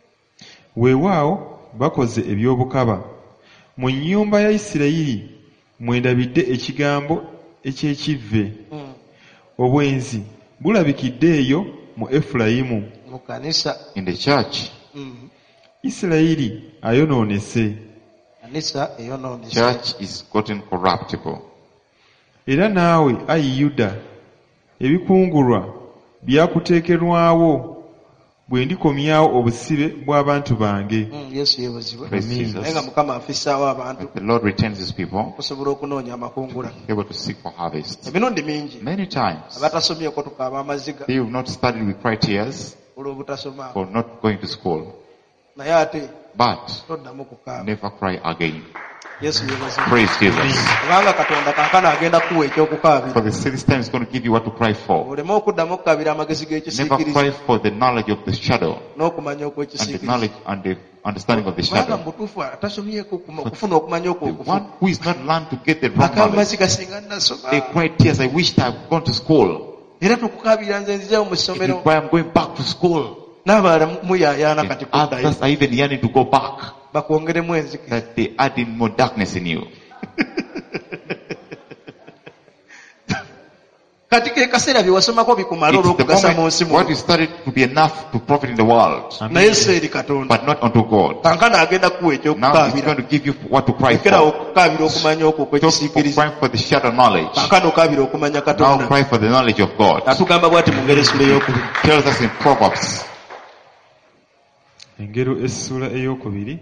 Weewaawo bakoze ebyobukaba. Mu nnyumba ya Isirayiri mwendabidde ekigambo eky'ekivve. Mm. Obwenzi bulabikidde eyo mu Efulayimu. mu kanisa. In the church, Mm. Isirayiri ayonoonese. kanisa eyonoonese. church is gotten corruptible. Era naawe ayi Yuda ebikungulwa byakuteekerwawo bwe ndikomyawo obusibe bw'abantu bange. Mm, yesu yeebazibwe. Praise Amen. Jesus. naye nga mukama afissaawo abantu But the Lord returns his people, okusobola okunoonya amakungula. able to seek for harvest. emirundi mingi Many times, abatasomyeko tukaaba amaziga they have not studied with cry tears olw'obutasoma for not going to school. naye ate But toddamu kukaaba. never cry again. yesu yeebazibwe. Praise Jesus. kubanga katonda kankana agenda kuwa ekyokukaabira. For the this time is going to give you what to cry for. oleme okuddamu okukaabira amagezi Never g'ekisiikirize cry for the knowledge of the shadow n'okumanya and the okw'ekisiikirize. knowledge and the understanding of the kubanga shadow. mu butuufu atasomyeko okuma- okufuna okumanya okwo The okufu. one who is not learned to get the wrong akaaba knowledge, amaziga singa nasoma. they cry tears. I wish I had gone to school. era tukukaabira nze nzijawo mu It is ssomero why I'm going back to school. n'abalala muyaayaana And kati kuddayo others are even yearning to go back. bakwongeremu enzikiriza. That they add in more darkness in you. kati ke kaseera bye wasomako bikumala It's the olw'okugasa mu moment nsi what muno you studied to be enough to profit in the world, naye si eri katonda. but not unto God. kankana agenda kuwa Now He's ekyokukaabira. going to give you what to cry ekera for. okukaabira okumanya okwo Stop for okw'ekisiikirize. crying for the shadow knowledge. kankana okaabira okumanya Now katonda. cry for the knowledge of God. atugamba bw'ati mu ngero esula ey'okubiri. Tells us in Proverbs, Engero essula ey'okubiri.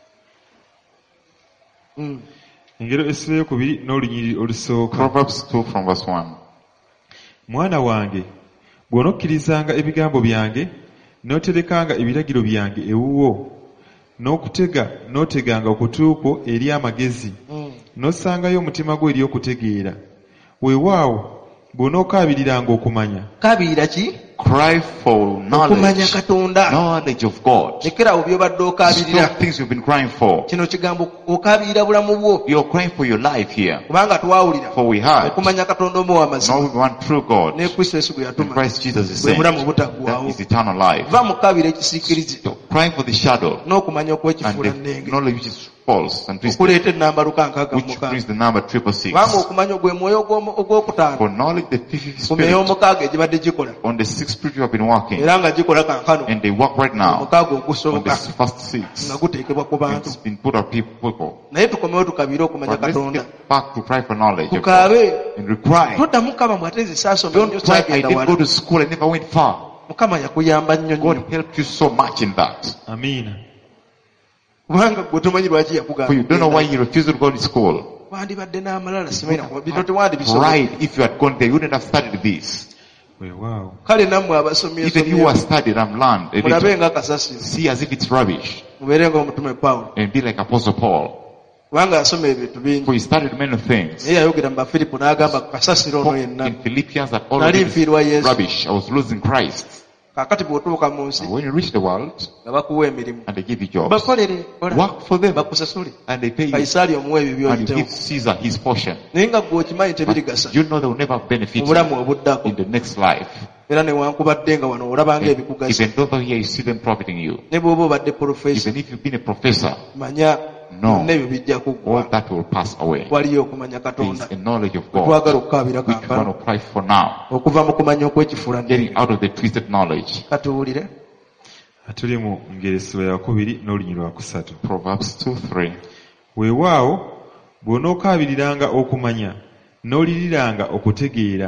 Mm. Engero essula ey'okubiri n'olunyiriri olusooka. Proverbs two from verse one. Mwana wange, bw'onokkirizanga ebigambo byange, n'oterekanga ebiragiro byange ewuwo, n'okutega n'oteganga okutu kwo eri amagezi, Mm. n'ossangayo omutima gwo eri okutegeera. Weewaawo, bw'onookaabiriranga okumanya, kaabirira ki? Cry for okumanya knowledge. katonda. Knowledge of God. lekerawo by'obadde okaabirira. Stop things you've been crying for. kino kigambo okaabirira bulamu bwo. You're crying for your life here. kubanga twawulira For we heard, okumanya katonda omu w'amazima know one true God. ne kristo yesu gwe And yatuma Christ Jesus is bwe saying, mulamu that obutaggwaawo. is eternal life. va mu kaabira ekisiikirize You're crying for the shadow n'okumanya and okw'ekifuula the nnenge knowledge which is false and twisted, okuleeta ennamba luka nkaaga mu which mukaaga. brings the number triple six. kubanga okumanya gwe mwoyo ogw'omu- ogwokutaano For knowledge the fifth ku myoyo spirit omukaaga egibadde gikola on the sixth spirit you have been working, era nga gikola kankano and they work right now omukaaga on the ogusooka first six. nga guteekebwa ku bantu. It's been put on people. naye tukomewo tukabire okumanya But let's katonda. get back to cry for knowledge of God. tukaabe And we cry. toddamu mukama bw'ate nze saasoma nnyo Don't cry, I saagenda didn't go wala. to school, I never went far. mukama yakuyamba nnyo nnyo. God helped you so much in that. amiina. kubanga gwe tomanyi lwaki For you don't know why yakugamba. you refused to go to school. wandibadde n'amalala simanya bino tewandibisoma. Pride, if you had gone there, you wouldn't have studied this. Weewaawo. kale nammwe abasomye Even you who have studied and learned, a mulabe little, nga kasasiro see as if it's rubbish mubeere ng'omutume Pawulo and be like Apostle Paul. kubanga yasoma ebintu bingi. For he studied many things. naye yayogera mu Bafiripo n'agamba kasasiro ono yenna In Philippians that all nali of it nfiirwa is Yesu rubbish. I was losing Christ. Kaakati bw'otuuka mu nsi And when you reach the world nga bakuwa emirimu and they give you jobs, bakolere kola, work for them bakusasule, and they pay you. Kaisaali omuwa ebyo And you by'oyitewo. give Caesar his portion. Naye nga ggwe okimanyi But tebirigasa you know they will never benefit mu you bulamu obuddako. in the next life. Era newankubadde nga wano olabanga ebikugasa. Even though here you see them profiting you. Ne bw'oba obadde profesa Even if you've been a professor, manya No. byonna ebyo bijja all kuggwa. that will pass away. Waliyo okumanya There Katonda is a knowledge of God twagala okukaabira which we want kampala to cry for now. okuva mu kumanya okwekifuula Getting out of the twisted knowledge. katuwulire. Tuli mu ngeri essula ya kubiri n'olunyiri lwa kusatu. Proverbs two three. Weewaawo bw'onookaabiriranga okumanya n'oliriranga okutegeera,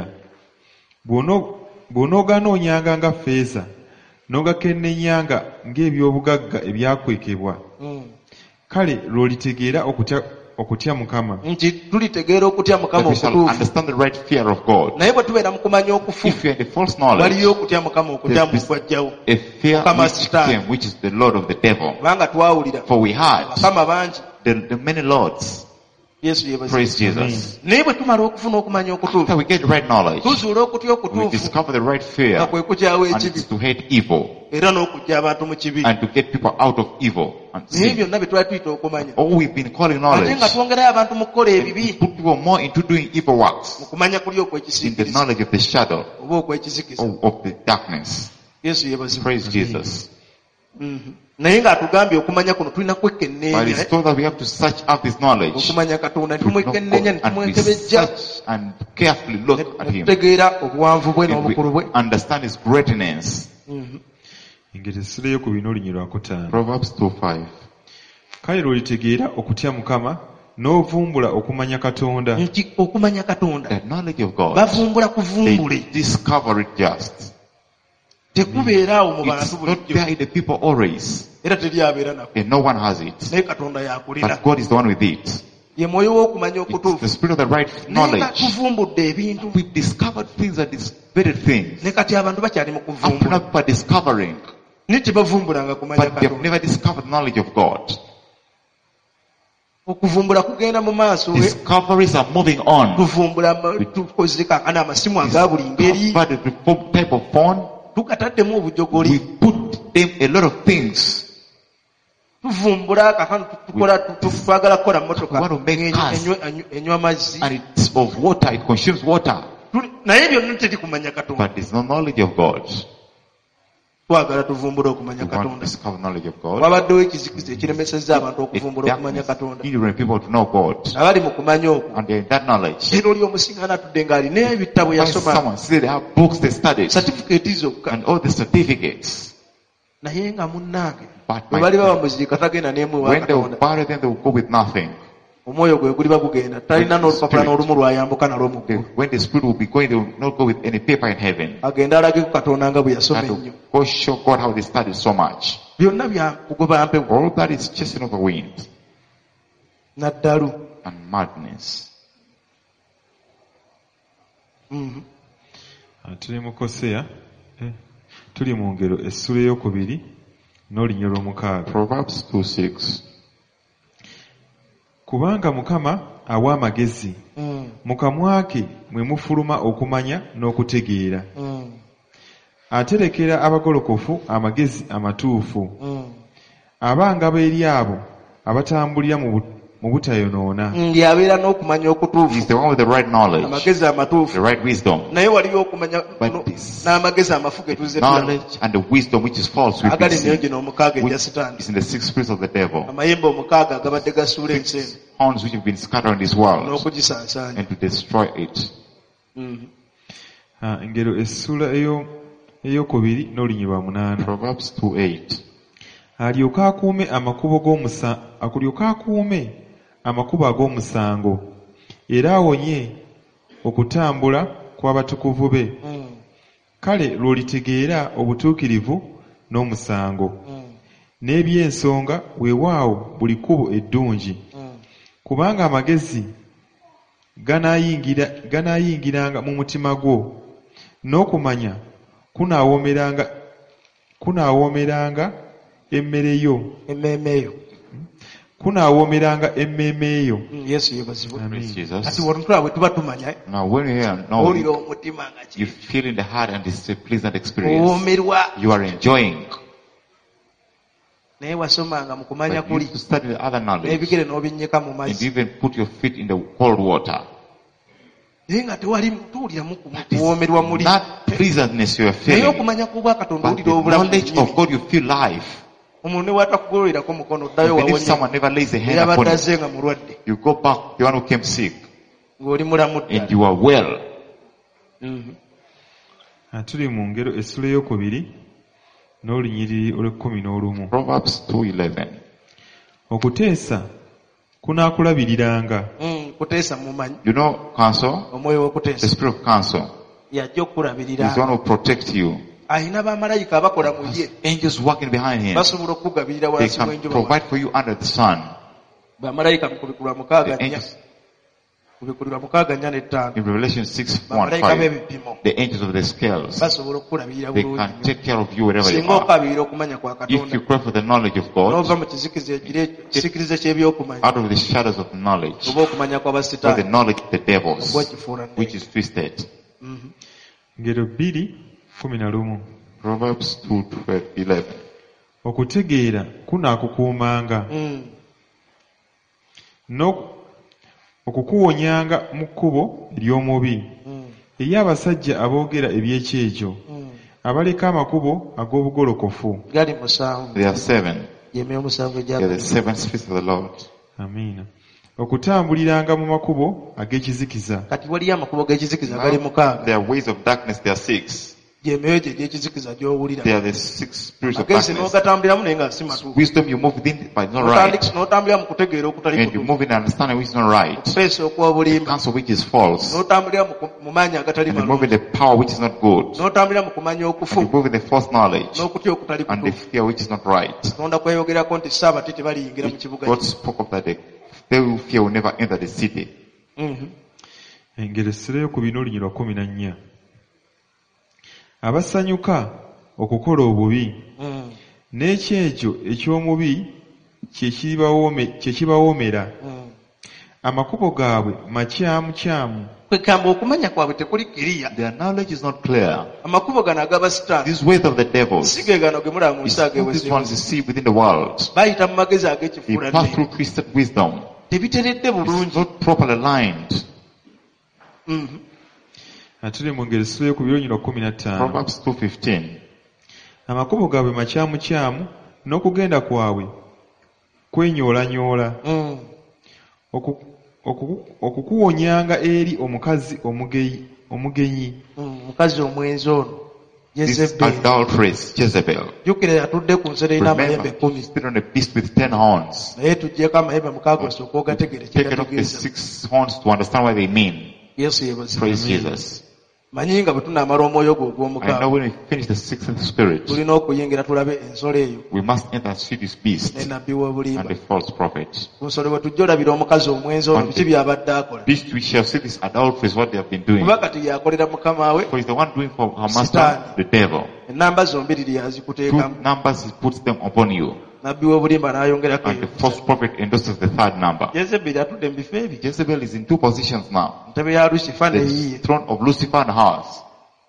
bw'ono- bw'onooganoonyanga nga ffeeza n'ogakennenyanga ng'ebyobugagga ebyakwekebwa, Mm. kale lw'olitegeera okutya okutya Mukama. Nti tulitegeera okutya Mukama That we shall okutuufu. understand the right fear of God. Naye bwe tubeera mu kumanya okufu If you are in the false knowledge, waliyo okutya Mukama okutya mu kwajjawo. a fear Mukama which Sitaani. came, which is the Lord of the devil. Kubanga twawulira For we had bakama bangi the, the many lords. Yesu yeebazibwe. Praise Jesus. Naye bwe tumala okufuna okumanya okutuufu After we get the right knowledge, tuzuula okutya we okutuufu discover the right nga fear, kwe kukyawo and ekibi it's to hate evil era n'okujja abantu mu kibi. and to get people out of evil and Naye sin. byonna bye twali tuyita okumanya All we've been calling ate knowledge, nga twongerayo abantu mu kukola ebibi put people more into doing evil works mu kumanya kuli in the okwekisiikiriza knowledge of the shadow oba okwekizikiza. of, of the darkness. Yesu yeebazibwe. Praise Jesus. Mhm. Naye ng'atugambye okumanya kuno tulina But kwekkenneenya it's told that we have to search out this knowledge. okumanya Katonda To know nitumwekenneenya God, and we nitumwekebejja search and carefully look at Him. netutegeera obuwanvu bwe And we n'obukulu bwe. understand His greatness. Mhm. Engeri essula ey'okubiri n'olunyiri lwa kutaano. Proverbs two five. Kale lw'olitegeera okutya Mukama n'ovumbula okumanya Katonda, Nti okumanya Katonda The knowledge of God. bavumbula They kuvumbule discover it just. tekubeeraawo mu bantu It's not bulijjo there in the people always. era teri abeera nako. And no one has it. Naye Katonda yakulina. But God is the one with it. Ye mwoyo w'okumanya It's the okutuufu. spirit of the right Naye nga knowledge. tuvumbudde ebintu We've discovered things that is very things. ne kati abantu bakyali mu Up to now kuvumbula. people are discovering. Naye tebavumbulanga kumanya But they have Katonda. never discovered the knowledge of God. Okuvumbula kugenda mu maaso. Discoveries are moving on. Tuvumbula ama- tukoze kaakano amasimu aga buli ngeri. Discovered the fo- type of phone. Tukataddemu We obujogoli. put them a lot of things. Tuvumbula kaakano tukola tu- tu- twagala kukola mmotoka We want to make Enyo- cars. enywa- enywa- enywa mazzi. And it's of water. It consumes water. Tuli- naye byonna teri kumanya Katonda. But there's no knowledge of God. Twagala tuvumbule okumanya We want to Katonda. discover knowledge of God. Wabaddewo ekizikiza ekiremesezza abantu It's okuvumbula okumanya darkness Katonda. hindering people to know God. Abali mu kumanya okwo. And they're in that knowledge. Era oli omusinga anatudde ng'alina ebitabo Find yasoma. someone, see they have books they studied. Certificate zokka. And all the certificates. Naye nga munnange. But Bwe my bali baba friend, muzirika tagenda n'emu wa when they will Katonda. bury them, they will go with nothing. Omwoyo gwe guliba gugenda. Talina n'olupapula n'olumu lwayambuka nalwo mu They, ggulu. when the spirit will be going, they will not go with any paper in heaven. Agenda alage ku Katonda nga bwe yasoma That ennyo. will go show God how they studied so much. Byonna bya kugoba mpewo. All that is chasing of the wind Naddalu. and madness. Mhm. Ah, tuli mu Koseya, eh, tuli mu ngero essula ey'okubiri n'olunyiri lw'omukaaga. Proverbs two six. Kubanga Mukama awa amagezi, Mm. mu kamwa ke mwe mufuluma okumanya n'okutegeera. Mm. Aterekera abagolokofu amagezi amatuufu, Mm. abangaba eri abo abatambulira mu bu- mu butayonoona. Ndi abeera n'okumanya He's okutuufu. the one with the right knowledge, Amagezi the amatuufu. right wisdom, Naye waliyo okumanya But no- this- n'amagezi amafu ge tuzze tulaba. knowledge and the wisdom which is false with Agali the nayo gino omukaaga which egya Sitaani. is in the six spirits of the devil. Amayembe omukaaga agabadde gasuula ensi eno Horns which have been scattered in this world n'okugisaansaanya. and to destroy it. Mhm. Ah, engero essula eyo- ey'okubiri n'olunyiri lwa munaana. Proverbs two eight. Alyoke akuume amakubo g'omusa akulyoke akuume amakubo ag'omusango, era awonye okutambula kw'abatukuvu be. Mm. Kale lw'olitegeera obutuukirivu n'omusango, Mm. n'ebyensonga weewaawo buli kkubo eddungi. Mm. Kubanga amagezi ganaayingira ganaayingiranga mu mutima gwo, n'okumanya kunaawoomeranga kunaawoomeranga emmere yo. Emmeeme eyo. kunaawomeranga emmeeme eyo. Mm, Yesu yebazibwe. Praise Jesus. Kati wano tulaba bwe tuba tumanya Now when you hear, now owulira you, omutima nga you ki feel in the heart and it's a pleasant experience. owoomerwa You are enjoying. naye wasomanga mu kumanya But you kuli used to study the other knowledge n'ebigere n'obinnyika mu and mazzi even put your feet in the cold water. naye nga tewali tuwuliramu kuwoomerwa muli That pleasantness you are naye feeling, okumanya ku bwa Katonda but the owulira obulamu knowledge of God you feel life. omuntu ne bw'atakugololerako mukono oddayo Even if wawonye someone never lays a hand yabadde upon you, azze nga mulwadde you go back, the one who came sick, ng'oli mulamu and ddala. you are well. Mhm. Ah, tuli mu ngero essula ey'okubiri n'olunyiriri olw'ekkumi n'olumu. Proverbs two eleven. Okuteesa kunaakulabiriranga. Mm, kuteesa mumanyi You know, counsel, omwoyo the w'okuteesa spirit of counsel yajja is the okukulabirira one who protects you. alina bamalayika abakola mu ye Angels working behind him. basobola okukugabirira They wansi can w'enjuba provide for you under the sun. bamalayika mu kubikulwa mukaaga The nnya angels kubikulirwa mukaaga nnya n'ettaano in Revelation six one bamalayika five, b'ebipimo the angels of the scales, basobola okukulabirira they bulungi can nnyo. take care of you wherever you singa are. okabirira okumanya kwa If katonda you pray for the knowledge of God, n'ova mu kizikiza ekire ekisikirize ky'ebyokumanya out of the shadows of knowledge, oba okumanya or the kw'abasitaani knowledge of the devils, oba ekifuula which is twisted. Mhm. Ngero bbiri kkumi na lumu. Proverbs two eleven. Okutegeera kunaakukuumanga. Mm. No- okukuwonyanga mu kkubo ery'omubi. Mm. Eri abasajja aboogera eby'ekyejo, Mm. abaleka amakubo ag'obugolokofu. gali musanvu There are seven. gyemyo omusanvu They are the egya seven spirits of the Lord. Amiina. Okutambuliranga mu makubo ag'ekizikiza. kati waliyo amakubo g'ekizikiza gali mukaaga There are ways of darkness, there are six. gyemyoyo gye egy'ekizikiza gy'owulira There are the six spirits of magezi darkness. n'ogatambuliramu naye nga si matuufu Wisdom you move within, but it's not right. N'otandika- n'otambulira mu kutegeera okutali And you kutuufu move in understanding which is not right. okuteesa okw'obulimba Counsel which is false. n'otambulira mu ku- mu maanyi agatali And you move in malungi the power which is not good. n'otambulira mu kumanya And okufu you move in the false knowledge. n'okutya okutali And the kutuufu fear which is not right. katonda kweyogerako nti saabati tebaliyingira mu Which kibuga God kye. spoke of that they, they who fear will never enter the city. Mhm. Engero essula ey'okubiri n'olunyiriri lwa kkumi na nnya. Abasanyuka okukola obubi, Mm. n'ekyejo eky'omubi kye kiribawoome- kye kibawoomera. Mm. Amakubo gaabwe makyamukyamu. kwegamba okumanya kwabwe tekuli kiriya Their knowledge is not clear. amakubo gano ag'abasitaani These ways of the devils, si ge gano ge mulaba mu it's nsi not these ag'ewese ones you see within the world. bayita mu magezi They ag'ekifuula pass nnyo through twisted wisdom. tebiteredde bulungi It's not properly aligned. Mhm. Atuli mu ngero essula ey'okubiri n'olunyiriri lwa kkumi na ttaano. Proverbs two fifteen. Amakubo gaabwe makyamukyamu, n'okugenda kwabwe kwenyoolanyoola. Mm. Oku- oku- okukuwonyanga eri omukazi omugeyi- omugenyi. Mm. mukazi omwenzi ono This Jezebeli adulteress, Jezebel. jjukira yatudde ku nsolo erina amayembe Remember, kkumi she's been on a beast with ten horns. naye tuggyeko amayembe mukaaga osooka ogategere Taken off the kyegategeeza six horns to understand what they mean. yesu yebazi Praise Jesus. manyi nga bwe tunaamala omwoyo gwo I know ogw'omukaaga when we finish the sixth spirit, tulina okuyingira tulabe ensolo eyo we must enter and see this beast ne nabbi and w'obulimba the false prophet. ku nsolo bwe tujja olabira omukazi omwenzi ono biki byabadde akola Beast, we shall see this adulteress, what they have been doing. kuba kati yakolera mukama we For he's the one doing for her master, Satan. the devil. enamba zombiriri Two yazikuteekamu numbers, he puts them upon you. nabbi w'obulimba n'ayongerako And the false prophet endorses the third number. Jezebeli atudde mu bifo ebyo Jezebel is in two positions now. ntebe ya lusifa The neyiye throne of Lucifer and hers.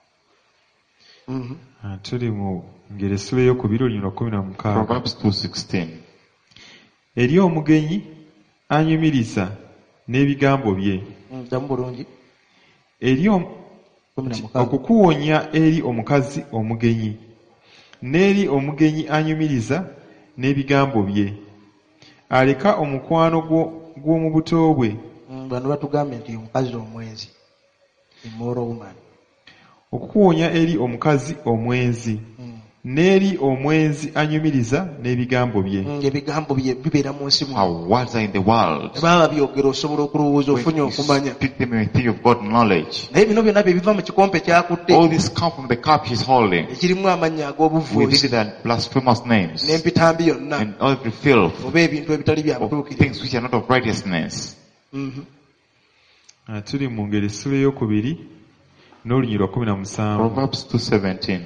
Ah, tuli mu ngero essula ey'okubiri olunyiriri lwa kkumi na mukaaga. Proverbs two sixteen. Eri omugenyi anyumiriza n'ebigambo bye. jamu bulungi Eri om- kumi na mukaaga okukuwonya eri omukazi omugenyi, n'eri omugenyi anyumiriza n'ebigambo bye. Aleka omukwano gwo- gw'omu buto bwe. Mm, bano batugambye nti omukazi omwenzi immoral woman Okukuwonya eri omukazi omwenzi, Mm. n'eri omwenzi anyumiriza n'ebigambo bye. ebigambo bye bibeera mu nsi muno. Our words are in the world. baba byogera osobola okulowooza ofunye When you okumanya speak them, you think of God knowledge. naye bino byonna bye biva mu kikompe kyakutte All this come from the cup he's holding. ekirimu amannya Within ag'obuvuuzi it are blasphemous names n'empitambi yonna and every filth oba ebintu ebitali bya of butuukirivu. things which are not of righteousness. Mhm. Ah, tuli mu ngeri essula ey'okubiri n'olunyiriri lwa kumi na musanvu. Proverbs two seventeen.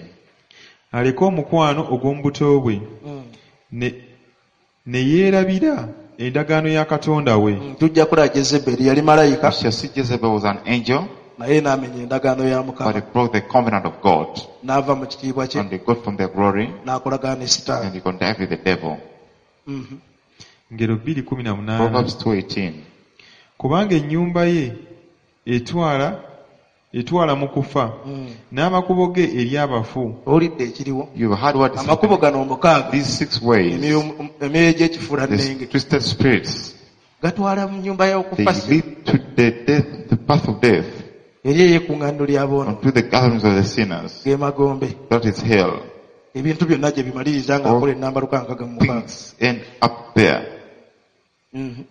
Aleke omukwano ogw'omu buto bwe Mm. ne ne yeerabira endagaano ya Katonda we. Mm, tujja kulaba Jezeberi yali malayika We shall see Jezebel was an angel, naye n'amenya endagaano ya but Mukama he broke the covenant of God. n'ava mu kitiibwa kye And they got from their glory, n'akolagana ne and Sitaani. he contact with the devil. Mhm. Ngero bbiri kumi na munaana. Proverbs two eighteen. Kubanga ennyumba ye etwala etwala mu kufa, Mm. n'amakubo ge eri abafu. Owulidde ekiriwo You've heard what is amakubo happening. gano omukaaga These six ways, emyoyo emyoyo gy'ekifuula these nnenge twisted spirits, gatwala mu nnyumba they y'okufa lead to the death, the path of death, eri ey'ekkuŋŋaaniro ly'aboono unto the gatherings of the sinners. ge magombe. That is hell. Ebintu byonna gye bimaliriza ng'akola ennambaluka nkaga mu mukaaga. Things end up there. Mhm.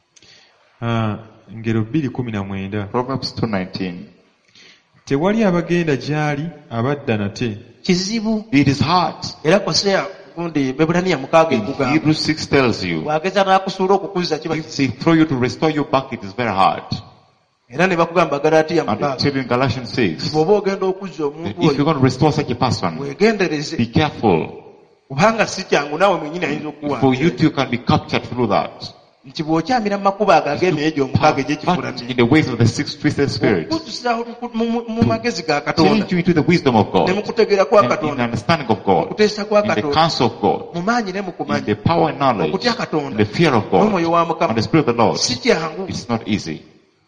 Ah, ngero bbiri kumi na mwenda. Proverbs two nineteen. Tewali abagenda gy'ali abadda nate. Kizibu It is hard. era Koseya gundi Bebulaniya mukaaga In ekugamba Hebrews six tells you, bw'ageza n'akusuula okukuzza kiba if they throw you to restore you back, it is very hard. era ne bakugamba Galatiya And they mukaaga tell you in Galatians six, bw'oba ogenda okuzza that omuntu if you're oyo going to restore such a person, weegendereze be careful. kubanga si kyangu naawe mwenyini ayinza For you okukuwa too can be captured through that. nti bw'okyamira mu makubo ago ag'emyoyo gy'omukaaga egy'ekifuula In the ways of the six twisted spirits, okutusa mu magezi ga Katonda change you into the wisdom of ne God, mu kutegeera kwa and in the Katonda understanding of God, okuteesa kwa in the Katonda counsel of God, mu maanyi ne mu in kumanya the power and knowledge, okutya in Katonda the fear of God, n'omwoyo wa and Mukama the Spirit of the Lord. si kyangu It's not easy.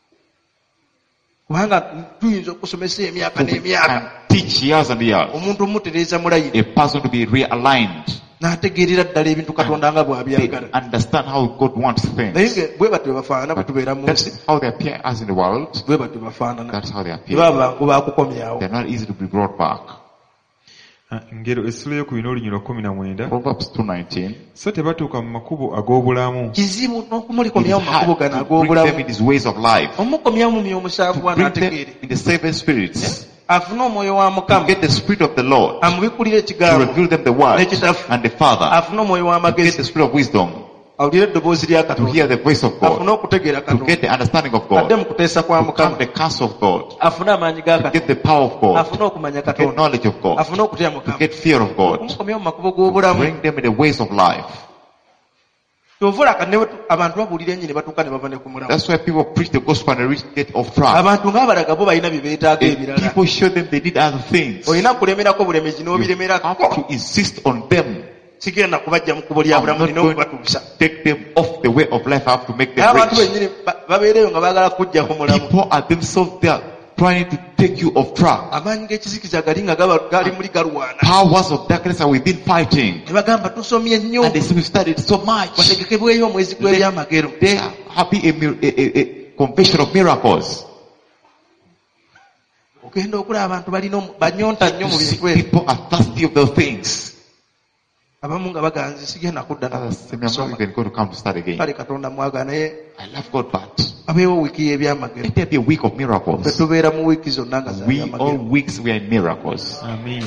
kubanga tuyinza okusomesa emyaka For we n'emyaka can teach years and years omuntu omutereeza mulayini a person to be realigned. n'ategeerera ddala ebintu Katonda nga They bw'abyagala understand how God wants naye things. nga bwe batyo bafaanana bwe tubeera mu nsi That's how they appear as in the world. bwe batyo bafaanana That's how they appear. tebaba bangu bakukomyawo. They're not easy to be brought back. Ah, ngero essula y'okubiri n'olunyiriro lwa kumi na mwenda. Proverbs two nineteen. So tebatuuka mu makubo ag'obulamu. kizibu It n'okumulikomyawo is mu makubo hard gano to bring them ag'obulamu in his ways of life. omukomyawo mu myoyo musanvu To bring them anaategeere in the seven spirits. afune omwoyo wa To Mukama get the Spirit of the Lord. amubikulire To ekigambo reveal them the Word n'ekitafu and the Father. afune omwoyo To get w'amagezi the Spirit of wisdom. awulire eddoboozi lya To Katonda hear the voice of afune God. okutegeera To Katonda get the understanding of adde God. mu kuteesa kwa To come Mukama the counsel of God. afune amaanyi ga To Katonda get the power of God. afune okumanya To get Katonda knowledge of God. afune okutya To Mukama get fear of God. omukomyawo mu makubo To g'obulamu bring them in the ways of life. kyovula kati ne bwe tu- abantu babuulira ennyo ne batuuka ne bava ne ku mulamu That's why people preach the gospel and they reach get off track. abantu ng'abalaga bo balina bye beetaaga And ebirala people show them they need other things. You olina kulemerako bulemezi n'obiremerako have to insist on them. sigenda kubajja mu kkubo lya I'm bulamu not nina going okubatuusa to take them off the way of life. I have to make naye them abantu rich. bennyini ba- babeereyo nga baagala kujja ku mulamu People are themselves there trying to take you off track. amaanyi g'ekizikiza gali nga gaba- gali muli galwana Powers of darkness are within fighting. ne bagamba tusomye nnyo And they say we've studied so much. wategekebweyo omwezi gw'ebyamagero They are happy a, mir- a, a, a convention of miracles. ogenda okulaba abantu balina omu- banyonta nnyo You mu see, bintu ebyo people are thirsty of those things. abamu nga baganze sigenda kudda Others say, I'm not even going to come to start again. kale Katonda mwagala naye I love God, but abeewo wiiki y'ebyamagero let there be a week of ffe miracles. tubeera mu wiiki zonna nga We, all zabyamagero weeks we are in miracles. Amiina.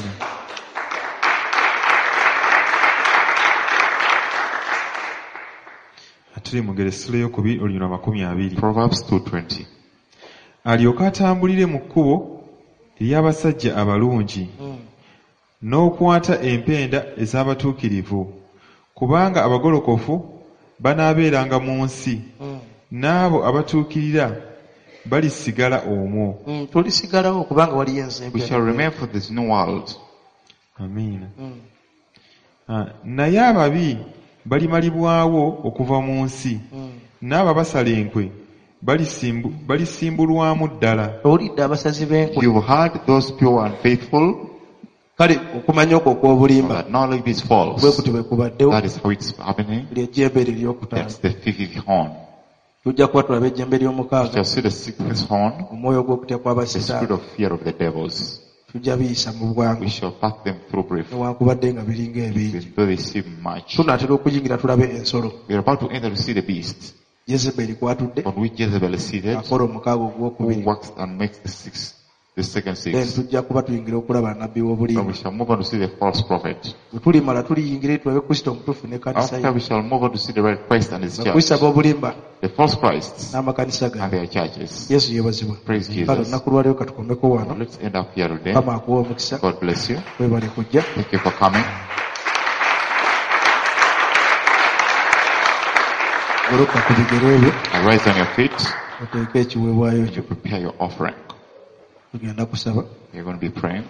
Tuli mu ngero essula y'okubiri olunyiriro lwa makumi abiri. Proverbs two twenty. Alyoke atambulire mu kkubo ery'abasajja abalungi Mm. n'okwata empenda ez'abatuukirivu, kubanga abagolokofu banaabeeranga mu nsi, Mm. n'abo abatuukirira balisigala omwo. Mm, tulisigalawo kubanga waliyo We enzembe shall remain for this new world. Amiina. Mm. Ah, naye ababi balimalibwawo okuva mu nsi, Mm. n'abo basala enkwe balisimbu- balisimbulwamu ddala. owulidde abasazi b'enkwe You've heard those pure and faithful, kale okumanya okwo okw'obulimba but knowledge is bwe false. kuti bwe kubaddewo That is how it's happening. ly'ejjembe eryokutaano That's the fifth horn. tujja kuba tulaba ejjembe We ly'omukaaga shall see the sixth horn, omwoyo ogw'okutya the spirit kw'abasitaani of fear of the devils. tujja biyisa mu bwangu We shall pass them through brief, newankubadde nga biringa ebingi though they seem much. tunaatera okuyingira tulabe ensolo We are about to enter to see the beast, Jezeberi kwatudde on which Jezebel is seated, akola omukaaga who ogwokubiri works and makes the sixth, the second then six. tujja kuba tuyingira okulaba nabbi Then we w'obulimba shall move on to see the false prophet. bwe tulimala tuliyingira tulabe kristo omutuufu n'ekkanisa After ye we shall move on to see the right Christ and his nga church, kristo ab'obulimba the false Christs n'amakanisa and gaabwe their churches. yesu yeebazibwe Praise kale Jesus. olunaku lwaleero katukomeko wano Let's end up here today. kama akuwa omukisa God bless you. webale kujja Thank you for coming. goloka ku bigere byo Arise on your feet. oteeke ekiweebwayo You kyo. prepare your offering. Tugenda kusaba. You're going to be praying.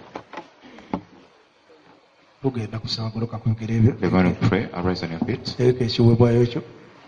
Tugenda kusaba goloka ku bigere byo. You're going to pray. Arise on your feet. Oteeke ekiweebwayo kyo.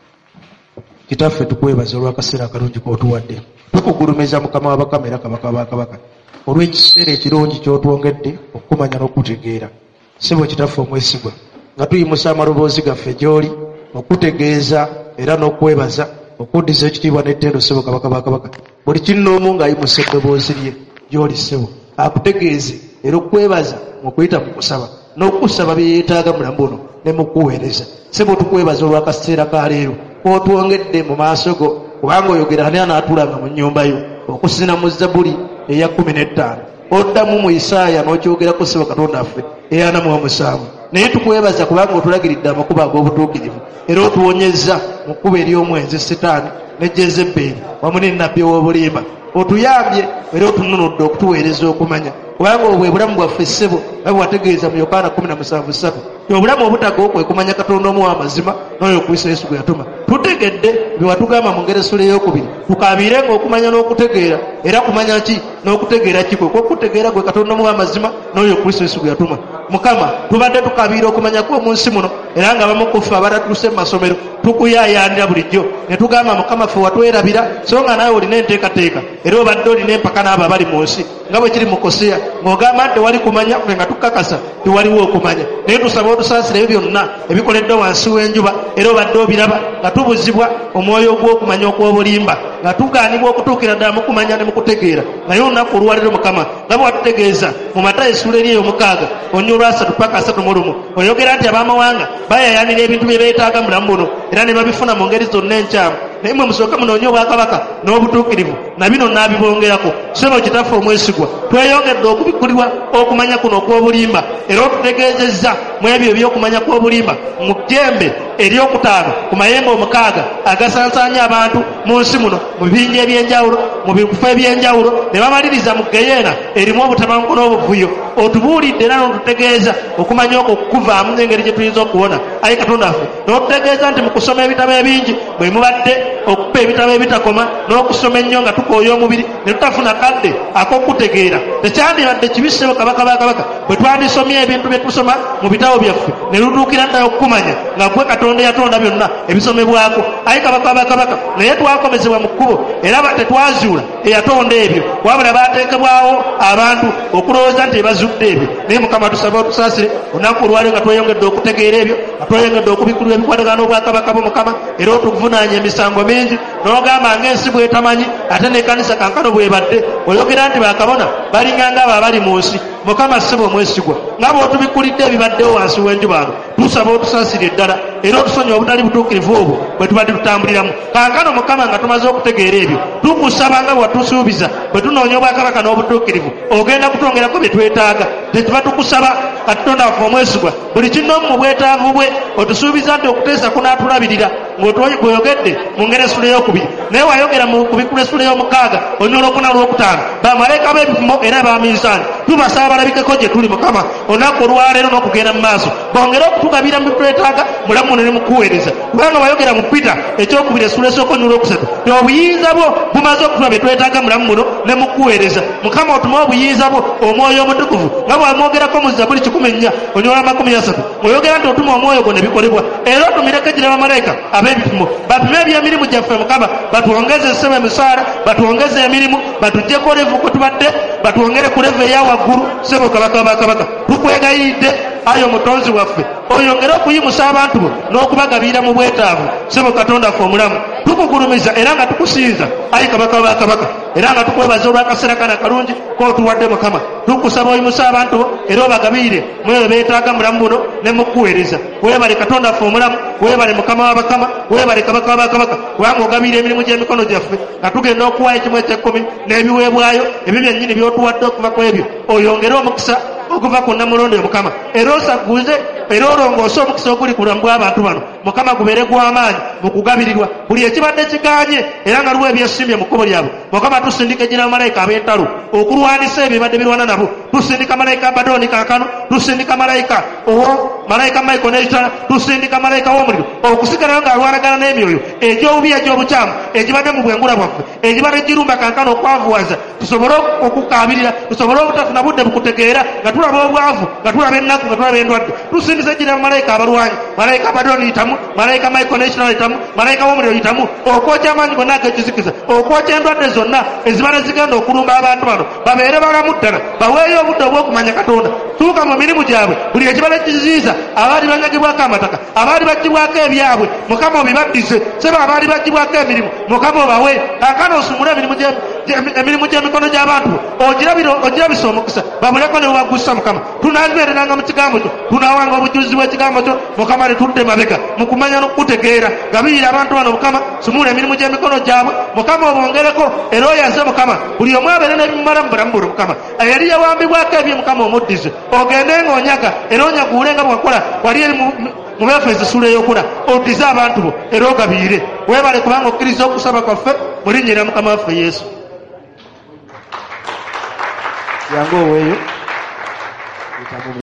Kitaffe tukwebaza olw'akaseera akalungi k'otuwadde. Tukugulumiza Mukama w'abakama era Kabaka wa Bakabaka olw'ekiseera ekirungi ky'otwongedde okumanya n'okutegeera. Ssebo Kitaffe omwesigwa nga tuyimusa amaloboozi gaffe gy'oli okutegeeza era n'okwebaza okuddiza ekitiibwa n'ettendo Ssebo Kabaka wa Bakabaka. Buli kinnoomu ng'ayimusa eddoboozi lye gy'oli Ssebo akutegeeze era okwebaza mu kuyita mu kusaba n'okusaba bye yeetaaga mulamu buno ne mu kuweereza. Ssebo tukwebaza olw'akaseera ka leero k'otwongedde mu maaso go kubanga oyogera ani anaatulanga mu nnyumba yo okusinziira mu Zabbuli eya kkumi n'ettaano oddamu mu Isaaya n'okyogerako Ssebo Katonda waffe eyana mu omusanvu. Naye tukwebaza kubanga otulagiridde amakubo ag'obutuukirivu era otuwonyezza mu kkubo ery'omwenzi Setaani ne Jezebbeeri wamu ne nnabbi w'obulimba. Otuyambye era otununudde okutuweereza okumanya kubanga obwe bulamu bwaffe Ssebo nga bwategeeza mu Yokaana kumi na musanvu ssatu obulamu obutagwa kwe kumanya Katonda omu w'amazima n'oyo Kristo Yesu gwe yatuma. Tutegedde bye watugamba mu ngero essula ey'okubiri tukaabiirenga okumanya n'okutegeera era kumanya ki n'okutegeera kikwe kw'okutegeera gwe Katonda omu w'amazima n'oyo Kristo Yesu gwe yatuma. Mukama tubadde tukaabiira okumanya kw'omu nsi muno era nga bamu ku ffe abatatuuse mu masomero tukuyaayaanira bulijjo ne tugamba Mukama ffe watwerabira so nga naawe olina enteekateeka era obadde olina empaka n'abo abali mu nsi nga bwe kiri mu Koseya ng'ogamba nti wali kumanya ffe nga tukakasa tiwaliwo okumanya. Naye tusaba otusaasira ebyo byonna ebikoleddwa wansi w'enjuba era obadde obiraba nga tubuzibwa omwoyo ogw'okumanya okw'obulimba nga tugaanibwa okutuukira ddala mu kumanya ne mu kutegeera. Naye olunaku olwaleero Mukama nga bwe watutegeeza mu Matayo essula eri ey'omukaaga onywa olwasatu paka asatu mu lumu oyogera nti abamawanga bayayaanira ebintu bye beetaaga mulamu buno era ne babifuna mu ngeri zonna enkyamu. Naye mwe musooke munoonye obwakabaka n'obutuukirivu na bino naabibongerako. Ssebo Kitaffe omwesigwa tweyongedde okubikulirwa okumanya kuno okw'obulimba era otutegeezezza mu ebyo ebyokumanya kw'obulimba mu jjembe eryokutaano ku mayembe omukaaga agasansaanya abantu mu nsi muno mu bibinja ebyenjawulo mu bifo ebyenjawulo ne bamaliriza mu geyeena erimu obutabanguko n'obuvuyo. Otubuulidde era n'otutegeeza okumanya okwo okukuvaamu n'engeri gye tuyinza okuwona. Ayi Katonda waffe n'otutegeeza nti mu kusoma ebitabo ebingi bwe mubadde okupa ebitabo ebitakoma n'okusoma ennyo nga tukooya omubiri ne tutafuna kadde ak'okutegeera. Tekyandibadde kibi Ssebo Kabaka ba Kabaka bwe twandisomye ebintu bye tusoma mu bitabo byaffe ne lutuukira ddala okukumanya nga gwe Katonda yatonda byonna ebisomebwako. Ayi Kabaka ba Kabaka naye twakomezebwa mu kkubo era tetwazuula eyatonda ebyo wabula baateekebwawo abantu okulowooza nti ebazudde ebyo. Naye Mukama tusaba otusaasire olunaku olwaleero nga tweyongedde okutegeera ebyo nga tweyongedde okubikulira ebikwatagana n'obwakabaka bwo Mukama era otuvunaanya emisango mingi n'ogamba ng'ensi bw'etamanyi ate n'ekkanisa kankano bw'ebadde oyogera nti bakabona balinganga abo abali mu nsi. Mukama Ssebo omwesigwa nga bw'otubikulidde ebibaddewo wansi w'enjuba ano tusaba otusaasire ddala era otusonye obutali butuukirivu obwo bwe tubadde tutambuliramu. Kankano Mukama nga tumaze okutegeera ebyo tukusaba nga bwatusuubiza bwe tunoonya obwakabaka n'obutuukirivu ogenda kutwongerako bye twetaaga. Tetuba tukusaba Katonda waffe omwesigwa buli kinnoomu mu bwetaavu bwe otusuubiza nti okuteesa kunaatulabirira ng'otweyogedde mu ngero essula ey'okubiri naye wayogera mu kubikula essula ey'omukaaga onywa olwokuna olwokutaano bamalayika b'ebivumo era abaminsani tubasaba balabikeko gye tuli Mukama olunaku olwaleero n'okugenda mu maaso bongere okutugabira mu twetaaga mulamu muno ne mu kuweereza kubanga wayogera mu Pita ekyokubiri essula esooka onywa olwokusatu ti obuyinza bwo bumaze okutuba bye twetaaga mulamu muno ne mu kuweereza. Mukama otume obuyinza bwo omwoyo omutukuvu nga bwamwogerako mu Zabbuli kikumi nnya onywa makumi asatu oyogera nti otuma omwoyo gwo ne bikolebwa era otumireko gira bamalayika ab'ebipimo bapime ebyemirimu gyaffe Mukama batwongeze Ssebo emisaala batwongeze emirimu batuggyeko levu kwe tubadde batwongere ku levu eya waggulu. Ssebo Kabaka ba Kabaka tukwegayiridde ayi omutonzi waffe oyongere okuyimusa abantu bo n'okubagabira mu bwetaavu. Ssebo Katonda waffe omulamu tukugulumiza era nga tukusinza ayi Kabaka ba Kabaka era nga tukwebaza olw'akaseera kana kalungi k'otuwadde Mukama. Tukusaba oyimusa abantu bo era obagabiire mu ebyo beetaaga mulamu buno ne mu kuweereza. Weebale Katonda waffe omulamu weebale Mukama wa bakama weebale Kabaka ba Kabaka kubanga ogabiire emirimu gy'emikono gyaffe nga tugenda okuwaayo ekimu eky'ekkumi n'ebiweebwayo ebyo byennyini by'otuwadde okuva ku ebyo oyongere omukisa okuva ku Namulondo Mukama era osaguze era olongoose omukisa oguli ku bulamu bw'abantu bano Mukama gubeere gw'amaanyi mu kugabirirwa buli ekibadde kiganye era nga luwa ebyesimbye mu kkubo lyabwe Mukama tusindika ejjira malayika ab'entalo okulwanisa ebibadde birwana nabo tusindika malayika Abadoni kaakano tusindika malayika owo malayika Michael n'ekitala tusindika malayika w'omuliro okusigalayo ng'alwanagana n'emyoyo egy'obubi egy'obukyamu egibadde mu bwengula bwaffe egibadde girumba kankano okwavuwaza tusobole okukaabirira tusobole obutafuna budde bukutegeera nga tulaba obwavu nga tulaba ennaku nga tulaba endwadde tusindisa ejjira malayika abalwanyi malayika Abadoni yitamu malayika Michael n'ekitala yitamu malayika w'omuliro yitamu okwokya amaanyi gonna ag'ekizikiza okwokya endwadde zonna ezibadde zigenda okulumba abantu bano babeere balamu ddala baweeyo obudde obw'okumanya Katonda tuuka mu mirimu gyabwe buli ekibadde kiziyiza abaali banyagibwako amataka abaali baggibwako ebyabwe Mukama obibaddise seba abaali baggibwako emirimu Mukama obawe kaakano osumule emirimu gy'emikono gy'abantu ogirabisa omukisa babuleko ne bubagussa Mukama tunaazibeereranga mu kigambo kyo tunaawanga obujulizi bw'ekigambo kyo Mukama ne tudde mabega mu kumanya n'okutegeera gabirira abantu bano Mukama sumula emirimu gy'emikono gyabwe Mukama obongereko era oyaze Mukama buli omu abeere n'ebimumala mu bulamu buno Mukama eyali yawambibwako ebye Mukama omuddize ogende ng'onyaga era onyaguule nga bwakola wali eri mu Befeso essula ey'okuna oddize abantu bo era ogabiire weebale kubanga okkiriza okusaba kwaffe mu linnya lya Mukama waffe Yesu. Yangu oweeyo